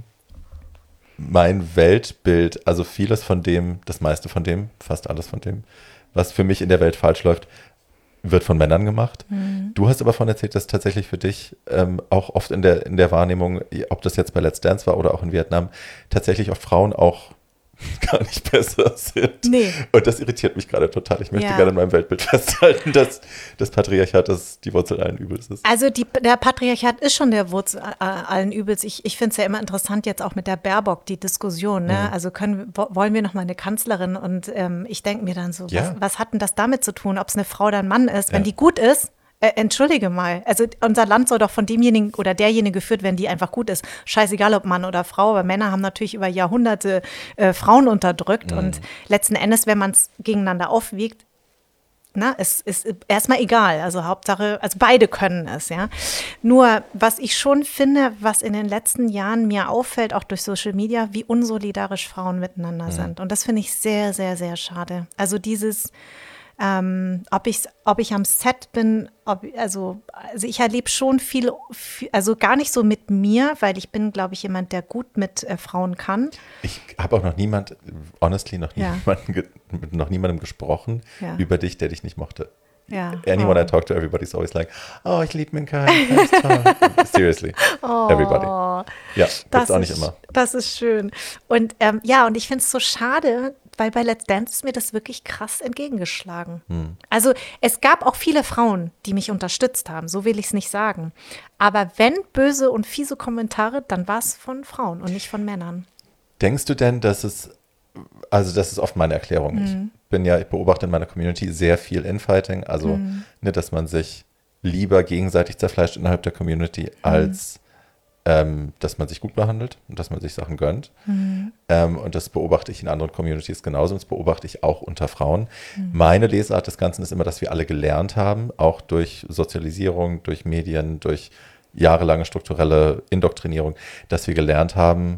mein Weltbild, also vieles von dem, das meiste von dem, fast alles von dem, was für mich in der Welt falsch läuft, wird von Männern gemacht. Mhm. Du hast aber davon erzählt, dass tatsächlich für dich ähm, auch oft in der, in der Wahrnehmung, ob das jetzt bei Let's Dance war oder auch in Vietnam, tatsächlich auch Frauen auch gar nicht besser sind. Nee. Und das irritiert mich gerade total. Ich möchte ja. gerne in meinem Weltbild festhalten, dass das Patriarchat das die Wurzel allen Übels ist. Also die, der Patriarchat ist schon der Wurzel allen Übels. Ich, ich finde es ja immer interessant jetzt auch mit der Baerbock, die Diskussion. Ne? Mhm. Also können, wollen wir noch mal eine Kanzlerin? Und ähm, ich denke mir dann so, ja. was, was hat denn das damit zu tun, ob es eine Frau oder ein Mann ist? Wenn ja. die gut ist, Äh, entschuldige mal, also unser Land soll doch von demjenigen oder derjenige geführt werden, die einfach gut ist. Scheißegal, ob Mann oder Frau, aber Männer haben natürlich über Jahrhunderte äh, Frauen unterdrückt mhm. und letzten Endes, wenn man es gegeneinander aufwiegt, na, es ist erstmal egal, also Hauptsache, also beide können es, ja. Nur, was ich schon finde, was in den letzten Jahren mir auffällt, auch durch Social Media, wie unsolidarisch Frauen miteinander mhm. sind. Und das finde ich sehr, sehr, sehr schade. Also dieses Ähm, ob, ich, ob ich am Set bin, ob, also, also ich erlebe schon viel, viel, also gar nicht so mit mir, weil ich bin, glaube ich, jemand, der gut mit äh, Frauen kann. Ich habe auch noch niemand, honestly, noch, ja. niemanden, mit noch niemandem gesprochen ja. über dich, der dich nicht mochte. Ja. Anyone oh. I talk to, everybody's always like, oh, ich liebe Minka, das ist toll. Seriously, oh. everybody. Ja, das ist auch nicht immer. Das ist schön. Und ähm, ja, und ich finde es so schade, weil bei Let's Dance ist mir das wirklich krass entgegengeschlagen. Hm. Also es gab auch viele Frauen, die mich unterstützt haben, so will ich es nicht sagen. Aber wenn böse und fiese Kommentare, dann war es von Frauen und nicht von Männern. Denkst du denn, dass es, also das ist oft meine Erklärung, hm. ich bin ja, ich beobachte in meiner Community sehr viel Infighting, also hm. ne, dass man sich lieber gegenseitig zerfleischt innerhalb der Community, hm. als Ähm, dass man sich gut behandelt und dass man sich Sachen gönnt. Mhm. Ähm, und das beobachte ich in anderen Communities genauso und das beobachte ich auch unter Frauen. Mhm. Meine Lesart des Ganzen ist immer, dass wir alle gelernt haben, auch durch Sozialisierung, durch Medien, durch jahrelange strukturelle Indoktrinierung, dass wir gelernt haben,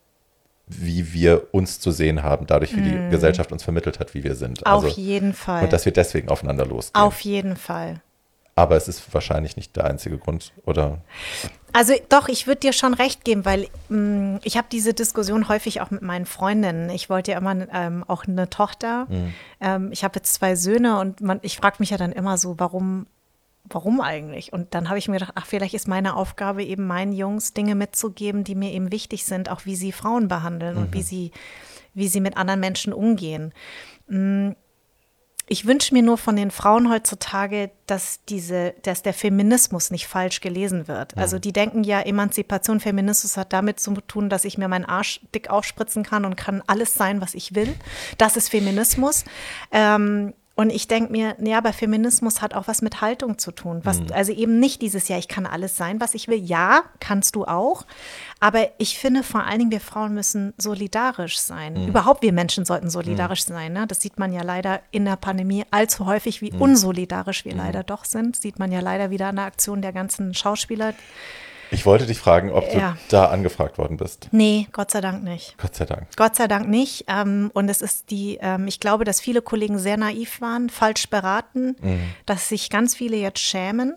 wie wir uns zu sehen haben, dadurch, wie mhm. die Gesellschaft uns vermittelt hat, wie wir sind. Auf also, jeden Fall. Und dass wir deswegen aufeinander losgehen. Auf jeden Fall. Aber es ist wahrscheinlich nicht der einzige Grund, oder? Also doch, ich würde dir schon recht geben, weil mh, ich habe diese Diskussion häufig auch mit meinen Freundinnen. Ich wollte ja immer ähm, auch eine Tochter. Mhm. Ähm, ich habe jetzt zwei Söhne und man, ich frage mich ja dann immer so, warum, warum eigentlich? Und dann habe ich mir gedacht, ach, vielleicht ist meine Aufgabe eben meinen Jungs Dinge mitzugeben, die mir eben wichtig sind, auch wie sie Frauen behandeln mhm. und wie sie, wie sie mit anderen Menschen umgehen. Mhm. Ich wünsche mir nur von den Frauen heutzutage, dass diese, dass der Feminismus nicht falsch gelesen wird. Ja. Also die denken ja, Emanzipation, Feminismus hat damit zu tun, dass ich mir meinen Arsch dick aufspritzen kann und kann alles sein, was ich will. Das ist Feminismus. Ähm, und ich denke mir, ja, aber Feminismus hat auch was mit Haltung zu tun. Was, mhm. Also eben nicht dieses, ja, ich kann alles sein, was ich will. Ja, kannst du auch. Aber ich finde vor allen Dingen, wir Frauen müssen solidarisch sein. Mhm. Überhaupt wir Menschen sollten solidarisch mhm. sein. Ne? Das sieht man ja leider in der Pandemie allzu häufig, wie mhm. unsolidarisch wir mhm. leider doch sind. Sieht man ja leider wieder an der Aktion der ganzen Schauspieler. Ich wollte dich fragen, ob du ja. da angefragt worden bist. Nee, Gott sei Dank nicht. Gott sei Dank. Gott sei Dank nicht. Ähm, und es ist die, ähm, ich glaube, dass viele Kollegen sehr naiv waren, falsch beraten, mhm. dass sich ganz viele jetzt schämen.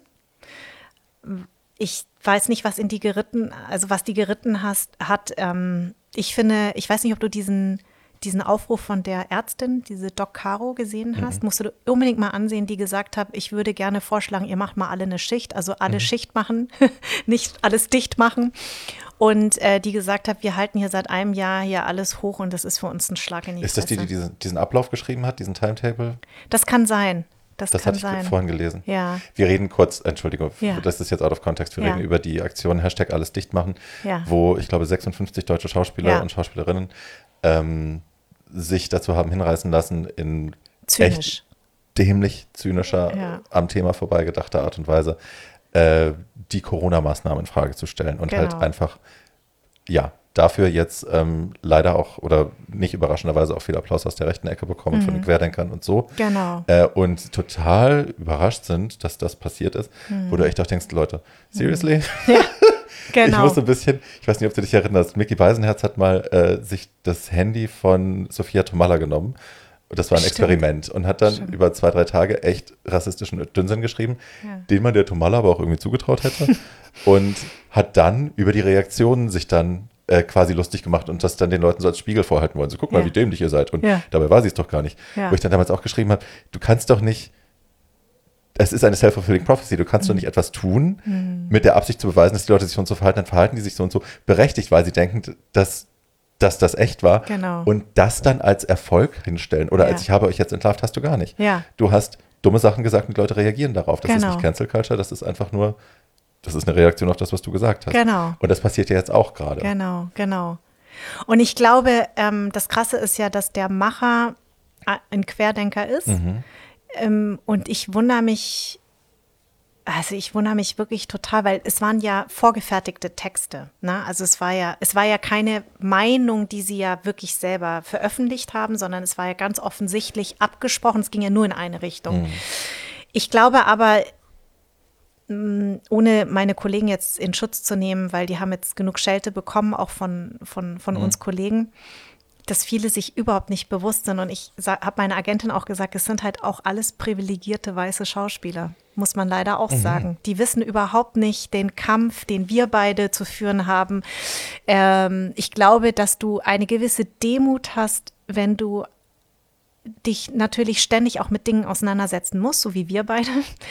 Ich weiß nicht, was in die geritten, also was die geritten hast, hat. Ähm, ich finde, ich weiß nicht, ob du diesen diesen Aufruf von der Ärztin, diese Doc Caro gesehen hast, mhm. musst du unbedingt mal ansehen, die gesagt hat, ich würde gerne vorschlagen, ihr macht mal alle eine Schicht, also alle mhm. Schicht machen, nicht alles dicht machen. Und äh, die gesagt hat, wir halten hier seit einem Jahr hier alles hoch und das ist für uns ein Schlag in die Fresse. Ist das die, die diesen, diesen Ablauf geschrieben hat, diesen Timetable? Das kann sein. Das, das kann hatte ich sein. vorhin gelesen. Ja. Wir reden kurz, Entschuldigung, ja. das ist jetzt out of context, wir ja. reden über die Aktion Hashtag alles dicht machen, ja. wo ich glaube sechsundfünfzig deutsche Schauspieler ja. und Schauspielerinnen ähm, sich dazu haben hinreißen lassen, in Zynisch. echt dämlich, zynischer, ja. am Thema vorbeigedachter Art und Weise äh, die Corona-Maßnahmen in Frage zu stellen und Genau. halt einfach, ja, dafür jetzt ähm, leider auch oder nicht überraschenderweise auch viel Applaus aus der rechten Ecke bekommen Mhm. von den Querdenkern und so. Genau. Äh, und total überrascht sind, dass das passiert ist, Mhm. wo du echt auch denkst, Leute, seriously? Ja, Ich genau. muss so ein bisschen, ich weiß nicht, ob du dich erinnerst, Micky Beisenherz hat mal äh, sich das Handy von Sophia Tomalla genommen. Das war ein Stimmt. Experiment und hat dann Stimmt. über zwei, drei Tage echt rassistischen Dünnsinn geschrieben, Ja. den man der Tomalla aber auch irgendwie zugetraut hätte. Und hat dann über die Reaktionen sich dann äh, quasi lustig gemacht und das dann den Leuten so als Spiegel vorhalten wollen. So, guck mal, Ja. wie dämlich ihr seid. Und Ja. dabei war sie es doch gar nicht. Ja. Wo ich dann damals auch geschrieben habe, du kannst doch nicht, es ist eine self-fulfilling prophecy, du kannst doch nicht etwas tun, Mhm. mit der Absicht zu beweisen, dass die Leute sich so und so verhalten, dann verhalten die sich so und so berechtigt, weil sie denken, dass, dass das echt war. Genau. Und das dann als Erfolg hinstellen. Oder Ja. als ich habe euch jetzt entlarvt, hast du gar nicht. Ja. Du hast dumme Sachen gesagt und die Leute reagieren darauf. Das Genau. ist nicht Cancel Culture, das ist einfach nur, das ist eine Reaktion auf das, was du gesagt hast. Genau. Und das passiert ja jetzt auch gerade. Genau, genau. Und ich glaube, ähm, das Krasse ist ja, dass der Macher ein Querdenker ist. Mhm. Ähm, und ich wundere mich, also ich wundere mich wirklich total, weil es waren ja vorgefertigte Texte. Ne? Also es war ja, es war ja keine Meinung, die sie ja wirklich selber veröffentlicht haben, sondern es war ja ganz offensichtlich abgesprochen. Es ging ja nur in eine Richtung. Mhm. Ich glaube aber, mh, ohne meine Kollegen jetzt in Schutz zu nehmen, weil die haben jetzt genug Schelte bekommen, auch von, von, von Mhm. uns Kollegen, dass viele sich überhaupt nicht bewusst sind. Und ich habe meiner Agentin auch gesagt, es sind halt auch alles privilegierte weiße Schauspieler, muss man leider auch sagen. Die wissen überhaupt nicht den Kampf, den wir beide zu führen haben. Ähm, ich glaube, dass du eine gewisse Demut hast, wenn du dich natürlich ständig auch mit Dingen auseinandersetzen musst, so wie wir beide.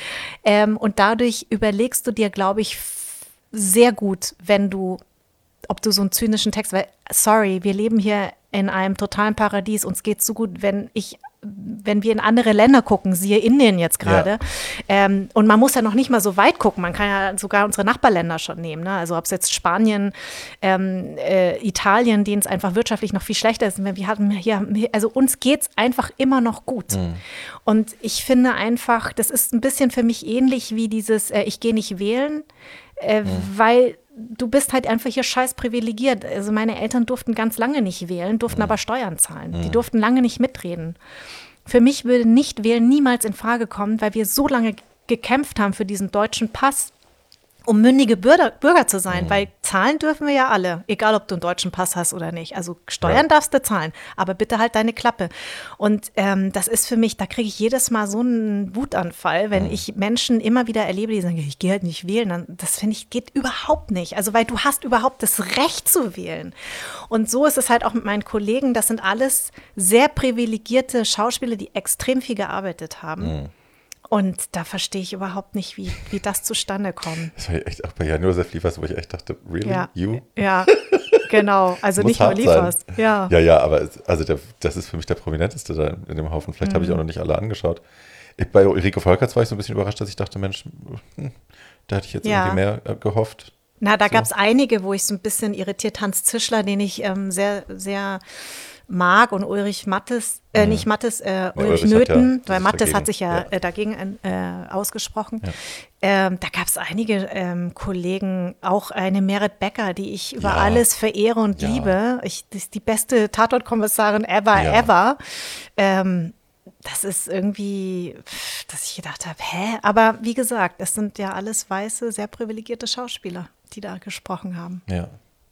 Ähm, und dadurch überlegst du dir, glaube ich, f- sehr gut, wenn du, ob du so einen zynischen Text, weil, sorry, wir leben hier in einem totalen Paradies, uns geht's so gut, wenn ich, wenn wir in andere Länder gucken, siehe Indien jetzt gerade, Ja. ähm, und man muss ja noch nicht mal so weit gucken, man kann ja sogar unsere Nachbarländer schon nehmen, ne? Also ob es jetzt Spanien, ähm, äh, Italien, denen es einfach wirtschaftlich noch viel schlechter ist, wir hatten hier, also uns geht's einfach immer noch gut. Und ich finde einfach, das ist ein bisschen für mich ähnlich wie dieses, äh, ich gehe nicht wählen, äh, weil du bist halt einfach hier scheiß privilegiert. Also meine Eltern durften ganz lange nicht wählen, durften aber Steuern zahlen. Die durften lange nicht mitreden. Für mich würde nicht wählen niemals in Frage kommen, weil wir so lange g- gekämpft haben für diesen deutschen Pass, um mündige Bürger, Bürger zu sein, weil zahlen dürfen wir ja alle, egal ob du einen deutschen Pass hast oder nicht. Also Steuern Ja. darfst du zahlen, aber bitte halt deine Klappe. Und ähm, das ist für mich, da kriege ich jedes Mal so einen Wutanfall, wenn ich Menschen immer wieder erlebe, die sagen, ich gehe halt nicht wählen. Dann, das finde ich, geht überhaupt nicht. Also weil du hast überhaupt das Recht zu wählen. Und so ist es halt auch mit meinen Kollegen. Das sind alles sehr privilegierte Schauspieler, die extrem viel gearbeitet haben. Und da verstehe ich überhaupt nicht, wie, wie das zustande kommt. Das war ja echt auch bei Jan Josef Liefers, wo ich echt dachte, really? Ja, You? ja, genau. Also Muss nicht nur hart sein. Liefers. Ja. Ja, ja, aber es, also der, das ist für mich der prominenteste da in dem Haufen. Vielleicht habe Mhm. ich auch noch nicht alle angeschaut. Ich, bei Ulrike Volkerts war ich so ein bisschen überrascht, dass ich dachte, Mensch, hm, da hätte ich jetzt Ja. irgendwie mehr äh, gehofft. Na, da So. gab es einige, wo ich so ein bisschen irritiert, Hans Zischler, den ich ähm, sehr, sehr mag, und Ulrich Mattes, äh, nicht Mattes, äh, Ulrich Ulrich hat ja Nöthen, sich weil Mattes dagegen- hat sich ja, ja. Äh, dagegen äh, ausgesprochen. Ja. Ähm, da gab es einige ähm, Kollegen, auch eine Merit Becker, die ich über Ja. alles verehre und Ja. liebe. Ich, das ist die beste Tatortkommissarin ever, Ja. ever. Ähm, das ist irgendwie, pff, dass ich gedacht habe, hä? Aber wie gesagt, es sind ja alles weiße, sehr privilegierte Schauspieler, die da gesprochen haben. Ja.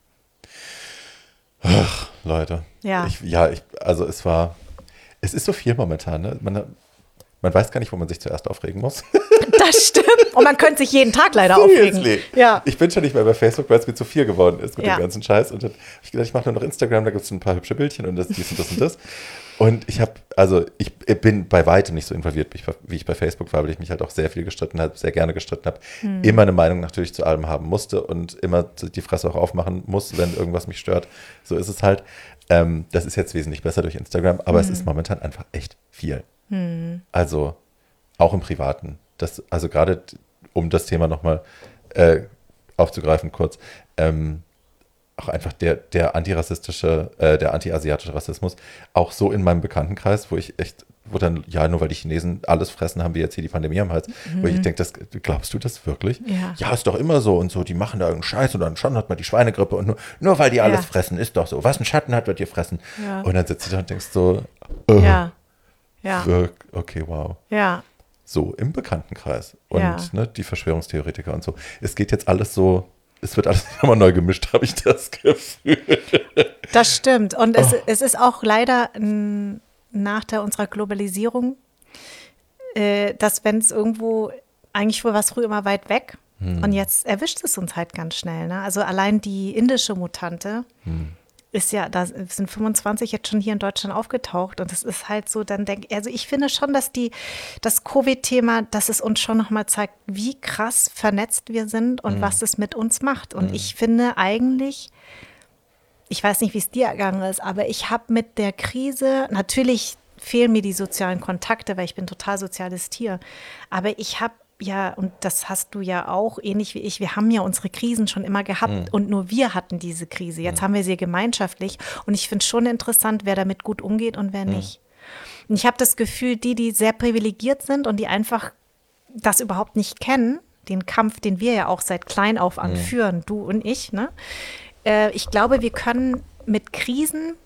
Ach, Leute. Ja. Ich, ja, ich, also es war, es ist so viel momentan, ne? Man, man weiß gar nicht, wo man sich zuerst aufregen muss. Das stimmt. Und man könnte sich jeden Tag leider aufregen. Seriously. Ja. Ich bin schon nicht mehr bei Facebook, weil es mir zu viel geworden ist mit Ja. dem ganzen Scheiß. Und dann habe ich gedacht, ich mache nur noch Instagram, da gibt es ein paar hübsche Bildchen und das, dies und das und das. Und ich habe, also ich bin bei weitem nicht so involviert, wie ich, wie ich bei Facebook war, weil ich mich halt auch sehr viel gestritten habe, sehr gerne gestritten habe, Hm. immer eine Meinung natürlich zu allem haben musste und immer die Fresse auch aufmachen muss, wenn irgendwas mich stört. So ist es halt. Ähm, das ist jetzt wesentlich besser durch Instagram, aber Hm. es ist momentan einfach echt viel. Also auch im Privaten. Das, also gerade um das Thema nochmal äh, aufzugreifen kurz, ähm, auch einfach der, der antirassistische, äh, der anti-asiatische Rassismus, auch so in meinem Bekanntenkreis, wo ich echt, wo dann, ja, nur weil die Chinesen alles fressen, haben wir jetzt hier die Pandemie am Hals. Mhm. Wo ich denke, das, glaubst du das wirklich? Ja. Ja, ist doch immer so und so, die machen da irgendeinen Scheiß und dann schon hat man die Schweinegrippe und nur, nur weil die alles ja. fressen, ist doch so. Was ein Schatten hat, wird ihr fressen. Ja. Und dann sitzt du da und denkst so, oh, ja. Ja. okay, wow. Ja. So, im Bekanntenkreis. Und ja. ne, die Verschwörungstheoretiker und so. Es geht jetzt alles so, es wird alles nochmal neu gemischt, habe ich das Gefühl. Das stimmt. Und es, Oh. es ist auch leider ein Nachteil unserer Globalisierung, äh, dass wenn es irgendwo, eigentlich war es früher immer weit weg hm. und jetzt erwischt es uns halt ganz schnell. Ne? Also allein die indische Mutante hm. ist ja, da sind fünfundzwanzig jetzt schon hier in Deutschland aufgetaucht und das ist halt so, dann denke also ich finde schon, dass die, das Covid-Thema, dass es uns schon nochmal zeigt, wie krass vernetzt wir sind und hm. was es mit uns macht. Und hm. ich finde eigentlich, ich weiß nicht, wie es dir ergangen ist, aber ich habe mit der Krise, natürlich fehlen mir die sozialen Kontakte, weil ich bin total soziales Tier, aber ich habe ja, und das hast du ja auch, ähnlich wie ich, wir haben ja unsere Krisen schon immer gehabt mhm. und nur wir hatten diese Krise. Jetzt mhm. haben wir sie gemeinschaftlich und ich finde es schon interessant, wer damit gut umgeht und wer mhm. nicht. Und ich habe das Gefühl, die, die sehr privilegiert sind und die einfach das überhaupt nicht kennen, den Kampf, den wir ja auch seit klein auf an führen, mhm. du und ich, ne? Äh, ich glaube, wir können mit Krisen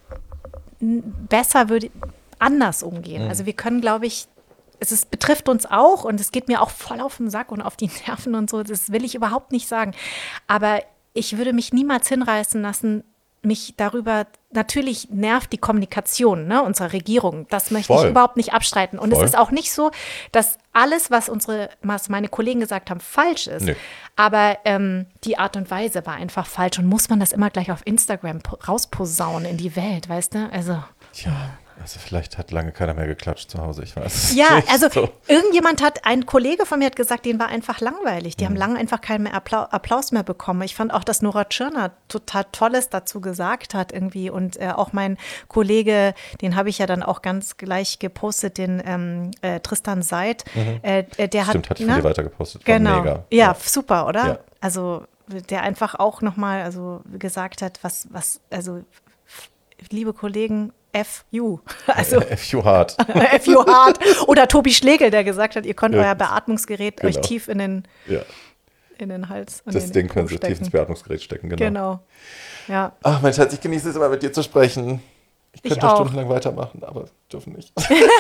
besser, würde, anders umgehen. Mhm. Also wir können, glaube ich, es ist, betrifft uns auch und es geht mir auch voll auf den Sack und auf die Nerven und so, das will ich überhaupt nicht sagen. Aber ich würde mich niemals hinreißen lassen, mich darüber, natürlich nervt die Kommunikation ne, unserer Regierung, das möchte voll. ich überhaupt nicht abstreiten. Und voll. es ist auch nicht so, dass alles, was unsere, was meine Kollegen gesagt haben, falsch ist. Nee. Aber ähm, die Art und Weise war einfach falsch und muss man das immer gleich auf Instagram rausposaunen in die Welt, weißt du? Also. Tja. Also vielleicht hat lange keiner mehr geklatscht zu Hause, ich weiß es ja, nicht. also so. irgendjemand hat, ein Kollege von mir hat gesagt, denen war einfach langweilig. Die mhm. haben lange einfach keinen mehr Appla- Applaus mehr bekommen. Ich fand auch, dass Nora Tschirner total Tolles dazu gesagt hat irgendwie. Und äh, auch mein Kollege, den habe ich ja dann auch ganz gleich gepostet, den ähm, äh, Tristan Seid. Mhm. Äh, der Stimmt, hat, hat ne? viel weiter gepostet. Genau. Mega. Ja, ja, super, oder? Ja. Also der einfach auch nochmal also gesagt hat, was, was, also liebe Kollegen, F U. Also, F U hart. F U hart. Oder Tobi Schlegel, der gesagt hat, ihr könnt ja. euer Beatmungsgerät genau. euch tief in den, ja. in den Hals Das den Ding können Sie tief ins Beatmungsgerät stecken, genau. Genau. Ja. Ach mein Schatz, ich genieße es immer mit dir zu sprechen. Ich könnte ich noch auch. stundenlang weitermachen, aber dürfen nicht.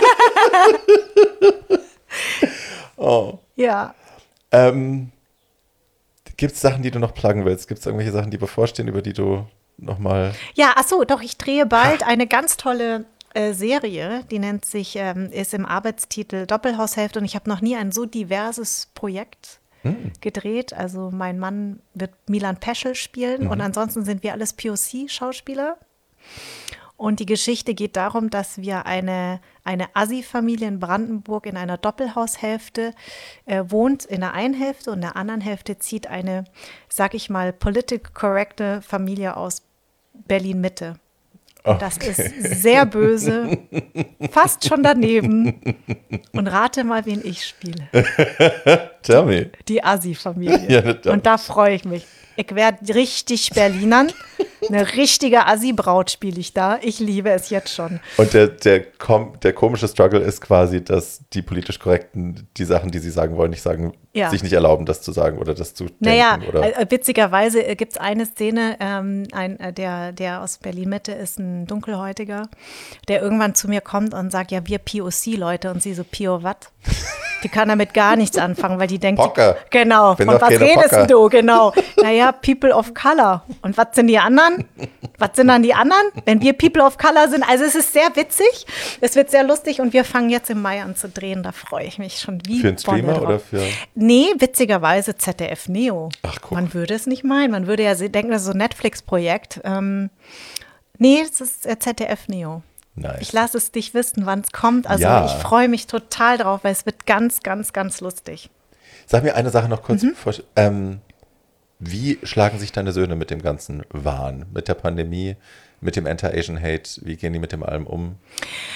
oh. Ja. Ähm, gibt es Sachen, die du noch pluggen willst? Gibt es irgendwelche Sachen, die bevorstehen, über die du nochmal. Ja, ach so, doch, ich drehe bald eine ganz tolle äh, Serie, die nennt sich, ähm, ist im Arbeitstitel Doppelhaushälfte und ich habe noch nie ein so diverses Projekt hm. gedreht. Also mein Mann wird Milan Peschel spielen mhm. und ansonsten sind wir alles P O C-Schauspieler. Und die Geschichte geht darum, dass wir eine, eine Assi-Familie in Brandenburg in einer Doppelhaushälfte äh, wohnt, in der einen Hälfte und in der anderen Hälfte zieht eine, sag ich mal, political correcte Familie aus Berlin-Mitte. Okay. Das ist sehr böse, fast schon daneben. Und rate mal, wen ich spiele. Tell me. Die Assi-Familie. Ja, und da freue ich mich. Ich werde richtig Berlinern. Eine richtige Assi-Braut spiele ich da. Ich liebe es jetzt schon. Und der, der, kom- der komische Struggle ist quasi, dass die politisch Korrekten die Sachen, die sie sagen wollen, nicht sagen, ja. sich nicht erlauben, das zu sagen oder das zu naja, denken. Oder? Äh, witzigerweise gibt es eine Szene, ähm, ein, äh, der, der aus Berlin-Mitte ist ein Dunkelhäutiger, der irgendwann zu mir kommt und sagt, ja, wir P O C-Leute. Und sie so, P O wat? Die kann damit gar nichts anfangen, weil die denkt, Pocker. Die, genau, Bin und was redest Pocker. du? Genau. Naja, People of Color. Und was sind die anderen? Was sind dann die anderen? Wenn wir People of Color sind, also es ist sehr witzig, es wird sehr lustig und wir fangen jetzt im Mai an zu drehen, da freue ich mich schon wie Für einen Streamer drauf. oder für? Nee, witzigerweise Z D F Neo. Ach, guck. Man würde es nicht meinen, man würde ja denken, das ist so ein Netflix-Projekt. Ähm, nee, es ist Z D F Neo. Nice. Ich lasse es dich wissen, wann es kommt. Also ja. ich freue mich total drauf, weil es wird ganz, ganz, ganz lustig. Sag mir eine Sache noch kurz. Mhm. Bevor, ähm, wie schlagen sich deine Söhne mit dem ganzen Wahn, mit der Pandemie, mit dem Anti-Asian Hate? Wie gehen die mit dem allem um?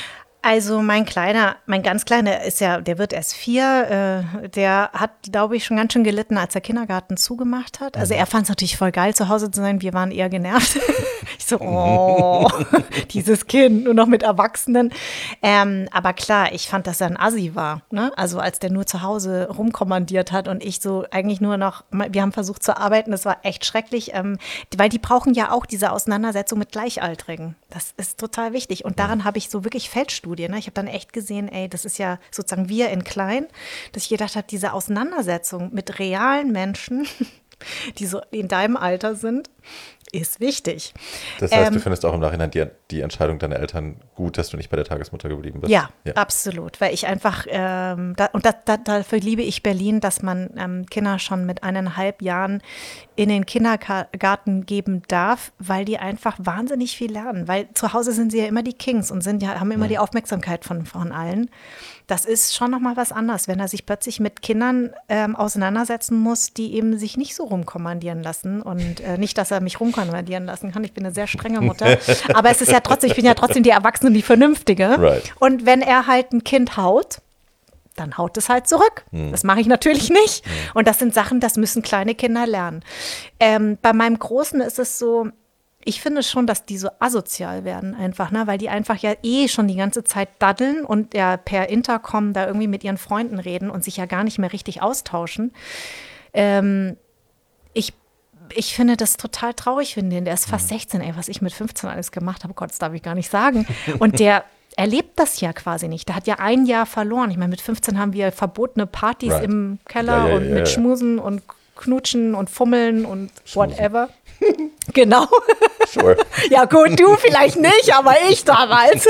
Also mein Kleiner, mein ganz Kleiner ist ja, der wird erst vier, äh, der hat, glaube ich, schon ganz schön gelitten, als der Kindergarten zugemacht hat. Also er fand es natürlich voll geil, zu Hause zu sein, wir waren eher genervt. Ich so, oh, dieses Kind, nur noch mit Erwachsenen. Ähm, aber klar, ich fand, dass er ein Assi war, ne? Also als der nur zu Hause rumkommandiert hat und ich so eigentlich nur noch, wir haben versucht zu arbeiten, das war echt schrecklich, ähm, weil die brauchen ja auch diese Auseinandersetzung mit Gleichaltrigen. Das ist total wichtig und daran habe ich so wirklich Feldstudien. Ne? Ich habe dann echt gesehen, ey, das ist ja sozusagen wir in klein, dass ich gedacht habe, diese Auseinandersetzung mit realen Menschen, die so in deinem Alter sind, ist wichtig. Das heißt, ähm, du findest auch im Nachhinein die, die Entscheidung deiner Eltern gut, dass du nicht bei der Tagesmutter geblieben bist? Ja, ja. Absolut. Weil ich einfach, ähm, da, und da, da, dafür liebe ich Berlin, dass man ähm, Kinder schon mit eineinhalb Jahren in den Kindergarten geben darf, weil die einfach wahnsinnig viel lernen. Weil zu Hause sind sie ja immer die Kings und sind ja, haben immer mhm. die Aufmerksamkeit von, von allen. Das ist schon nochmal was anderes, wenn er sich plötzlich mit Kindern ähm, auseinandersetzen muss, die eben sich nicht so rumkommandieren lassen. Und äh, nicht, dass er mich rumkommandieren lassen kann. Ich bin eine sehr strenge Mutter. Aber es ist ja trotzdem, ich bin ja trotzdem die Erwachsene, die Vernünftige. Right. Und wenn er halt ein Kind haut, dann haut es halt zurück. Hm. Das mache ich natürlich nicht. Hm. Und das sind Sachen, das müssen kleine Kinder lernen. Ähm, bei meinem Großen ist es so, ich finde schon, dass die so asozial werden einfach, ne? Weil die einfach ja eh schon die ganze Zeit daddeln und ja per Intercom da irgendwie mit ihren Freunden reden und sich ja gar nicht mehr richtig austauschen. Ähm, ich Ich finde das total traurig, finde den. Der ist fast sechzehn, ey, was ich mit fünfzehn alles gemacht habe, Gott, das darf ich gar nicht sagen. Und der erlebt das ja quasi nicht. Der hat ja ein Jahr verloren. Ich meine, mit fünfzehn haben wir verbotene Partys right. im Keller ja, ja, und ja, mit ja. Schmusen und Knutschen und Fummeln und Schmusen. Whatever. Genau. Sure. Ja gut, du vielleicht nicht, aber ich damals.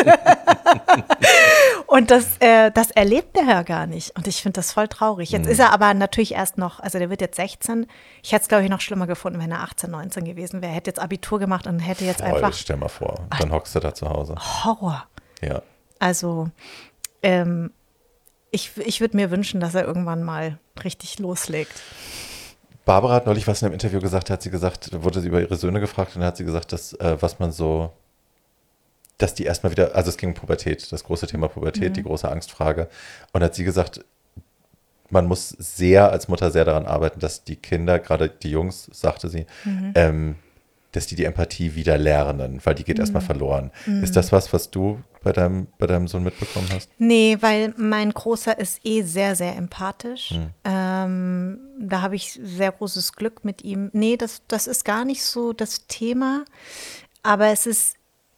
Und das, äh, das erlebt der Herr gar nicht. Und ich finde das voll traurig. Jetzt mhm. ist er aber natürlich erst noch, also der wird jetzt sechzehn. Ich hätte es, glaube ich, noch schlimmer gefunden, wenn er achtzehn, neunzehn gewesen wäre. Er hätte jetzt Abitur gemacht und hätte jetzt einfach… Oh, stell mal vor, dann hockst du da zu Hause. Horror. Ja. Also, ähm, ich, ich würde mir wünschen, dass er irgendwann mal richtig loslegt. Barbara hat neulich was in einem Interview gesagt, hat sie gesagt, wurde sie über ihre Söhne gefragt und dann hat sie gesagt, dass äh, was man so, dass die erstmal wieder, also es ging um Pubertät, das große Thema Pubertät, mhm. die große Angstfrage. Und hat sie gesagt, man muss sehr als Mutter sehr daran arbeiten, dass die Kinder, gerade die Jungs, sagte sie, mhm. ähm, dass die die Empathie wieder lernen, weil die geht mhm. erstmal verloren. Mhm. Ist das was, was du bei deinem, bei deinem Sohn mitbekommen hast? Nee, weil mein Großer ist eh sehr, sehr empathisch. Mhm. Ähm, da habe ich sehr großes Glück mit ihm. Nee, das, das ist gar nicht so das Thema. Aber es ist,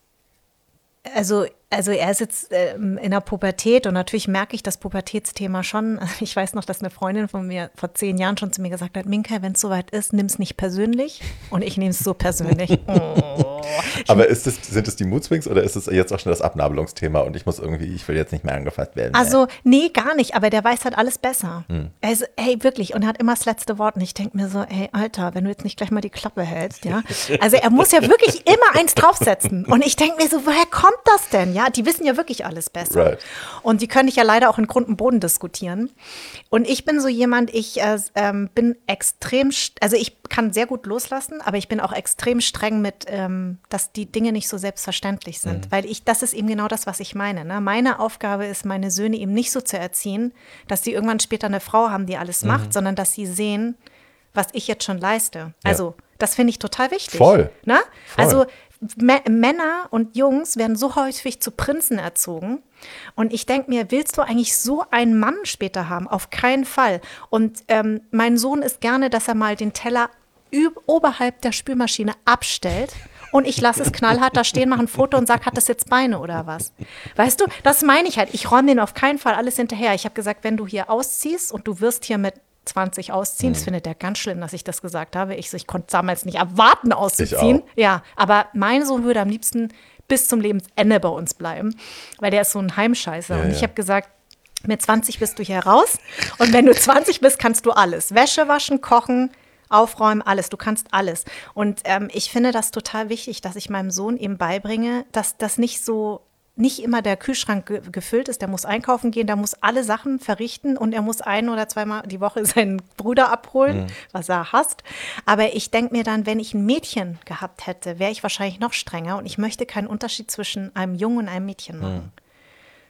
also, also er ist jetzt ähm, in der Pubertät und natürlich merke ich das Pubertätsthema schon. Ich weiß noch, dass eine Freundin von mir vor zehn Jahren schon zu mir gesagt hat, Minka, wenn es soweit ist, nimm es nicht persönlich. Und ich nehme es so persönlich. Oh. Aber ist es, sind es die Moodswings oder ist es jetzt auch schon das Abnabelungsthema und ich muss irgendwie, ich will jetzt nicht mehr angefasst werden? Also, nee, gar nicht, aber der weiß halt alles besser. Hm. Er ist, hey, wirklich, und er hat immer das letzte Wort. Und ich denke mir so, ey, Alter, wenn du jetzt nicht gleich mal die Klappe hältst, ja. Also er muss ja wirklich immer eins draufsetzen. Und ich denke mir so, woher kommt das denn, ja? Die wissen ja wirklich alles besser. Right. Und die können dich ja leider auch in Grund und Boden diskutieren. Und ich bin so jemand, ich äh, ähm, bin extrem, also ich kann sehr gut loslassen, aber ich bin auch extrem streng mit, ähm, dass die Dinge nicht so selbstverständlich sind. Mhm. Weil ich, das ist eben genau das, was ich meine. Ne? Meine Aufgabe ist, meine Söhne eben nicht so zu erziehen, dass sie irgendwann später eine Frau haben, die alles mhm. macht, sondern dass sie sehen, was ich jetzt schon leiste. Ja. Also das finde ich total wichtig. Voll. Ne? Voll. Also M- Männer und Jungs werden so häufig zu Prinzen erzogen. Und ich denke mir, willst du eigentlich so einen Mann später haben? Auf keinen Fall. Und ähm, mein Sohn ist gerne, dass er mal den Teller üb- oberhalb der Spülmaschine abstellt. Und ich lasse es knallhart da stehen, mache ein Foto und sage, hat das jetzt Beine oder was? Weißt du, das meine ich halt. Ich räume denen auf keinen Fall alles hinterher. Ich habe gesagt, wenn du hier ausziehst und du wirst hier mit zwanzig ausziehen, mhm. das findet er ganz schlimm, dass ich das gesagt habe. Ich, ich konnte damals nicht erwarten, auszuziehen. Ja, aber mein Sohn würde am liebsten bis zum Lebensende bei uns bleiben, weil der ist so ein Heimscheißer. Ja, und ich ja. habe gesagt, mit zwanzig bist du hier raus und wenn du zwanzig bist, kannst du alles. Wäsche waschen, kochen, aufräumen, alles. Du kannst alles. Und ähm, ich finde das total wichtig, dass ich meinem Sohn eben beibringe, dass das nicht so, nicht immer der Kühlschrank ge- gefüllt ist. Der muss einkaufen gehen, der muss alle Sachen verrichten und er muss ein- oder zweimal die Woche seinen Bruder abholen, mhm. was er hasst. Aber ich denke mir dann, wenn ich ein Mädchen gehabt hätte, wäre ich wahrscheinlich noch strenger und ich möchte keinen Unterschied zwischen einem Jungen und einem Mädchen machen. Mhm.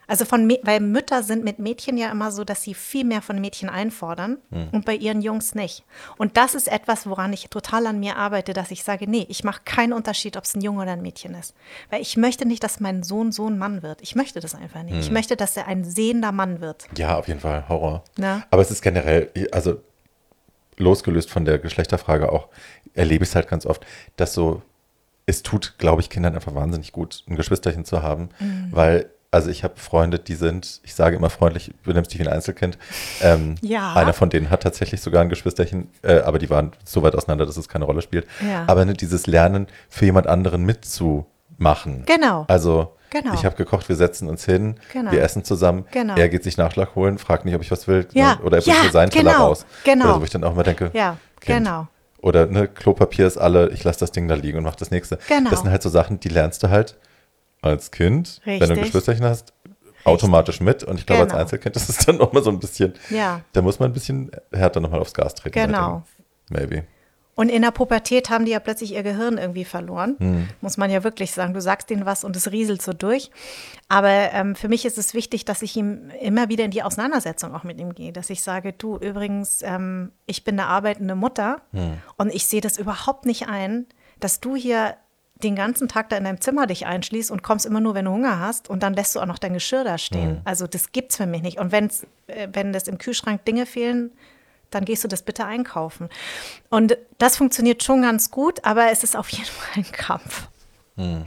Also von, weil Mütter sind mit Mädchen ja immer so, dass sie viel mehr von Mädchen einfordern hm. und bei ihren Jungs nicht. Und das ist etwas, woran ich total an mir arbeite, dass ich sage, nee, ich mache keinen Unterschied, ob es ein Junge oder ein Mädchen ist. Weil ich möchte nicht, dass mein Sohn so ein Mann wird. Ich möchte das einfach nicht. Hm. Ich möchte, dass er ein sehender Mann wird. Ja, auf jeden Fall, Horror. Na? Aber es ist generell, also losgelöst von der Geschlechterfrage auch, erlebe ich es halt ganz oft, dass so, es tut, glaube ich, Kindern einfach wahnsinnig gut, ein Geschwisterchen zu haben, mhm. weil Also ich habe Freunde, die sind, ich sage immer freundlich, du nimmst dich wie ein Einzelkind. Ähm, ja. Einer von denen hat tatsächlich sogar ein Geschwisterchen, äh, aber die waren so weit auseinander, dass es keine Rolle spielt. Ja. Aber ne, dieses Lernen, für jemand anderen mitzumachen. Genau. Also genau. ich habe gekocht, wir setzen uns hin, genau. wir essen zusammen. Genau. Er geht sich Nachschlag holen, fragt nicht, ob ich was will. Ja. Ne, oder er bringt ja, mir seinen genau. Teller raus. Genau. Oder so, wo ich dann auch immer denke, ja, kind. genau. Oder ne, Klopapier ist alle, ich lasse das Ding da liegen und mache das nächste. Genau. Das sind halt so Sachen, die lernst du halt als Kind, Richtig. wenn du ein Geschwisterchen hast, automatisch mit. Und ich glaube, genau. als Einzelkind ist es dann nochmal so ein bisschen, ja. da muss man ein bisschen härter nochmal aufs Gas treten. Genau. Maybe. Und in der Pubertät haben die ja plötzlich ihr Gehirn irgendwie verloren. Hm. Muss man ja wirklich sagen. Du sagst ihnen was und es rieselt so durch. Aber ähm, für mich ist es wichtig, dass ich ihm immer wieder in die Auseinandersetzung auch mit ihm gehe. Dass ich sage, du übrigens, ähm, ich bin eine arbeitende Mutter hm. und ich sehe das überhaupt nicht ein, dass du hier den ganzen Tag da in deinem Zimmer dich einschließt und kommst immer nur, wenn du Hunger hast und dann lässt du auch noch dein Geschirr da stehen. Mhm. Also das gibt's für mich nicht. Und wenn's, äh, wenn das im Kühlschrank Dinge fehlen, dann gehst du das bitte einkaufen. Und das funktioniert schon ganz gut, aber es ist auf jeden Fall ein Kampf. Mhm.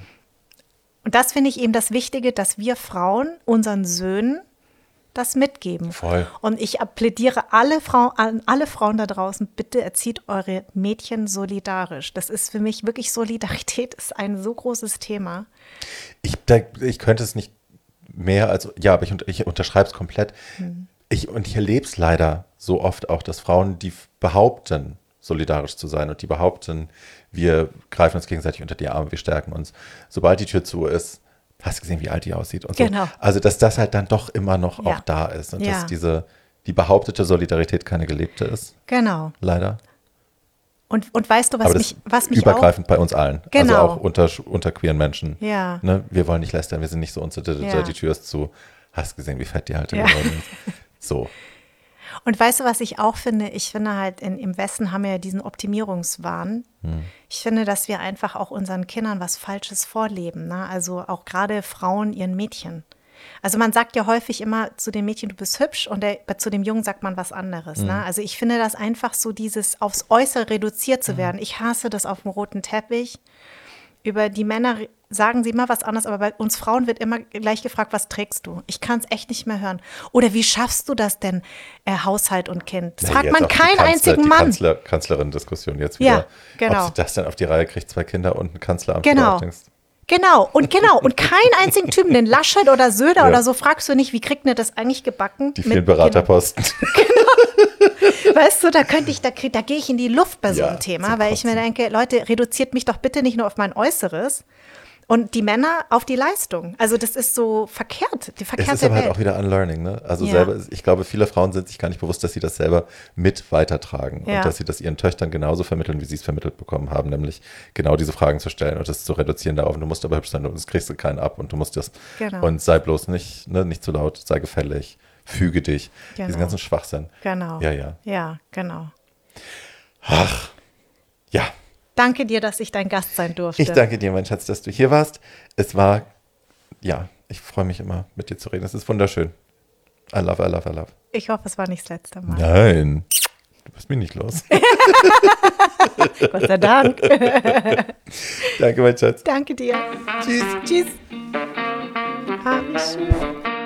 Und das finde ich eben das Wichtige, dass wir Frauen unseren Söhnen das mitgeben. Voll. Und ich plädiere alle Frauen, an alle Frauen da draußen, bitte erzieht eure Mädchen solidarisch. Das ist für mich wirklich, Solidarität ist ein so großes Thema. Ich, da, ich könnte es nicht mehr als, ja, aber ich, ich unterschreibe es komplett. Hm. Ich, und ich erlebe es leider so oft auch, dass Frauen, die behaupten, solidarisch zu sein und die behaupten, wir greifen uns gegenseitig unter die Arme, wir stärken uns. Sobald die Tür zu ist, hast du gesehen, wie alt die aussieht und so. Genau. Also, dass das halt dann doch immer noch ja. auch da ist und ja. dass diese, die behauptete Solidarität keine gelebte ist. Genau. Leider. Und, und weißt du, was Aber mich, was mich übergreifend auch, bei uns allen. Genau. Also auch unter, unter queeren Menschen. Ja. Ne? Wir wollen nicht lästern, wir sind nicht so unter, ja. die Tür ist zu. Hast gesehen, wie fett die halt ja. geworden ist. So. Und weißt du, was ich auch finde? Ich finde halt, in, im Westen haben wir ja diesen Optimierungswahn. Hm. Ich finde, dass wir einfach auch unseren Kindern was Falsches vorleben. Ne? Also auch gerade Frauen ihren Mädchen. Also man sagt ja häufig immer zu den Mädchen, du bist hübsch, und der, zu dem Jungen sagt man was anderes. Hm. Ne? Also ich finde das einfach so, dieses aufs Äußere reduziert zu werden. Hm. Ich hasse das auf dem roten Teppich. Über die Männer sagen sie immer was anderes, aber bei uns Frauen wird immer gleich gefragt, was trägst du? Ich kann es echt nicht mehr hören. Oder wie schaffst du das denn, äh, Haushalt und Kind? Das Na, fragt man keinen Kanzler, einzigen die Mann. Kanzler, Kanzlerin-Diskussion jetzt wieder. Ja, genau. Ob sie das denn auf die Reihe kriegt, zwei Kinder und ein Kanzleramt. Genau. Genau, und genau, und keinen einzigen Typen, den Laschet oder Söder ja. oder so, fragst du nicht, wie kriegt ihr das eigentlich gebacken? Die vielen Beraterposten. Genau. Weißt du, da könnte ich, da, da gehe ich in die Luft bei so einem ja, Thema, weil ich mir denke, Leute, reduziert mich doch bitte nicht nur auf mein Äußeres und die Männer auf die Leistung. Also das ist so verkehrt, die verkehrte Es ist aber Welt. halt auch wieder Unlearning, ne? Also ja. selber, ich glaube, viele Frauen sind sich gar nicht bewusst, dass sie das selber mit weitertragen ja. und dass sie das ihren Töchtern genauso vermitteln, wie sie es vermittelt bekommen haben, nämlich genau diese Fragen zu stellen und das zu reduzieren darauf. Und du musst aber hübsch sein, sonst kriegst du keinen ab und du musst das genau. und sei bloß nicht, ne, nicht zu laut, sei gefällig, füge dich, genau. diesen ganzen Schwachsinn. Genau. Ja, ja. Ja, genau. Ach, ja. Danke dir, dass ich dein Gast sein durfte. Ich danke dir, mein Schatz, dass du hier warst. Es war, ja, ich freue mich immer, mit dir zu reden. Es ist wunderschön. I love, I love, I love. Ich hoffe, es war nicht das letzte Mal. Nein, du bist mich nicht los. Gott sei Dank. Danke, mein Schatz. Danke dir. Tschüss. Tschüss. Ah, wie schön.